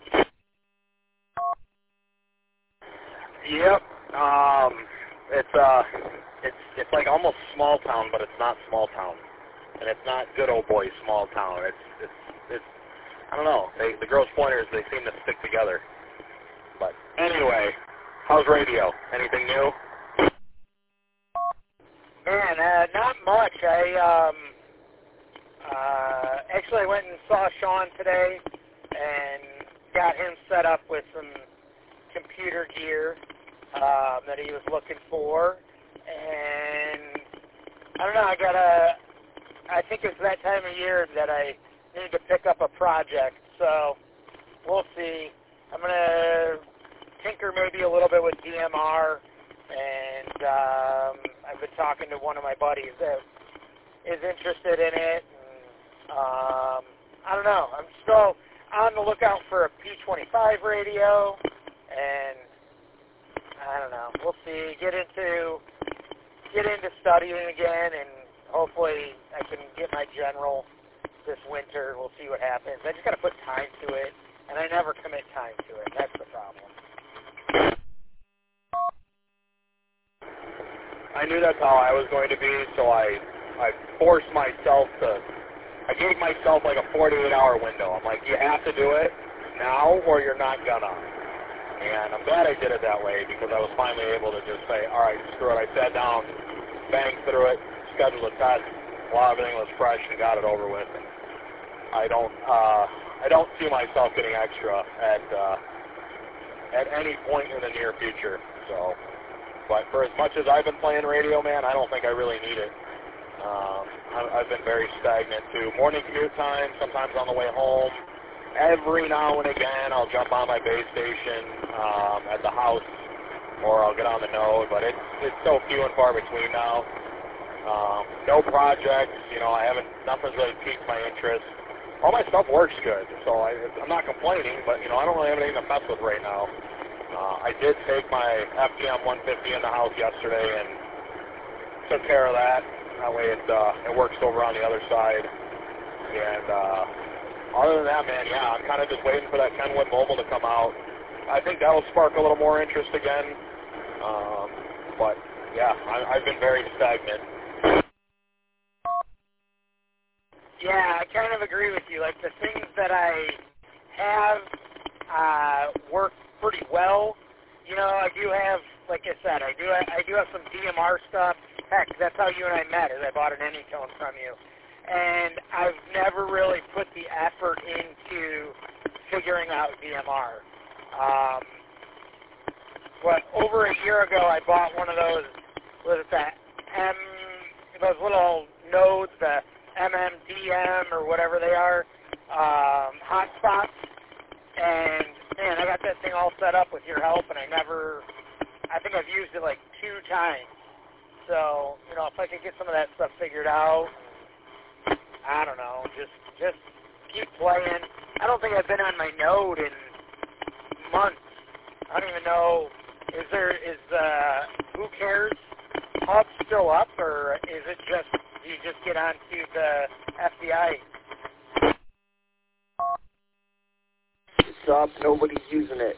Yep. It's like almost small town, but it's not small town, and it's not good old boy small town. It's I don't know. The Grosse Pointers, they seem to stick together. But anyway, how's radio? Anything new? Man, not much. I actually went and saw Sean today and got him set up with some computer gear that he was looking for. And I don't know, I think it's that time of year that I need to pick up a project, so we'll see. I'm going to tinker maybe a little bit with DMR, and I've been talking to one of my buddies that is interested in it. And, I don't know. I'm still on the lookout for a P25 radio, and I don't know. We'll see. Get into studying again, and hopefully I can get my general this winter. We'll see what happens. I just got to put time to it, and I never commit time to it. That's the problem. I knew that's how I was going to be, so I forced myself to, I gave myself like a 48-hour window. I'm like, you have to do it now or you're not gonna. And I'm glad I did it that way, because I was finally able to just say, all right, screw it. I sat down, banged through it, scheduled a test while everything was fresh, and got it over with. And I don't see myself getting extra at any point in the near future. So, but for as much as I've been playing radio, man, I don't think I really need it. I've been very stagnant too. Morning commute time, sometimes on the way home. Every now and again, I'll jump on my base station at the house, or I'll get on the node, but it's so few and far between now. No projects, nothing's really piqued my interest. All my stuff works good, so I'm not complaining, but, I don't really have anything to mess with right now. I did take my FDM 150 in the house yesterday and took care of that. That way it works over on the other side. And other than that, man, yeah, I'm kind of just waiting for that Kenwood Mobile to come out. I think that'll spark a little more interest again. But, yeah, I've been very stagnant. Yeah, I kind of agree with you. Like, the things that I have work pretty well. You know, I do have, like I said, I do have some DMR stuff. Heck, that's how you and I met, is I bought an Anytone from you. And I've never really put the effort into figuring out DMR. But over a year ago, I bought one of those, what is that, those little nodes, the MMDM or whatever they are, hotspots. And, man, I got that thing all set up with your help, and I think I've used it like 2 times. So, you know, if I could get some of that stuff figured out, I don't know, just keep playing. I don't think I've been on my node in months. I don't even know, is Who Cares hub still up, or is it just, you just get onto the FBI? It's up, nobody's using it.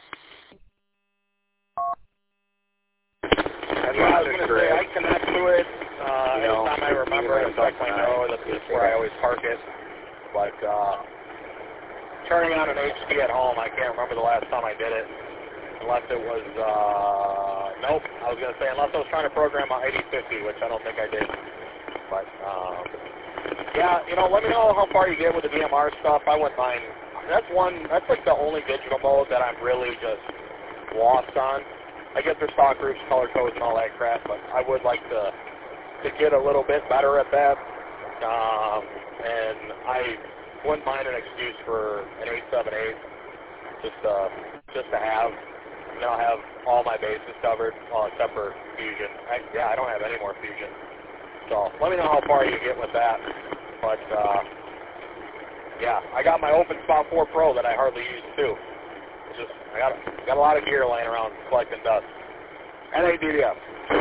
I was going to say, I connect to it. Anytime I remember it, I know that's where I always park it. But turning on an HD at home, I can't remember the last time I did it. Unless it was, nope, I was going to say, unless I was trying to program my 8050, which I don't think I did. But, yeah, you know, let me know how far you get with the DMR stuff. I wouldn't mind. That's like the only digital mode that I'm really just lost on. I get their stock groups, color codes, and all that crap, but I would like to get a little bit better at that. And I wouldn't mind an excuse for an 878, just to have. And then I'll have all my bases covered, well, except for Fusion. I don't have any more Fusion. So let me know how far you get with that. But yeah, I got my OpenSpot 4 Pro that I hardly use too. I got a lot of gear laying around collecting dust. NADDF.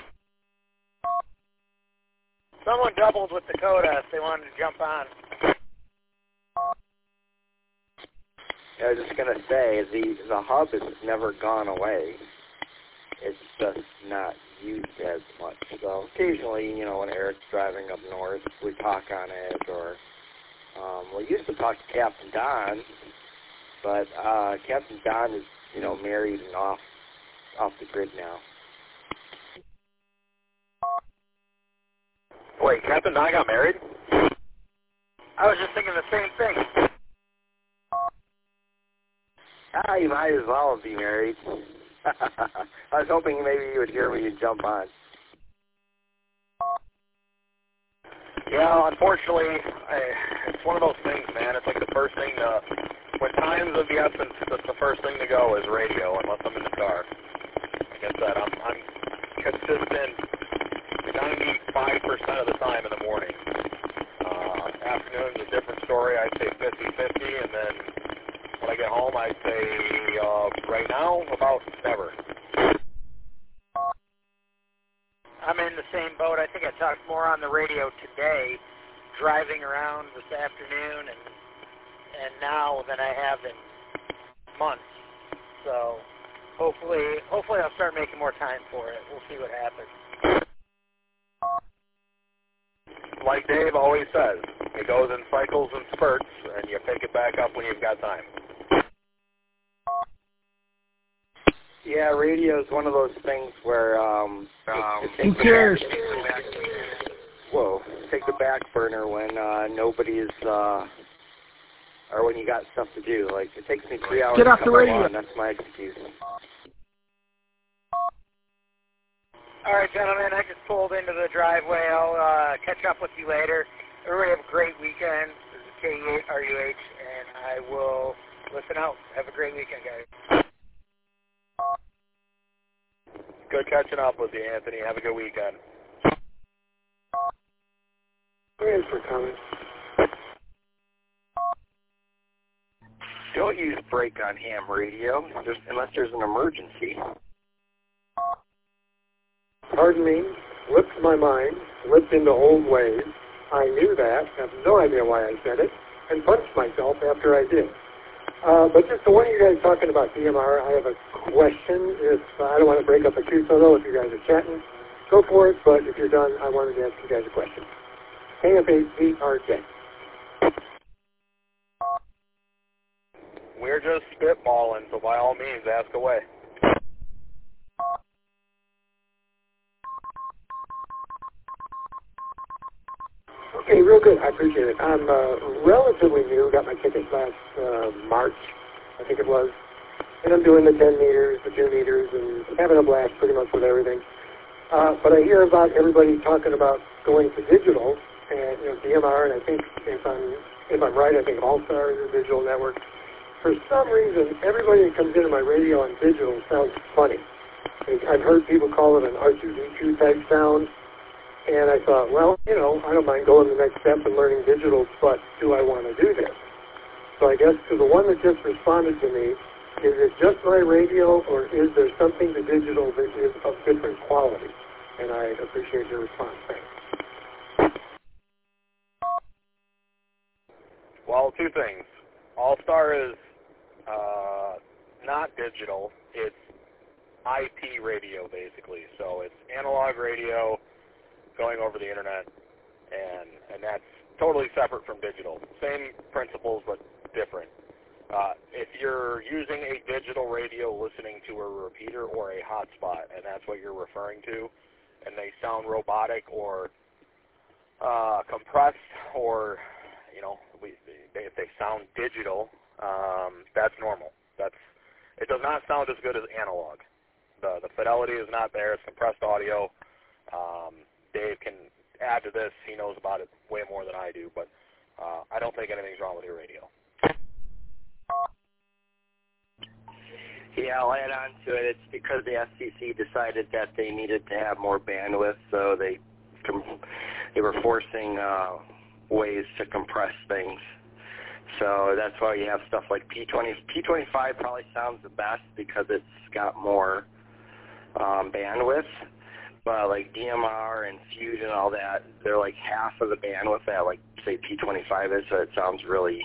Someone doubled with Dakota if they wanted to jump on. I was just going to say, the hub has never gone away. It's just not used as much. So occasionally, you know, when Eric's driving up north, we talk on it, or we used to talk to Captain Don, but Captain Don is, you know, married and off the grid now. Wait, Captain Don got married? I was just thinking the same thing. You might as well be married. I was hoping maybe you would hear me and jump on. Yeah, unfortunately, it's one of those things, man. It's like the first thing when time's of the essence, the first thing to go is radio, unless I'm in the car. Like I said, I'm consistent 95% of the time in the morning. Afternoon's a different story. I'd say 50-50, and then when I get home, I'd say right now, about never. I'm in the same boat. I think I talked more on the radio today, driving around this afternoon, and now than I have in months. So hopefully I'll start making more time for it. We'll see what happens. Like Dave always says, it goes in cycles and spurts, and you pick it back up when you've got time. Yeah, radio is one of those things where who cares? Take the back burner when nobody is, or when you got stuff to do. Like, it takes me 3 hours Get to off come the radio. on. That's my excuse. All right, gentlemen, I just pulled into the driveway. I'll catch up with you later. Everybody have a great weekend. This is KE8RUH, and I will listen out. Have a great weekend, guys. Good catching up with you, Anthony. Have a good weekend. Thanks for coming. Don't use break on ham radio unless there's an emergency. Pardon me, slipped my mind, slipped into old ways. I knew that, have no idea why I said it, and punched myself after I did. But just the one of you guys talking about DMR, I have a question. I don't want to break up a QSO if you guys are chatting. Go for it, but if you're done, I wanted to ask you guys a question. KF8VRJ. We're just spitballing, so by all means, ask away. Okay, real good. I appreciate it. I'm relatively new. Got my tickets last March, I think it was. And I'm doing the 10 meters, the 2 meters, and having a blast pretty much with everything. But I hear about everybody talking about going to digital, and DMR, and I think if I'm right, I think All-Star is a digital network. For some reason, everybody that comes into my radio on digital sounds funny. I've heard people call it an R2D2 type sound, and I thought, well, I don't mind going the next step and learning digital, but do I want to do this? So I guess to the one that just responded to me, is it just my radio, or is there something to digital that is of different quality? And I appreciate your response. Thanks. Well, two things. All-Star is not digital. It's IP radio, basically. So it's analog radio going over the internet, and that's totally separate from digital. Same principles, but different. If you're using a digital radio listening to a repeater or a hotspot, and that's what you're referring to, and they sound robotic or compressed, or if they sound digital, that's normal. It does not sound as good as analog. The fidelity is not there. It's compressed audio. Dave can add to this. He knows about it way more than I do, but I don't think anything's wrong with your radio. Yeah, I'll add on to it. It's because the FCC decided that they needed to have more bandwidth, so they were forcing ways to compress things. So that's why you have stuff like P20. P25 probably sounds the best because it's got more bandwidth. But like DMR and Fusion and all that, they're like half of the bandwidth that like say P25 is, so it sounds really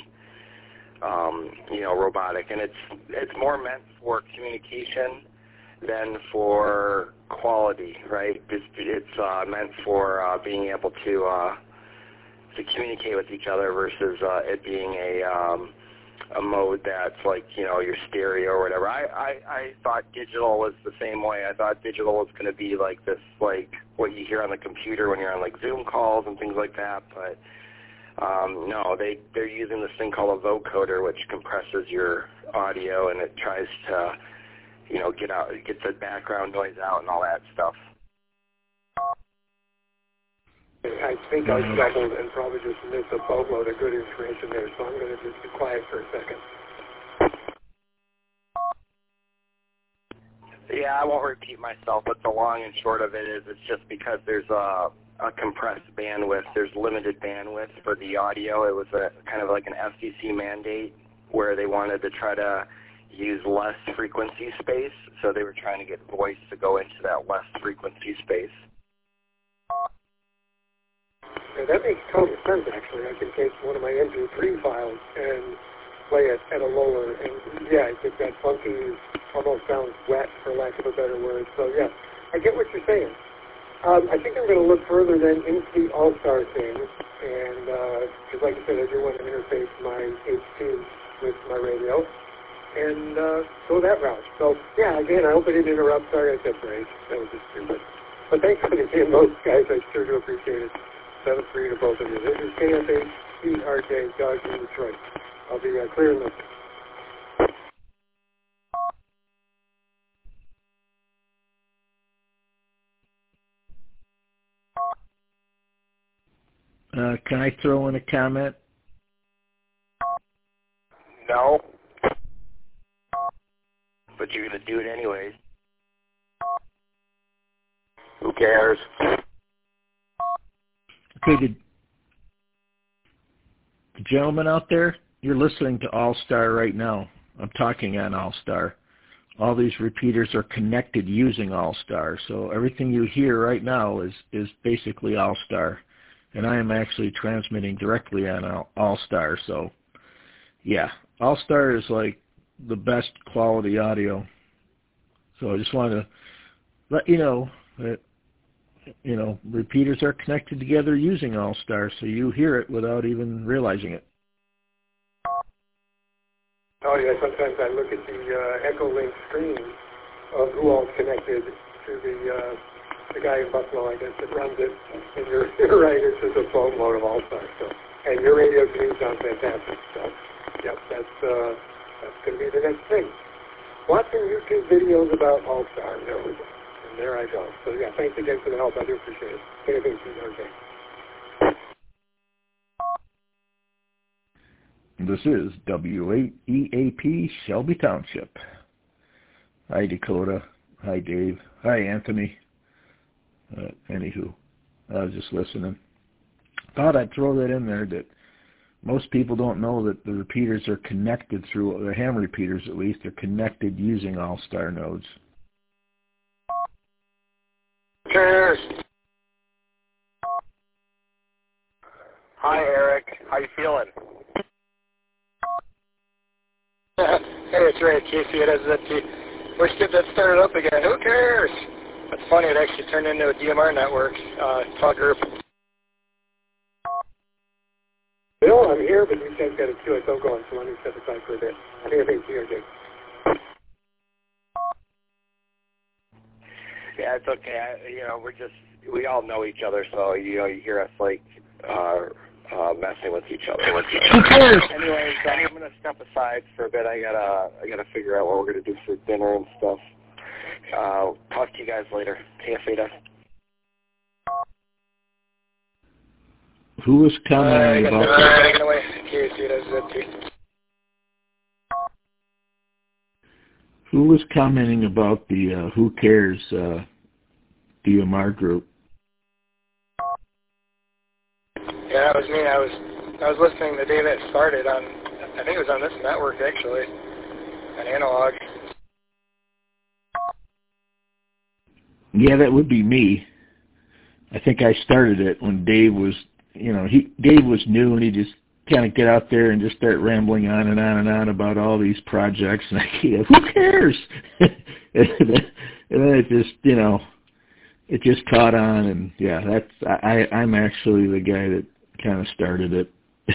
robotic. And it's more meant for communication than for quality, right? It's meant for being able to communicate with each other versus it being a mode that's like, your stereo or whatever. I thought digital was the same way. I thought digital was going to be like this, like what you hear on the computer when you're on like Zoom calls and things like that. But no, they're using this thing called a vocoder, which compresses your audio, and it tries to, get the background noise out and all that stuff. I think I doubled and probably just missed a boatload of good information there, so I'm going to just be quiet for a second. Yeah, I won't repeat myself, but the long and short of it is it's just because there's a compressed bandwidth. There's limited bandwidth for the audio. It was a kind of like an FCC mandate where they wanted to try to use less frequency space, so they were trying to get voice to go into that less frequency space. Yeah, that makes total sense, actually. I can take one of my MP3 files and play it at a lower, and yeah, I think that funky almost sounds wet, for lack of a better word. So yeah, I get what you're saying. I think I'm going to look further then into the All-Star thing, and because like I said, I do want to interface my H2 with my radio, and go that route. So yeah, again, I hope I didn't interrupt. Sorry I said break. That was just stupid. But thanks for the those guys. I sure do appreciate it. 7-3 to both of you. This is KFH, Dodge in Detroit. I'll be clearing this. Can I throw in a comment? No. But you're going to do it anyways. Who cares? Okay, the gentleman out there, you're listening to All-Star right now. I'm talking on All-Star. All these repeaters are connected using All-Star, so everything you hear right now is basically All-Star. And I am actually transmitting directly on All-Star, so yeah, All-Star is like the best quality audio. So I just want to let you know that repeaters are connected together using All-Star, so you hear it without even realizing it. Oh audio, sometimes I look at the Echolink screen of who all's connected to the guy in Buffalo, I guess, that runs it. And you're right, it's just a boatload of All-Star. So, and your radio to me sounds fantastic. So, yep, that's going to be the next thing. Watching YouTube videos about All-Star. There we go. And there I go. So, yeah, thanks again for the help. I do appreciate it. Anything to you, okay. This is W8EAP Shelby Township. Hi, Dakota. Hi, Dave. Hi, Anthony. Anywho, I was just listening. Thought I'd throw that in there that most people don't know that the repeaters are connected through, the ham repeaters at least, are connected using All-Star nodes. Cheers. Hi, Eric. How you feeling? Hey, it's Ray at Casey at SZT. Wish get that started up again. Who cares? It's funny, it actually turned into a DMR network talk group. Bill, I'm here, but you guys got to queue it. Don't go on, so let me step aside for a bit. I think everything's here, Jake. Yeah, it's okay. We all know each other, so you hear us like messing with each other. Anyways, I'm gonna step aside for a bit. I gotta figure out what we're gonna do for dinner and stuff. Talk to you guys later. TFADA. Who was commenting about Who was commenting about the Who Cares DMR group? Yeah, that was me. I was listening the day that started on, I think it was on this network actually, an analog. Yeah, that would be me. I think I started it when Dave was, Dave was new and he just kind of get out there and just start rambling on and on and on about all these projects, and who cares? and then it just, it just caught on, and yeah, I'm actually the guy that kind of started it.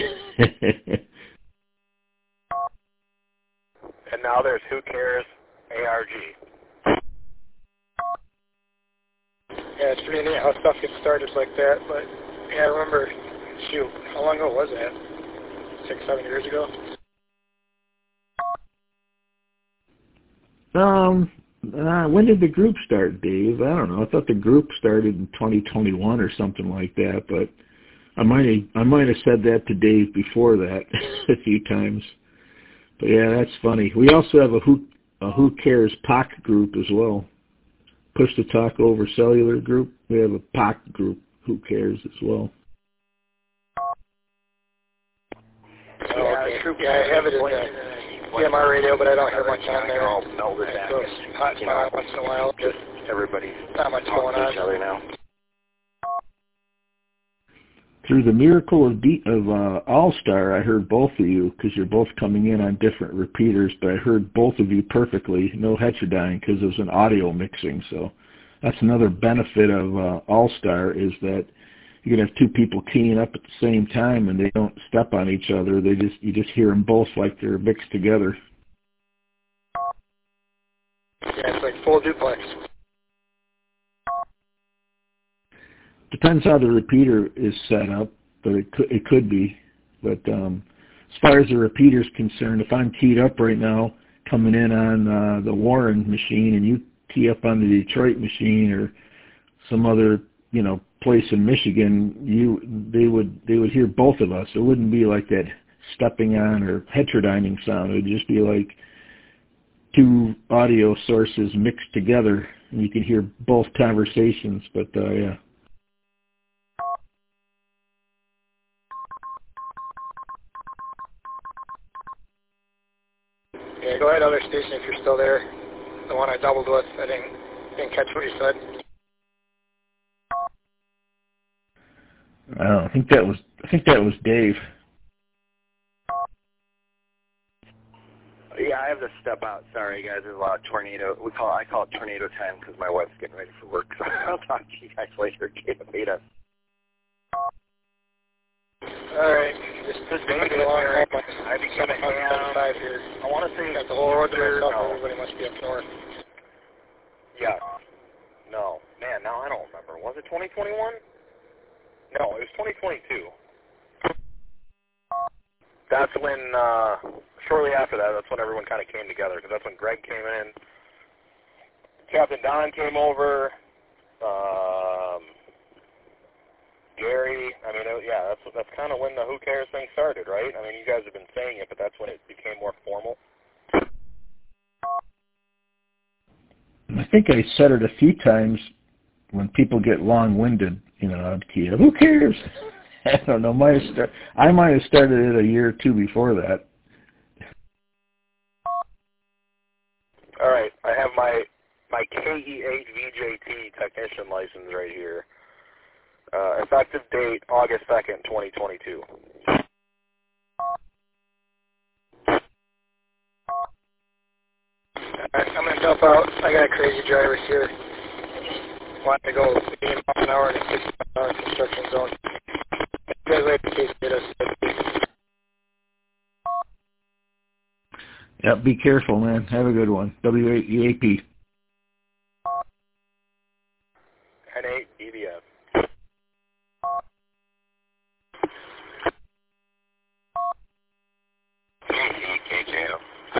And now there's Who Cares ARG. Yeah, it's pretty neat how stuff gets started like that, but yeah, I remember, how long ago was that? 6-7 years ago? When did the group start, Dave? I don't know. I thought the group started in 2021 or something like that, but I might have said that to Dave before that a few times. But yeah, that's funny. We also have a Who Cares POC group as well. Push to Talk Over Cellular group. We have a POC group, Who Cares, as well. I have it in the DMR radio, but I don't hear much on there. All melded back. Hot spot once in a while. Just everybody's not much going on. Each other now. Through the miracle of All-Star, I heard both of you, because you're both coming in on different repeaters, but I heard both of you perfectly, no heterodyne, because it was an audio mixing. So that's another benefit of All-Star, is that you can have two people keying up at the same time, and they don't step on each other. You just hear them both like they're mixed together. Yeah, it's like full duplex. Depends how the repeater is set up, but it could be. But as far as the repeater's concerned, if I'm keyed up right now, coming in on the Warren machine, and you key up on the Detroit machine or some other place in Michigan, they would hear both of us. It wouldn't be like that stepping on or heterodyning sound. It would just be like two audio sources mixed together, and you can hear both conversations. But yeah. Yeah, go ahead, other station, if you're still there. The one I doubled with, I didn't catch what you said. I don't know. I think that was Dave. Yeah, I have to step out. Sorry, guys. There's a lot of tornado. I call it tornado time because my wife's getting ready for work. So I'll talk to you guys later. All right. Just This David American. I became a ham. I want to say got the whole road to myself. No. Everybody must be up north. Yeah. No. Man, now I don't remember. Was it 2021? No, it was 2022. That's when, shortly after that, that's when everyone kind of came together, because that's when Greg came in, Captain Don came over, Gary. I mean, yeah, that's kind of when the Who Cares thing started, right? I mean, you guys have been saying it, but that's when it became more formal. I think I said it a few times when people get long-winded, I'd key up, who cares? I don't know. I might have started it a year or two before that. All right, I have my KE8VJT technician license right here. Effective date, August 2nd, 2022. I'm going to help out. I got crazy drivers here. Want to go 80 miles an hour in a 60-mile construction zone. You guys wait in case you get us. Yep, be careful, man. Have a good one. WEAP. N8 EBF. KJO.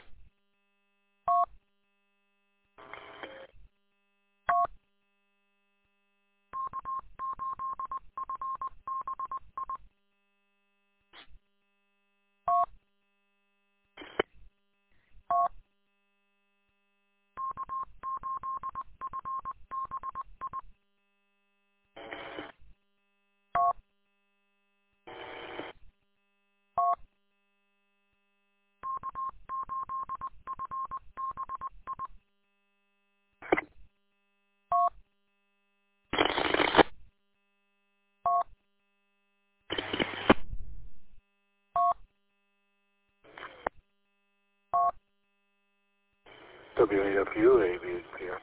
WAFU, ABPR.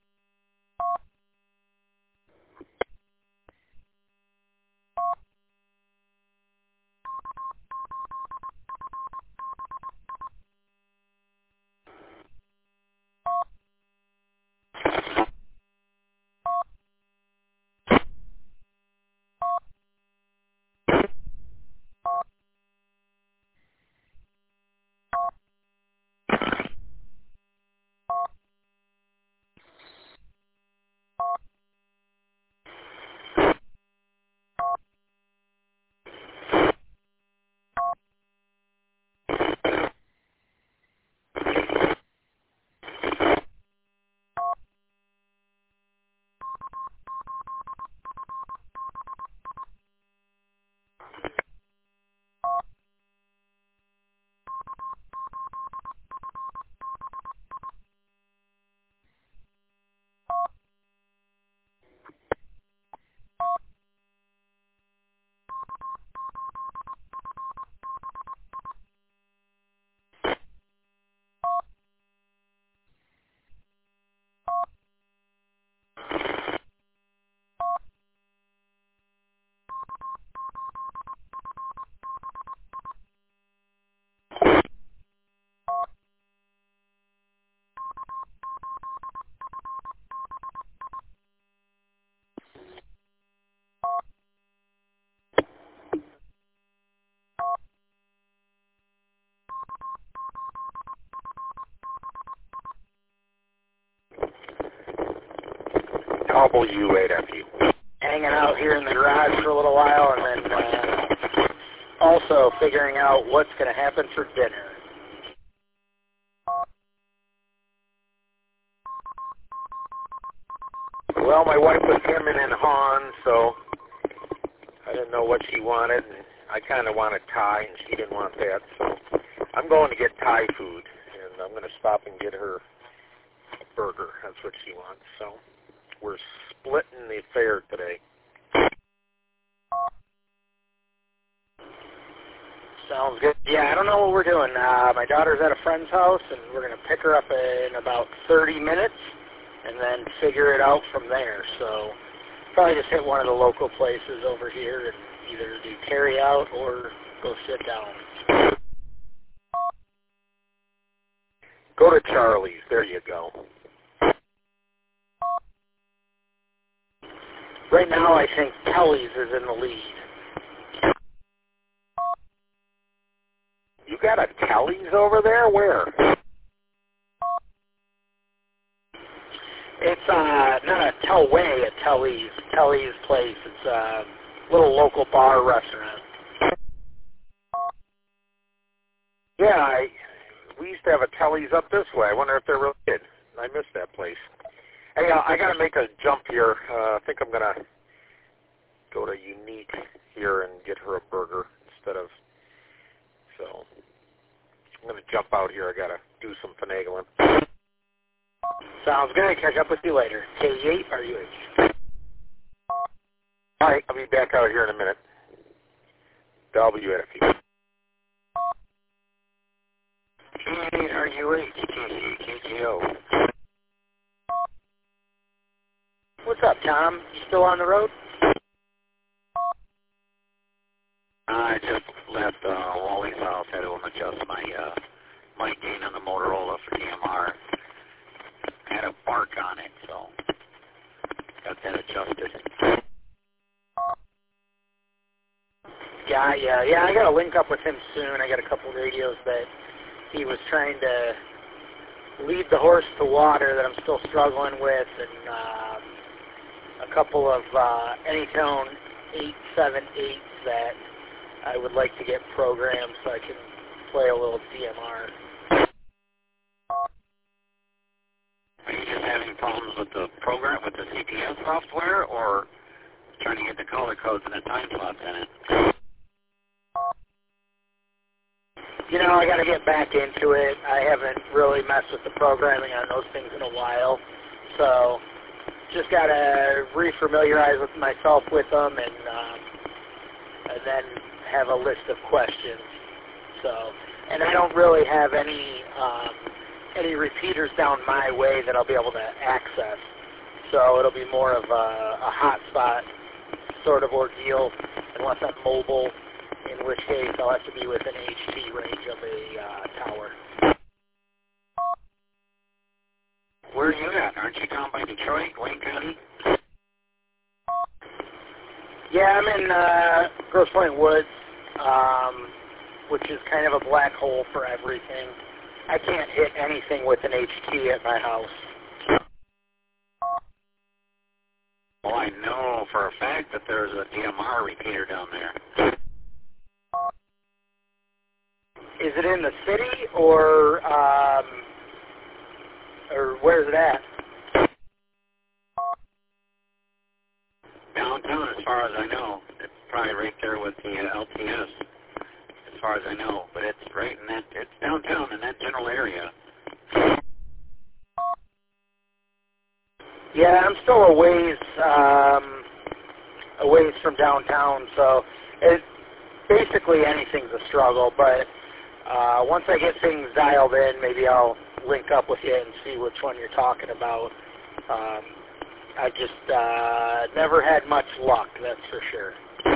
W8FU. Hanging out here in the garage for a little while, and then also figuring out what's going to happen for dinner. Well, my wife was hemming and hawing, so I didn't know what she wanted, and I kind of wanted Thai, and she didn't want that, so I'm going to get Thai food, and I'm going to stop and get her a burger. That's what she wants, so we're splitting the fare today. Sounds good. Yeah, I don't know what we're doing. My daughter's at a friend's house, and we're going to pick her up in about 30 minutes and then figure it out from there. So probably just hit one of the local places over here and either do carry out or go sit down. Go to Charlie's. There you go. Right now, I think Kelly's is in the lead. You got a Kelly's over there? Where? It's not a Telway, a Telly's place. It's a little local bar restaurant. Yeah, we used to have a Telly's up this way. I wonder if they're really good. I missed that place. Hey, I got to make a jump here. I think I'm going to go to Unique here and get her a burger instead of... So, I'm going to jump out here. I got to do some finagling. Sounds good. Catch up with you later. K8 RUH. All right, I'll be back out here in a minute. WFU. K8 RUH, KGO. What's up, Tom? You still on the road? I just left Wally's house. Had to adjust my mic gain on the Motorola for DMR. I had a bark on it, so got that adjusted. Yeah, I got to link up with him soon. I got a couple radios that he was trying to lead the horse to water that I'm still struggling with, and a couple of Anytone 878s that I would like to get programmed so I can play a little DMR. Are you just having problems with the program, with the CPS software, or trying to get the color codes and the time slots in it? You know, I got to get back into it. I haven't really messed with the programming on those things in a while, so just got to refamiliarize with myself with them, and then have a list of questions. So, and I don't really have any repeaters down my way that I'll be able to access. So it'll be more of a hotspot sort of ordeal, unless I'm mobile, in which case I'll have to be within HT range of a tower. Where are you at? Aren't you down by Detroit, Wayne County? Yeah, I'm in Grosse Pointe Woods, which is kind of a black hole for everything. I can't hit anything with an HT at my house. Well, I know for a fact that there's a DMR repeater down there. Is it in the city, or where's it at? Downtown, as far as I know. It's probably right there with the LTS, as far as I know. But it's right in that, it's downtown in that general area. Yeah, I'm still a ways from downtown, so basically anything's a struggle. But once I get things dialed in, maybe I'll link up with you and see which one you're talking about. I just never had much luck, that's for sure.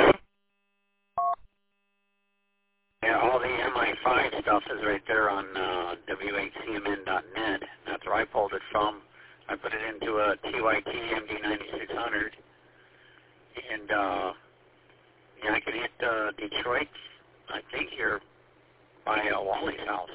Yeah, all the MI5 stuff is right there on WHCMN.net. That's where I pulled it from. I put it into a TYT MD9600, and yeah, I can hit Detroit, I think here by Wally's house.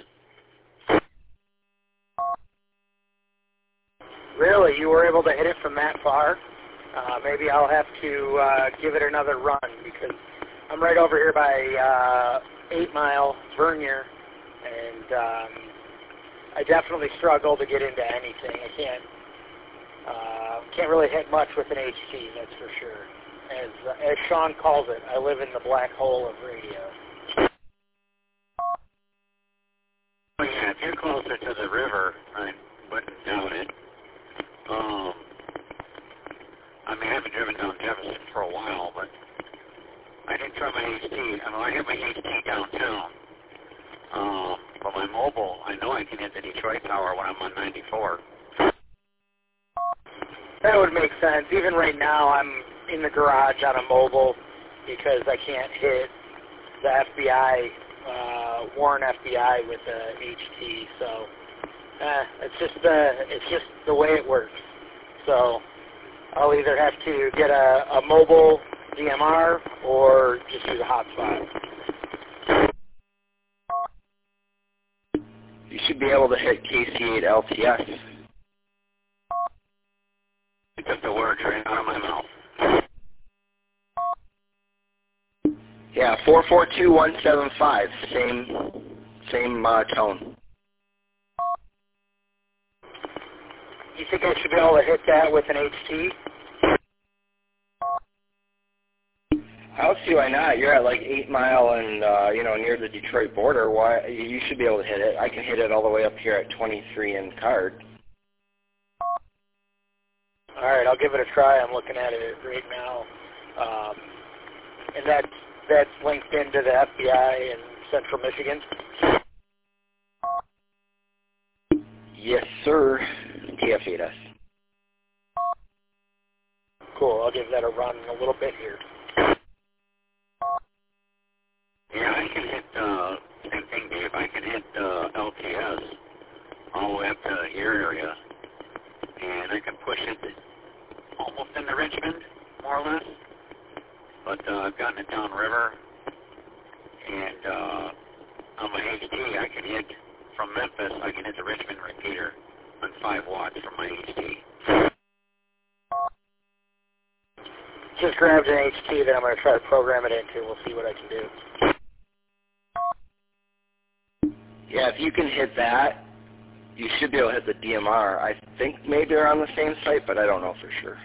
Really? You were able to hit it from that far? Maybe I'll have to give it another run, because I'm right over here by 8 Mile, Vernier, and I definitely struggle to get into anything. I can't really hit much with an HT, that's for sure. As Sean calls it, I live in the black hole of radio. Oh yeah, if you're closer to the river, I wouldn't doubt it. I mean, I haven't driven down Jefferson for a while, but I didn't try my HT. I mean, I hit my HT downtown. But my mobile, I know I can hit the Detroit tower when I'm on 94. That would make sense. Even right now, I'm in the garage on a mobile because I can't hit the FBI, Warren FBI with the HT. So it's just the way it works. So I'll either have to get a mobile DMR or just use a hotspot. You should be able to hit KC8 LTS. It took the words right out of my mouth. Yeah, 442175, same tone. You think I should be able to hit that with an HT? I don't see why not. You're at like 8 Mile and near the Detroit border. Why you should be able to hit it. I can hit it all the way up here at 23 in card. All right, I'll give it a try. I'm looking at it right now, and that's linked into the FBI in Central Michigan. Yes, sir. TF8S. Cool. I'll give that a run in a little bit here. Yeah, I can hit, same thing, Dave. I can hit LTS all the way up to your area, and I can push it almost into Richmond, more or less. But I've gotten it downriver, and on my HT, I can hit from Memphis. I can hit the Richmond repeater on 5 watts from my HT. Just grabbed an HT that I'm going to try to program it into. We'll see what I can do. Yeah, if you can hit that, you should be able to hit the DMR. I think maybe they're on the same site, but I don't know for sure.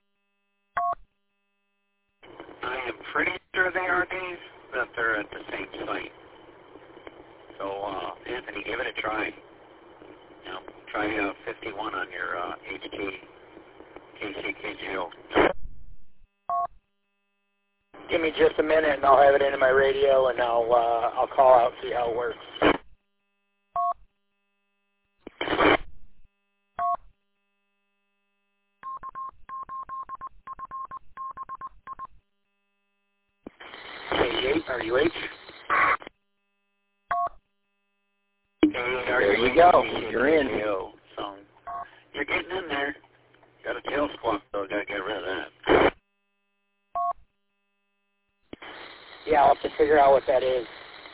I am pretty sure they are, Dave, that they're at the same site. So, Anthony, give it a try. You know, try 51 on your HT KCKGO. Give me just a minute, and I'll have it into my radio, and I'll call out and see how it works. Are you H? There you go. You're in. So you're getting in there. Got a tail squawk, though. Got to get rid of that. Yeah, I'll have to figure out what that is.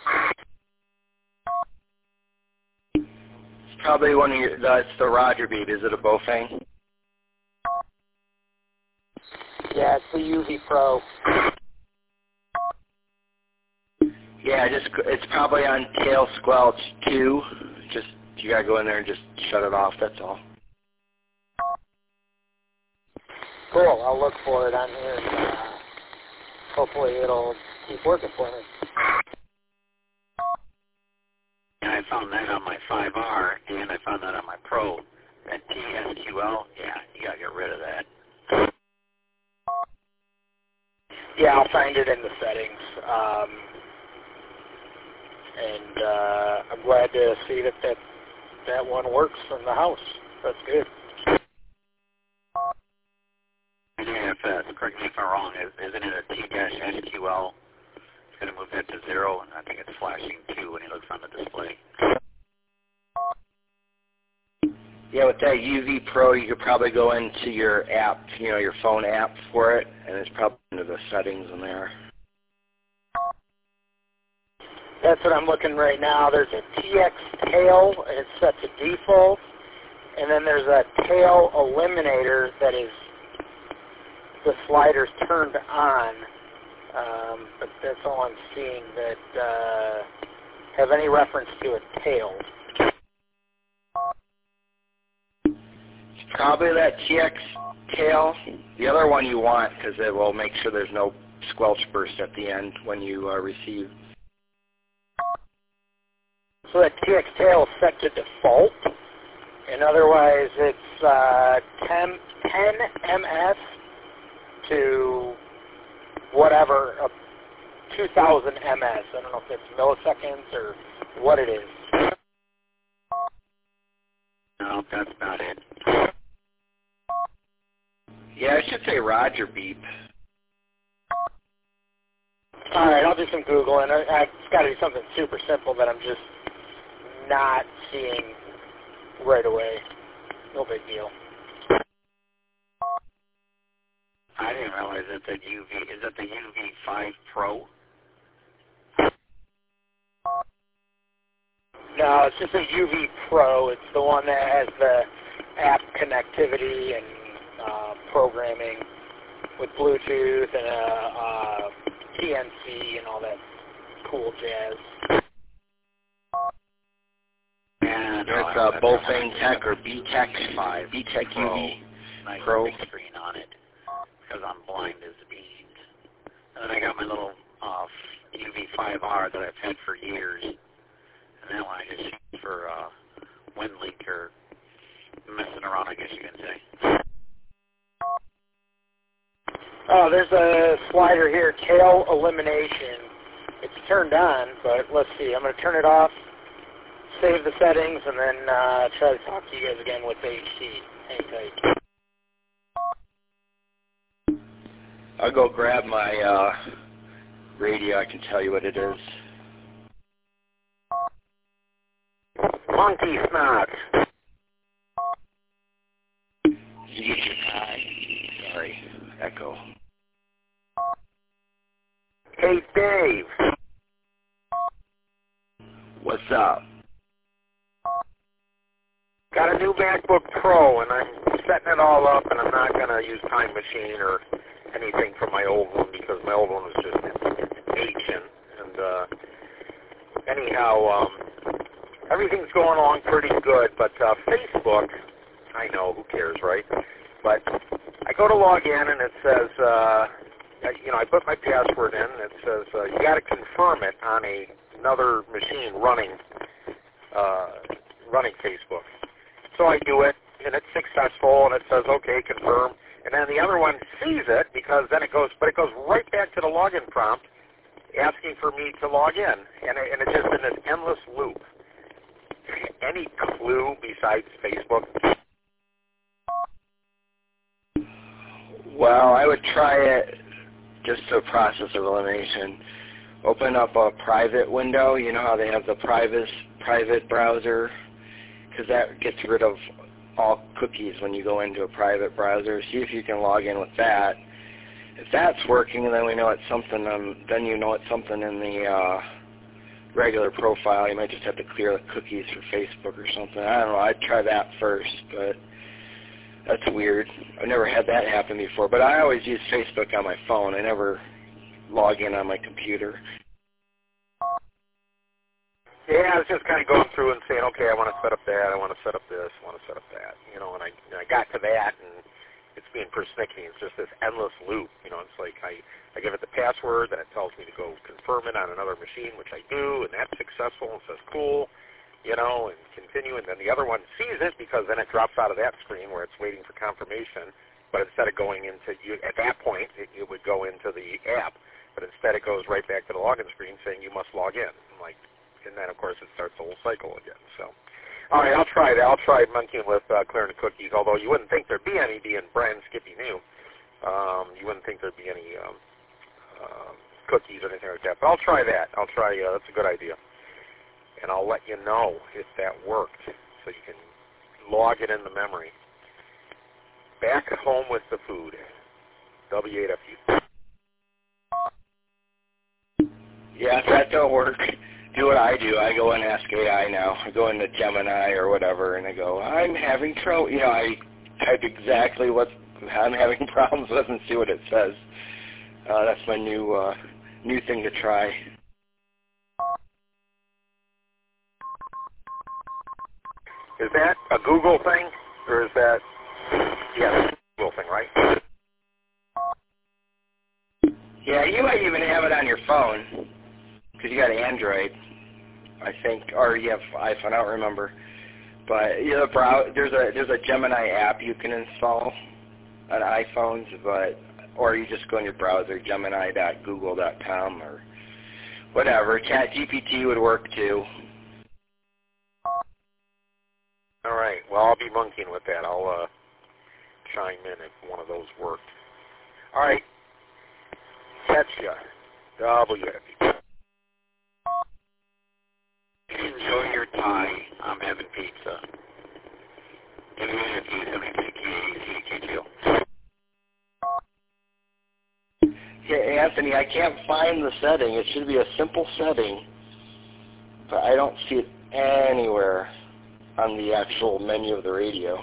It's probably one of your. That's the Roger beat. Is it a Bofang? Yeah, it's the UV Pro. Yeah, it's probably on tail squelch 2. Just you gotta go in there and just shut it off. That's all. Cool. I'll look for it on here. And, hopefully, it'll keep working for me. And I found that on my 5R, and I found that on my Pro. That TSQL, yeah, you gotta get rid of that. Yeah, I'll find it in the settings. And I'm glad to see that one works in the house. That's good. Yeah, correct me if I'm wrong, isn't it a T-SQL? It's going to move that to 0, and I think it's flashing 2 when he looks on the display. Yeah, with that UV Pro, you could probably go into your app, your phone app for it, and it's probably into the settings in there. That's what I'm looking right now. There's a TX tail, and it's set to default. And then there's a tail eliminator that is the slider's turned on. But that's all I'm seeing that have any reference to a tail. It's probably that TX tail. The other one you want, because it will make sure there's no squelch burst at the end when you receive. So that TX tail is set to default, and otherwise it's 10 ms to whatever, 2,000 ms. I don't know if it's milliseconds or what it is. No, that's about it. Yeah, I should say Roger beep. All right, I'll do some Googling. It's got to be something super simple that I'm just not seeing right away. No big deal. I didn't realize that the UV, is that the UV5 Pro? No, it's just a UV Pro. It's the one that has the app connectivity and programming with Bluetooth and TNC and all that cool jazz. And it's Bofang Tech or BTech 5, BTech UV Nice Pro. big screen on it, because I'm blind as beans. And then I got my little UV5R that I've had for years. And that one I just use for WinLink or messing around, I guess you can say. Oh, there's a slider here, tail elimination. It's turned on, but let's see. I'm going to turn it off, save the settings, and then try to talk to you guys again with HD. Hang tight. I'll go grab my radio. I can tell you what it is. Monkey snot. Did you get your tie? Sorry, echo. Hey, Dave. What's up? Got a new MacBook Pro, and I'm setting it all up, and I'm not going to use Time Machine or anything from my old one because my old one was just ancient. And anyhow, everything's going along pretty good, but Facebook, I know, who cares, right? But I go to log in, and it says, I put my password in, and it says, you got to confirm it on another machine running Facebook. So I do it, and it's successful, and it says, okay, confirm. And then the other one sees it, because then it goes right back to the login prompt, asking for me to log in, and it's just in this endless loop. Any clue besides Facebook? Well, I would try it just a process of elimination. Open up a private window. You know how they have the private browser? Because that gets rid of all cookies when you go into a private browser. See if you can log in with that. If that's working, then we know it's something. Then you know it's something in the regular profile. You might just have to clear the cookies for Facebook or something. I don't know. I'd try that first, but that's weird. I've never had that happen before. But I always use Facebook on my phone. I never log in on my computer. Yeah, I was just kind of going through and saying, okay, I want to set up that, I want to set up this, I want to set up that, and I got to that, and it's being persnickety. It's just this endless loop. It's like I give it the password, then it tells me to go confirm it on another machine, which I do, and that's successful, and says cool, and continue, and then the other one sees it because then it drops out of that screen where it's waiting for confirmation, but instead of going into, at that point, it would go into the app, but instead it goes right back to the login screen saying you must log in. And then, of course, it starts the whole cycle again. So, all right, I'll try that. I'll try monkeying with clearing the cookies, although you wouldn't think there'd be any being brand Skippy new. You wouldn't think there'd be any cookies or anything like that. But I'll try that. That's a good idea. And I'll let you know if that worked so you can log it in the memory. Back home with the food. W8FU. Yeah, if that don't work, do what I do. I go and ask AI now. I go into Gemini or whatever, and I go, I'm having trouble. I type exactly what I'm having problems with and see what it says. That's my new thing to try. Is that a Google thing, or is that, that's a Google thing, right? Yeah, you might even have it on your phone, because you got Android, I think, or you have iPhone, I don't remember. But there's a Gemini app you can install on iPhones, or you just go in your browser, gemini.google.com or whatever. ChatGPT would work too. All right. Well, I'll be monkeying with that. I'll chime in if one of those worked. All right. Catch ya. Double happy. Enjoy your Thai. I'm having pizza. Hey, Anthony, I can't find the setting. It should be a simple setting, but I don't see it anywhere on the actual menu of the radio.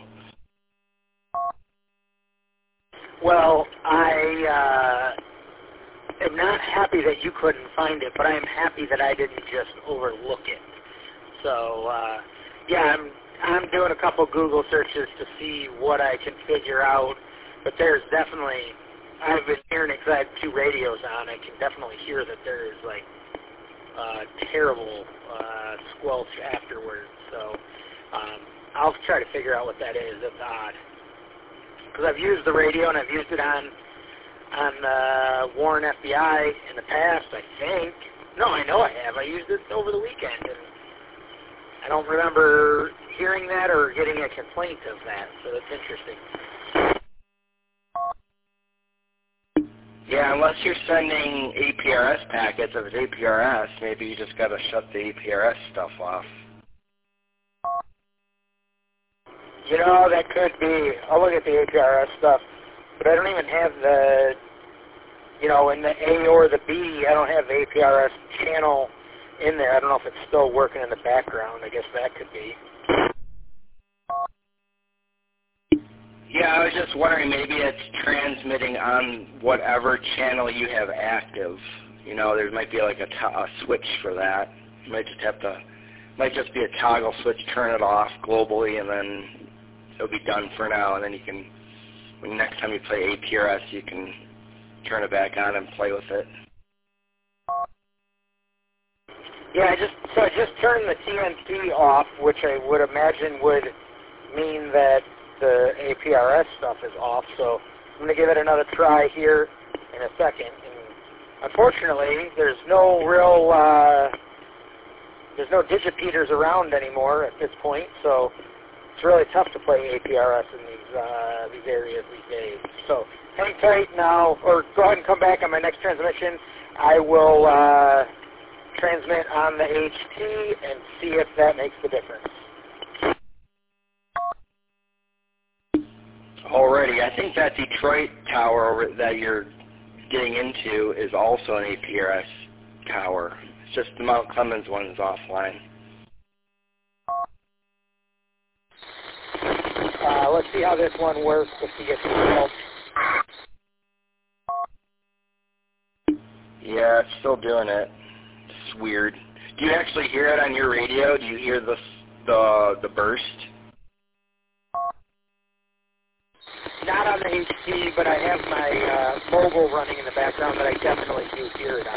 Well, I am not happy that you couldn't find it, but I am happy that I didn't just overlook it. So, yeah, I'm doing a couple Google searches to see what I can figure out, but there's definitely, I've been hearing it because I have 2 radios on. I can definitely hear that there is, like, terrible squelch afterwards. So I'll try to figure out what that is. That's odd. Because I've used the radio, and I've used it on Warren FBI in the past, I think. No, I know I have. I used it over the weekend, and I don't remember hearing that or getting a complaint of that, so that's interesting. Yeah, unless you're sending APRS packets, if it's APRS, maybe you just got to shut the APRS stuff off. You know, that could be. I'll look at the APRS stuff, but I don't even have the, you know, in the A or the B, I don't have the APRS channel in there. I don't know if it's still working in the background. I guess that could be. Yeah, I was just wondering, maybe it's transmitting on whatever channel you have active. You know, there might be like a switch for that. You might just have to, might just be a toggle switch, turn it off globally, and then it'll be done for now. And then you can, when next time you play APRS, you can turn it back on and play with it. Yeah, I just turned the TNT off, which I would imagine would mean that the APRS stuff is off, so I'm going to give it another try here in a second. And unfortunately, there's no real, there's no digipeters around anymore at this point, so it's really tough to play APRS in these areas these days. So hang tight now, or go ahead and come back on my next transmission. I will transmit on the HT and see if that makes the difference. Already, I think that Detroit tower that you're getting into is also an APRS tower. It's just the Mount Clemens one is offline. Let's see how this one works if we get the results. Yeah, it's still doing it. It's weird. Do you actually hear it on your radio? Do you hear the burst? Not on the HT, but I have my mobile running in the background that I definitely do hear it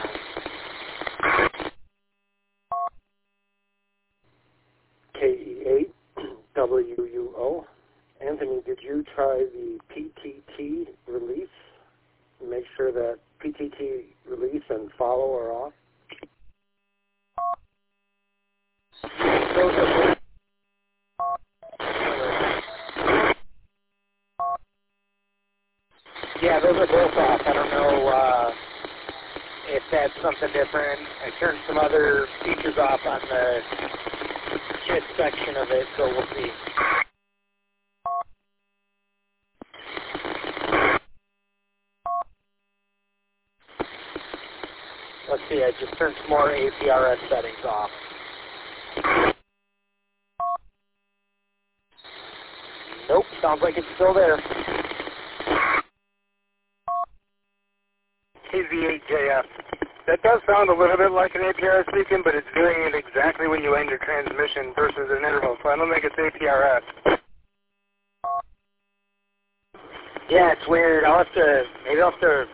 on. KE8 WUO. Anthony, did you try the PTT release? Make sure that PTT release and follow are off? Yeah, those are both off. I don't know if that's something different. I turned some other features off on the kit section of it, so we'll see. Let's see, I just turned some more APRS settings off. Nope, sounds like it's still there. KZ8JF. That does sound a little bit like an APRS beacon, but it's doing it exactly when you end your transmission versus an interval, so I don't think it's APRS. Yeah, it's weird. Maybe I'll have to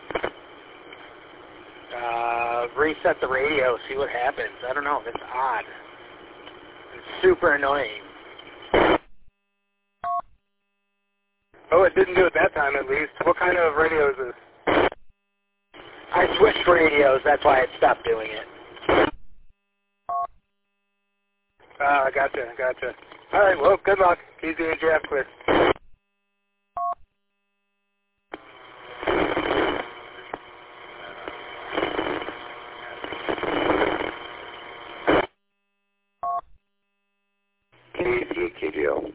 reset the radio, see what happens. I don't know. It's odd. It's super annoying. Oh, it didn't do it that time, at least. What kind of radio is this? I switched radios. That's why it stopped doing it. Gotcha. All right, well, good luck. KZ8JF clear. KGO.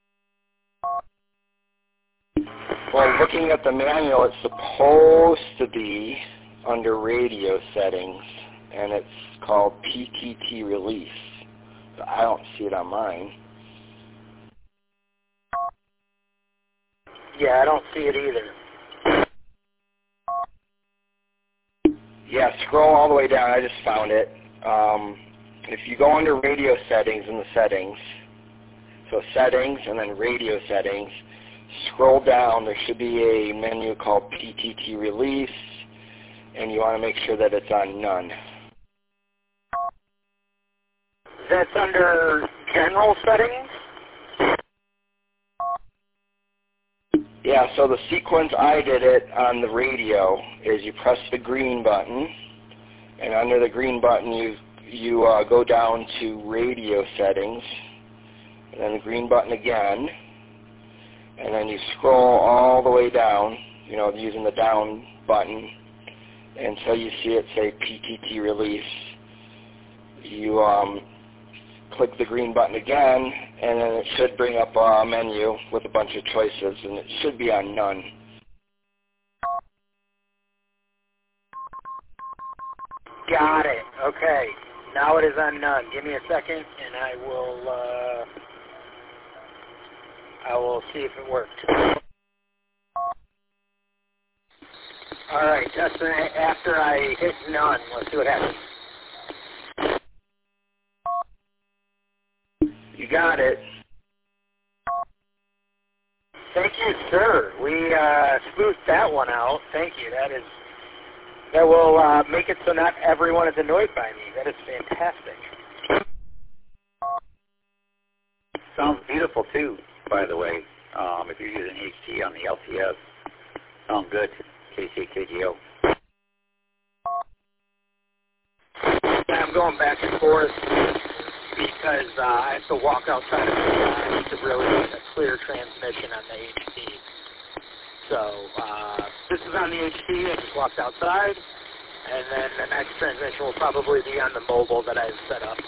Well, looking at the manual, it's supposed to be under radio settings, and it's called PTT release. But I don't see it on mine. Yeah, I don't see it either. Yeah, scroll all the way down. I just found it. If you go under radio settings in the settings, so settings and then radio settings, scroll down. There should be a menu called PTT release, and you want to make sure that it's on none. That's under general settings? Yeah, so the sequence I did it on the radio is you press the green button, and under the green button you go down to radio settings, and then the green button again, and then you scroll all the way down, using the down button until you see it say PTT release. You click the green button again, and then it should bring up a menu with a bunch of choices, and it should be on none. Got it. Okay. Now it is on none. Give me a second, and I will see if it worked. All right. Just after I hit none, let's see what happens. You got it. Thank you, sir. We smoothed that one out. Thank you. That will make it so not everyone is annoyed by me. That is fantastic. Sounds beautiful too, by the way. If you're using HT on the LCS, sounds good. KCKGO. I'm going back and forth because I have to walk outside of the to really get a clear transmission on the HT. So this is on the HT. I just walked outside, and then the next transmission will probably be on the mobile that I've set up.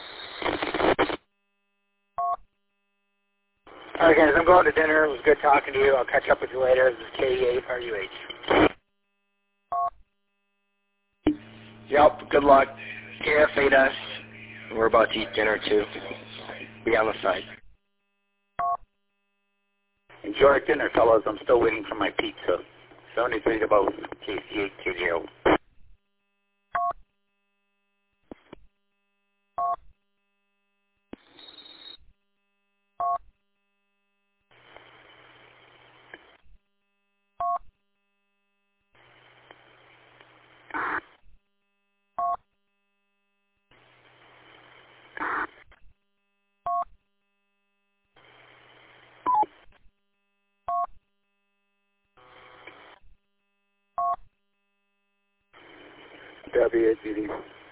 All right, guys, I'm going to dinner. It was good talking to you. I'll catch up with you later. This is KE8RUH. Yep, good luck. KF8S. We're about to eat dinner, too. Be on the side. Enjoy your dinner, fellas. I'm still waiting for my pizza. 73 to both. KC8KGO. W8BD.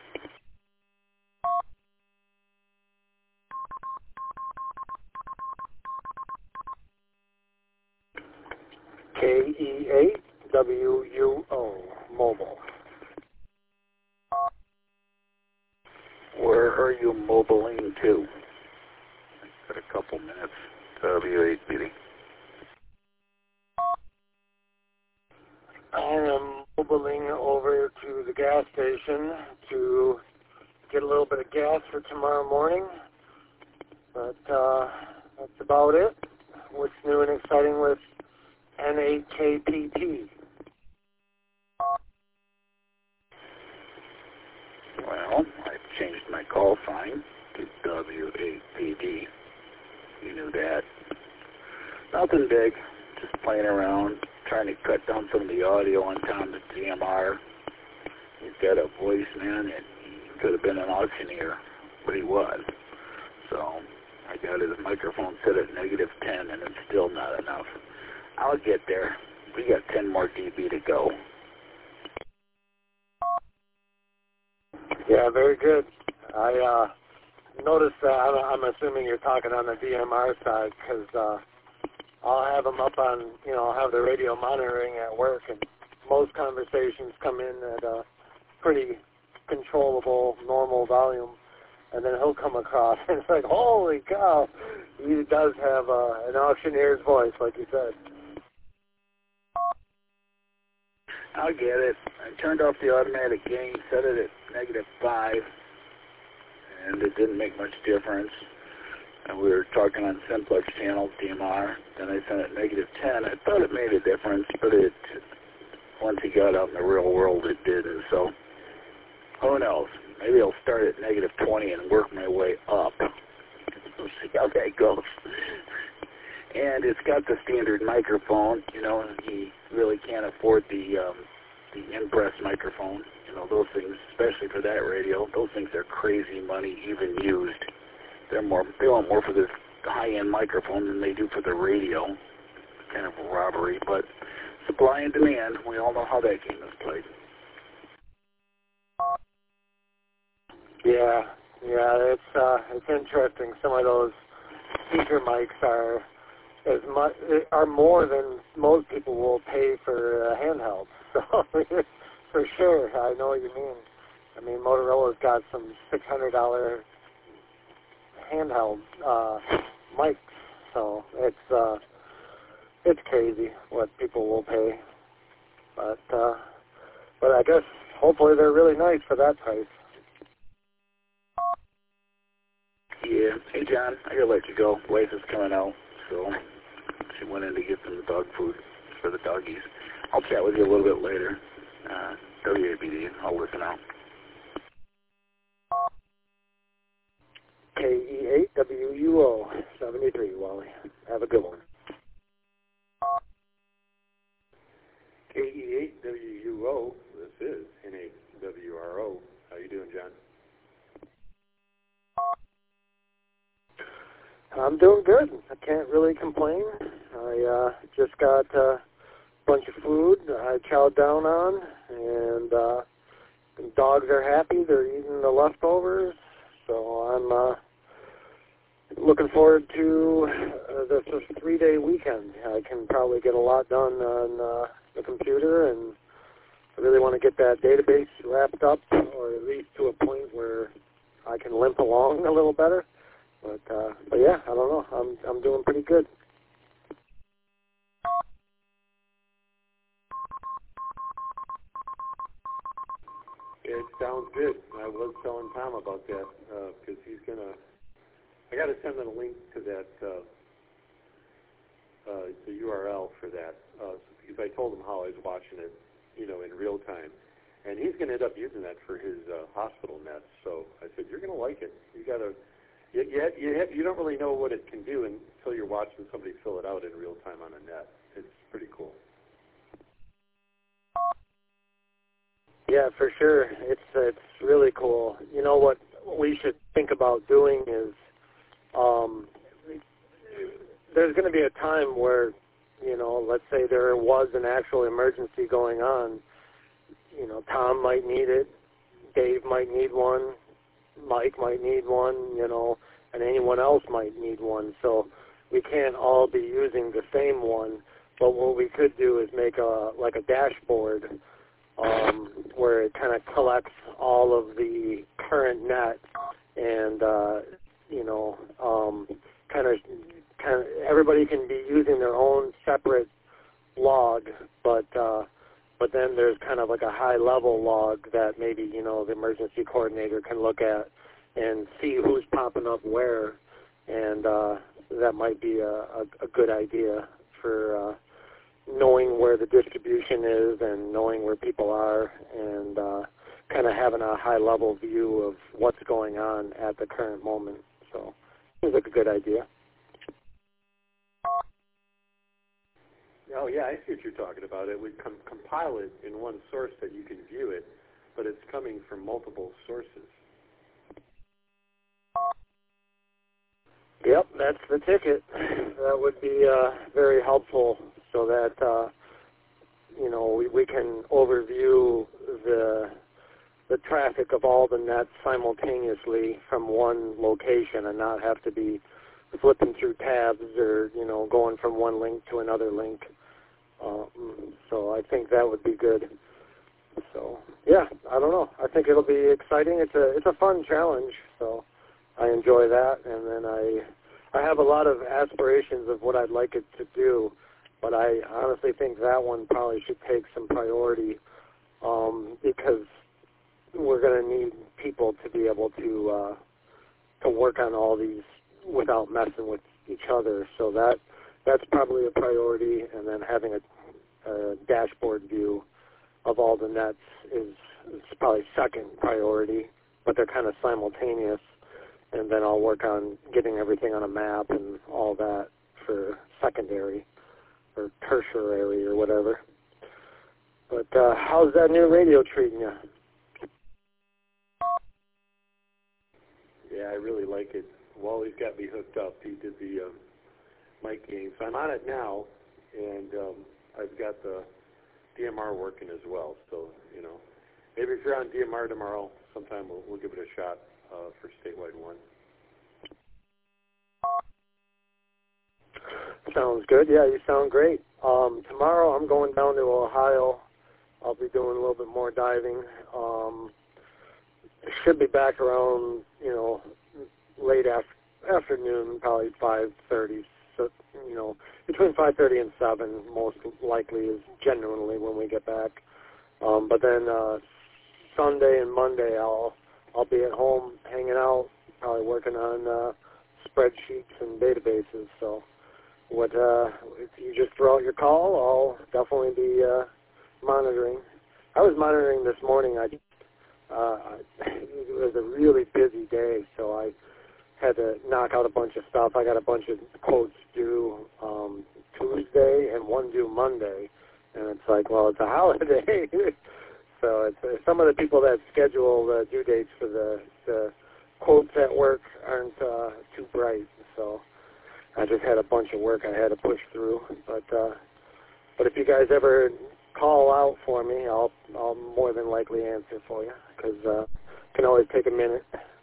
KE8WUO, mobile. Where are you mobiling to? Got a couple minutes. W8BD. I am mobiling over to the gas station to get a little bit of gas for tomorrow morning. But that's about it. What's new and exciting with N8KPT? Well, I've changed my call sign to W8PD. You knew that. Nothing big. Just playing around, trying to cut down some of the audio on Tom's DMR. He's got a voice, man, and he could have been an auctioneer, but he was. So I got his microphone set at -10, and it's still not enough. I'll get there. We got 10 more dB to go. Yeah, very good. I noticed that. I'm assuming you're talking on the DMR side because I'll have them up on, I'll have the radio monitoring at work, and most conversations come in at a pretty controllable, normal volume. and then he'll come across, and it's like, holy cow, he does have an auctioneer's voice, like you said. I'll get it. I turned off the automatic gain, set it at -5, and it didn't make much difference. And we were talking on simplex channels, DMR. Then I sent it -10. I thought it made a difference, but once he got out in the real world, it didn't. So who knows? Maybe I'll start at -20 and work my way up. We'll see how that goes. And it's got the standard microphone. You know, he really can't afford the Impress microphone. You know, those things, especially for that radio, those things are crazy money, even used. They want more for this high-end microphone than they do for the radio. Kind of a robbery, but supply and demand, we all know how that game is played. Yeah, it's interesting. Some of those speaker mics are more than most people will pay for handhelds. So for sure, I know what you mean. I mean, Motorola's got some $600 handheld mics, so it's crazy what people will pay. But I guess hopefully they're really nice for that price. Yeah. Hey, John, I gotta let you go. Wife is coming out, so she went in to get some dog food for the doggies. I'll chat with you a little bit later. WABD, I'll listen out. KE8WUO 73, Wally. Have a good one. KE8WUO, this is NAWRO. How you doing, John? I'm doing good. I can't really complain. I just got a bunch of food I chowed down on, and the dogs are happy. They're eating the leftovers, so I'm looking forward to this 3-day weekend. I can probably get a lot done on the computer, and I really want to get that database wrapped up, or at least to a point where I can limp along a little better. But yeah, I don't know. I'm doing pretty good. It sounds good. I was telling Tom about that because he's gonna. I got to send him a link to that the URL for that because I told him how I was watching it, in real time, and he's gonna end up using that for his hospital nets. So I said, you're gonna like it. You gotta. You don't really know what it can do until you're watching somebody fill it out in real time on a net. It's pretty cool. Yeah, for sure. It's really cool. You know what we should think about doing is there's going to be a time where, let's say there was an actual emergency going on. Tom might need it. Dave might need one. Mike might need one, and anyone else might need one. So we can't all be using the same one. But what we could do is make a dashboard where it kind of collects all of the current net and kind of everybody can be using their own separate log, but then there's kind of like a high-level log that maybe, the emergency coordinator can look at and see who's popping up where, and that might be a good idea for knowing where the distribution is and knowing where people are and kind of having a high-level view of what's going on at the current moment. So seems like a good idea. Oh, yeah, I see what you're talking about. It would compile it in one source that you can view it, but it's coming from multiple sources. Yep, that's the ticket. That would be very helpful so that, we can overview the traffic of all the nets simultaneously from one location and not have to be flipping through tabs or, going from one link to another link. So I think that would be good. So, yeah, I don't know. I think it'll be exciting. It's a fun challenge, so I enjoy that, and then I have a lot of aspirations of what I'd like it to do, but I honestly think that one probably should take some priority because we're going to need people to be able to work on all these without messing with each other. So that's probably a priority, and then having a dashboard view of all the nets is probably second priority, but they're kind of simultaneous. And then I'll work on getting everything on a map and all that for secondary or tertiary or whatever. But how's that new radio treating you? Yeah, I really like it. Wally's got me hooked up. He did the mic gain. So I'm on it now, and I've got the DMR working as well. So, maybe if you're on DMR tomorrow, sometime we'll give it a shot for statewide one. Sounds good. Yeah, you sound great. Tomorrow I'm going down to Ohio. I'll be doing a little bit more diving. Should be back around, late afternoon, probably 5:30. So, between 5:30 and 7 most likely is genuinely when we get back. But then Sunday and Monday I'll be at home hanging out, probably working on spreadsheets and databases. So if you just throw out your call, I'll definitely be monitoring. I was monitoring this morning. It was a really busy day, so I had to knock out a bunch of stuff. I got a bunch of quotes due Tuesday and one due Monday, and it's like, well, it's a holiday. So it's some of the people that schedule the due dates for the quotes at work aren't too bright. So I just had a bunch of work I had to push through. But if you guys ever call out for me, I'll more than likely answer for you because it can always take a minute.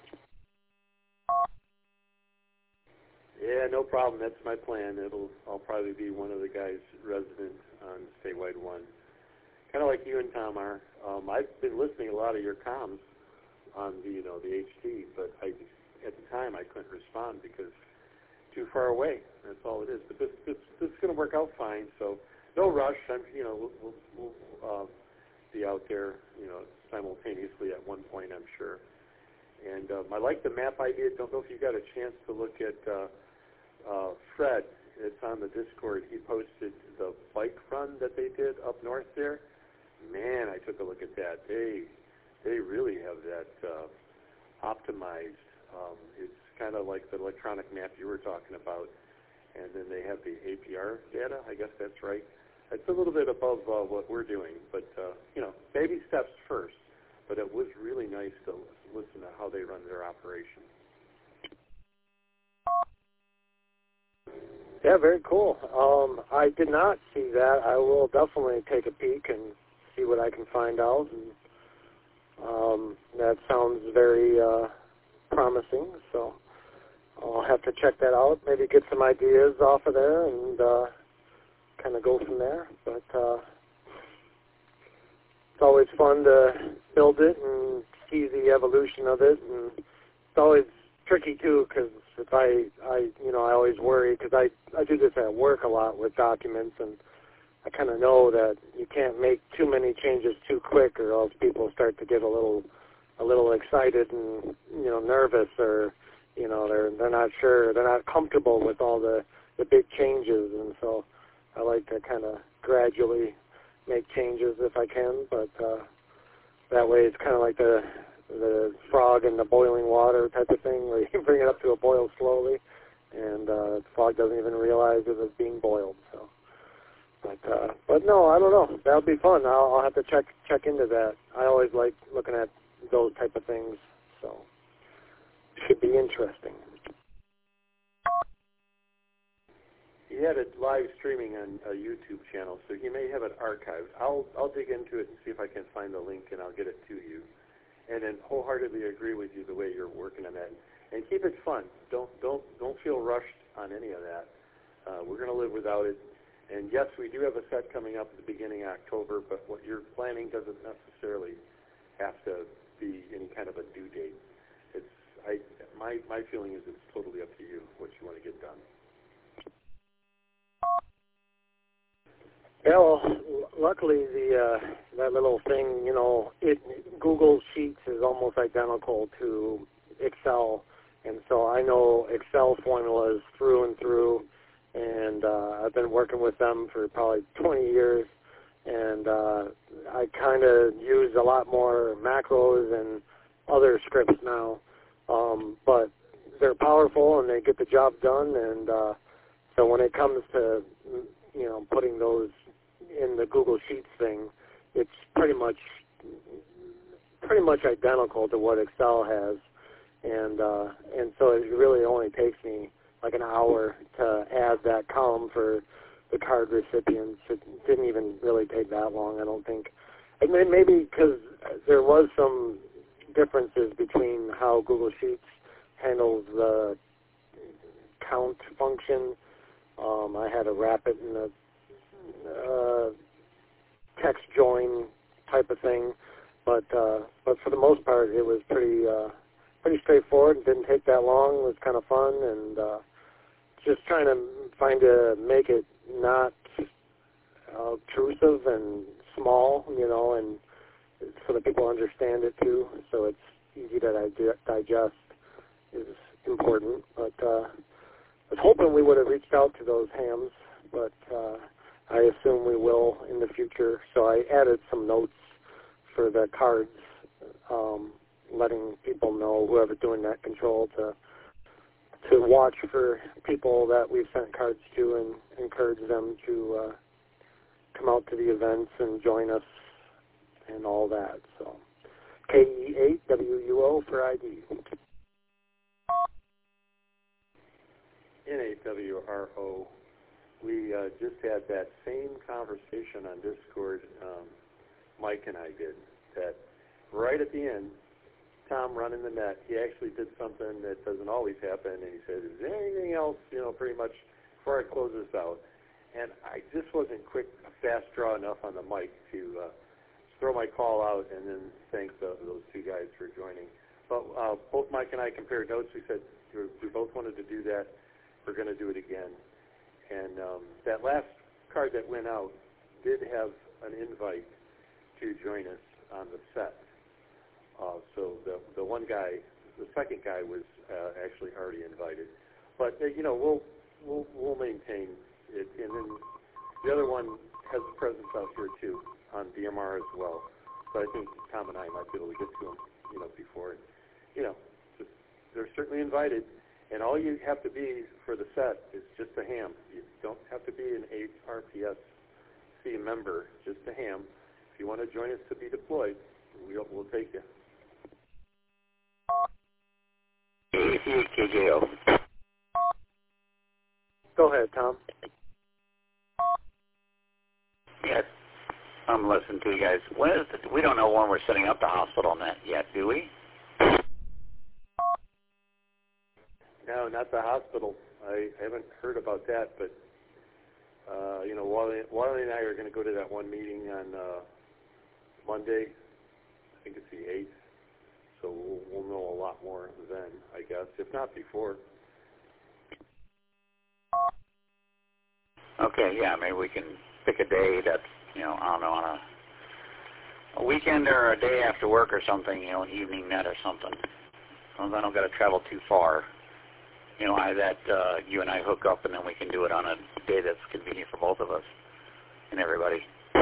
Yeah, no problem. That's my plan. I'll probably be one of the guys resident on statewide one. Kind of like you and Tom are. I've been listening to a lot of your comms on the HT, but at the time I couldn't respond because too far away. That's all it is. But this is going to work out fine. So no rush. We'll be out there, simultaneously at one point, I'm sure. And I like the map idea. Don't know if you got a chance to look at Fred. It's on the Discord. He posted the bike run that they did up north there. Man, I took a look at that. They really have that optimized. It's kind of like the electronic map you were talking about, and then they have the APR data. I guess that's right. It's a little bit above what we're doing, but baby steps first. But it was really nice to listen to how they run their operation. Yeah, very cool. I did not see that. I will definitely take a peek and see what I can find out. And that sounds very promising. So I'll have to check that out. Maybe get some ideas off of there and kind of go from there. But it's always fun to build it and see the evolution of it. And it's always tricky too, because if I always worry because I do this at work a lot with documents, and I kind of know that you can't make too many changes too quick, or else people start to get a little excited and nervous, or they're not sure, they're not comfortable with all the big changes, and so I like to kind of gradually make changes if I can, but that way it's kind of like the frog in the boiling water type of thing, where you bring it up to a boil slowly, and the frog doesn't even realize it was being boiled. So, but no, I don't know. That'll be fun. I'll have to check into that. I always like looking at those type of things, so it should be interesting. He had it live streaming on a YouTube channel, so he may have it archived. I'll dig into it and see if I can find the link, and I'll get it to you. And then wholeheartedly agree with you the way you're working on that. And keep it fun. Don't feel rushed on any of that. We're going to live without it. And yes, we do have a set coming up at the beginning of October, but what you're planning doesn't necessarily have to be any kind of a due date. my feeling is it's totally up to you what you want to get done. Yeah, well, luckily that little thing, Google Sheets is almost identical to Excel, and so I know Excel formulas through and through, and I've been working with them for probably 20 years, and I kind of use a lot more macros and other scripts now, but they're powerful and they get the job done, and so when it comes to putting those in the Google Sheets thing, it's pretty much identical to what Excel has, and so it really only takes me like an hour to add that column for the card recipients. It didn't even really take that long, I don't think. Maybe because there was some differences between how Google Sheets handles the count function. I had to wrap it in a text join type of thing, but for the most part, it was pretty straightforward. It didn't take that long. It was kind of fun, and just trying to make it not obtrusive and small, and so that people understand it too. So it's easy to digest is important. But I was hoping we would have reached out to those hams, but I assume we will in the future. So I added some notes for the cards, letting people know, whoever's doing that control, to watch for people that we've sent cards to and encourage them to come out to the events and join us and all that. So KE8WUO for ID. N8WRO. We just had that same conversation on Discord, Mike and I did, that right at the end, Tom running the net, he actually did something that doesn't always happen, and he said, is there anything else, pretty much before I close this out? And I just wasn't fast draw enough on the mic to throw my call out and then thank those two guys for joining. But both Mike and I compared notes. We said we both wanted to do that. We're going to do it again. And that last card that went out did have an invite to join us on the set. So the one guy, the second guy was actually already invited. But we'll maintain it. And then the other one has a presence out here too on DMR as well. So I think Tom and I might be able to get to him, before. They're certainly invited. And all you have to be for the set is just a ham. You don't have to be an ARPSC member, just a ham. If you want to join us to be deployed, we'll take you. KJO. Go ahead, Tom. Yes, I'm listening to you guys. We don't know when we're setting up the hospital net yet, do we? No, not the hospital. I haven't heard about that, but Wally and I are going to go to that one meeting on Monday. I think it's the 8th. So we'll know a lot more then, I guess, if not before. Okay, yeah, maybe we can pick a day that's, I don't know, on a weekend or a day after work or something, an evening net or something. As long as I don't got to travel too far. You and I hook up, and then we can do it on a day that's convenient for both of us and everybody.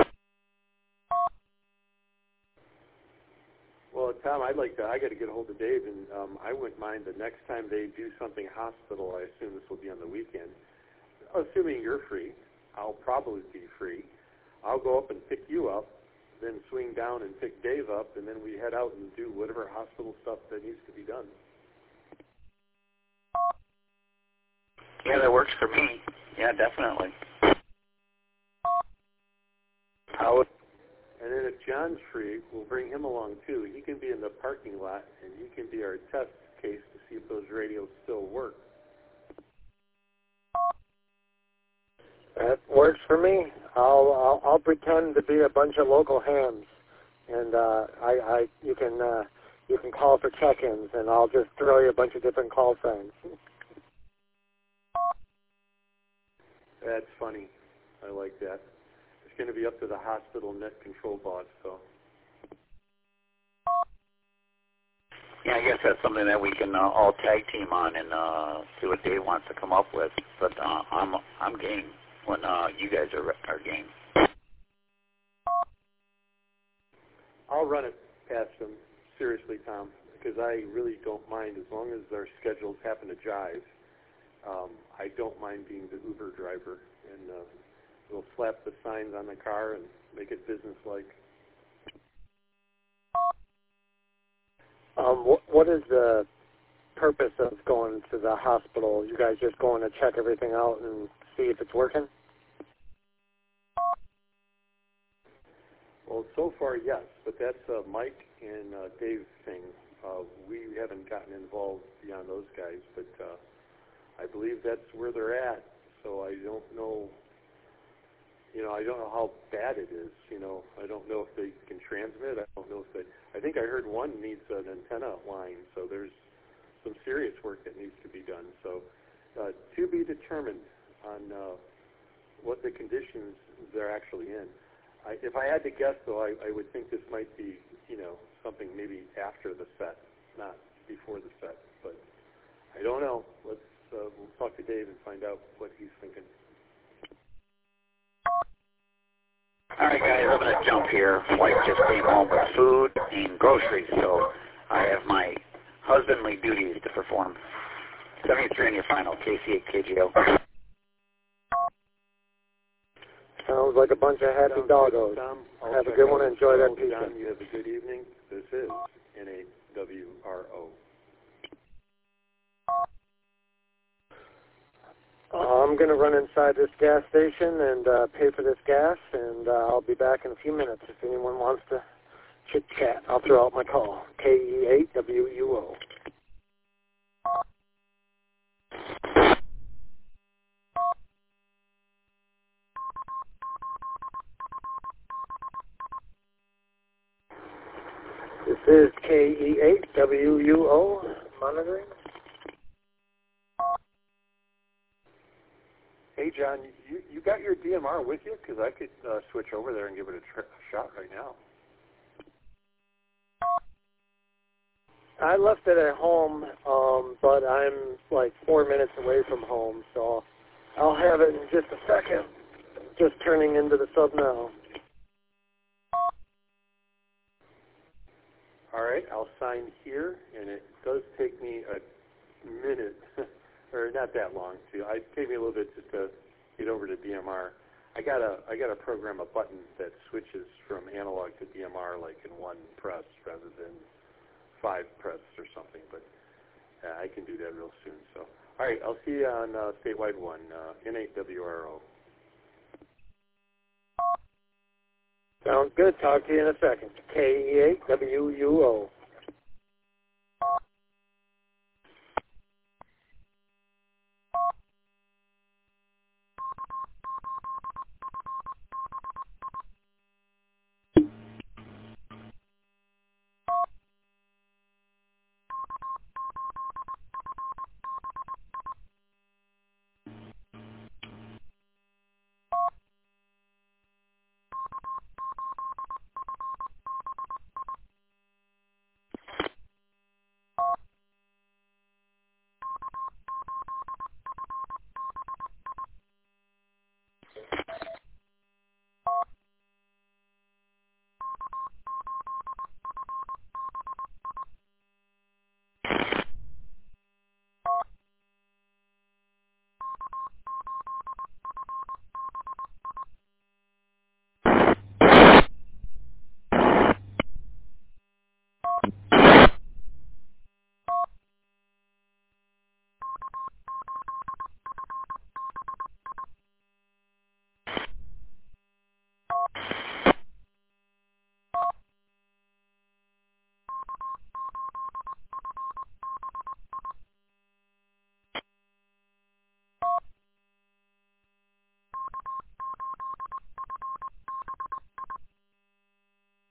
Well, Tom, I got to get a hold of Dave, and I wouldn't mind the next time they do something hospital. I assume this will be on the weekend. Assuming you're free, I'll probably be free. I'll go up and pick you up, then swing down and pick Dave up, and then we head out and do whatever hospital stuff that needs to be done. Yeah, that works for me. Yeah, definitely. And then if John's free, we'll bring him along too. He can be in the parking lot, and he can be our test case to see if those radios still work. That works for me. I'll pretend to be a bunch of local hams, and you can you can call for check-ins, and I'll just throw you a bunch of different call signs. That's funny. I like that. It's going to be up to the hospital net control boss, so. Yeah, I guess that's something that we can all tag team on and see what Dave wants to come up with. But I'm game when you guys are game. I'll run it past them, seriously, Tom, because I really don't mind as long as our schedules happen to jive. I don't mind being the Uber driver, and we'll slap the signs on the car and make it business-like. What is the purpose of going to the hospital? You guys just going to check everything out and see if it's working? Well, so far, yes, but that's Mike and Dave's thing. We haven't gotten involved beyond those guys, but I believe that's where they're at. So I don't know, I don't know how bad it is. I don't know if they can transmit. I don't know if they. I think I heard one needs an antenna line, so there's some serious work that needs to be done. So to be determined on what the conditions they're actually in. If I had to guess, though, I would think this might be, something maybe after the set, not before the set. But I don't know. We'll talk to Dave and find out what he's thinking. All right, guys, I'm going to jump here. Wife just came home with food and groceries, so I have my husbandly duties to perform. 73 in your final, KC8KGO. Sounds like a bunch of happy doggos. Have a good one and enjoy that pizza. John, you have a good evening. This is NAWRO. I'm going to run inside this gas station and pay for this gas, and I'll be back in a few minutes if anyone wants to chit-chat. I'll throw out my call, KE8WUO. This is KE8WUO monitoring. Hey, John, you got your DMR with you? Because I could switch over there and give it a shot right now. I left it at home, but I'm like 4 minutes away from home, so I'll have it in just a second. Just turning into the sub now. All right, I'll sign here, and it does take me a minute, or not that long. It take me a little bit just to get over to DMR. I gotta program a button that switches from analog to DMR like in one press rather than 5 press or something. But I can do that real soon. So, all right, I'll see you on statewide 1, N8WRO. Sounds good. Talk to you in a second. KE8WUO.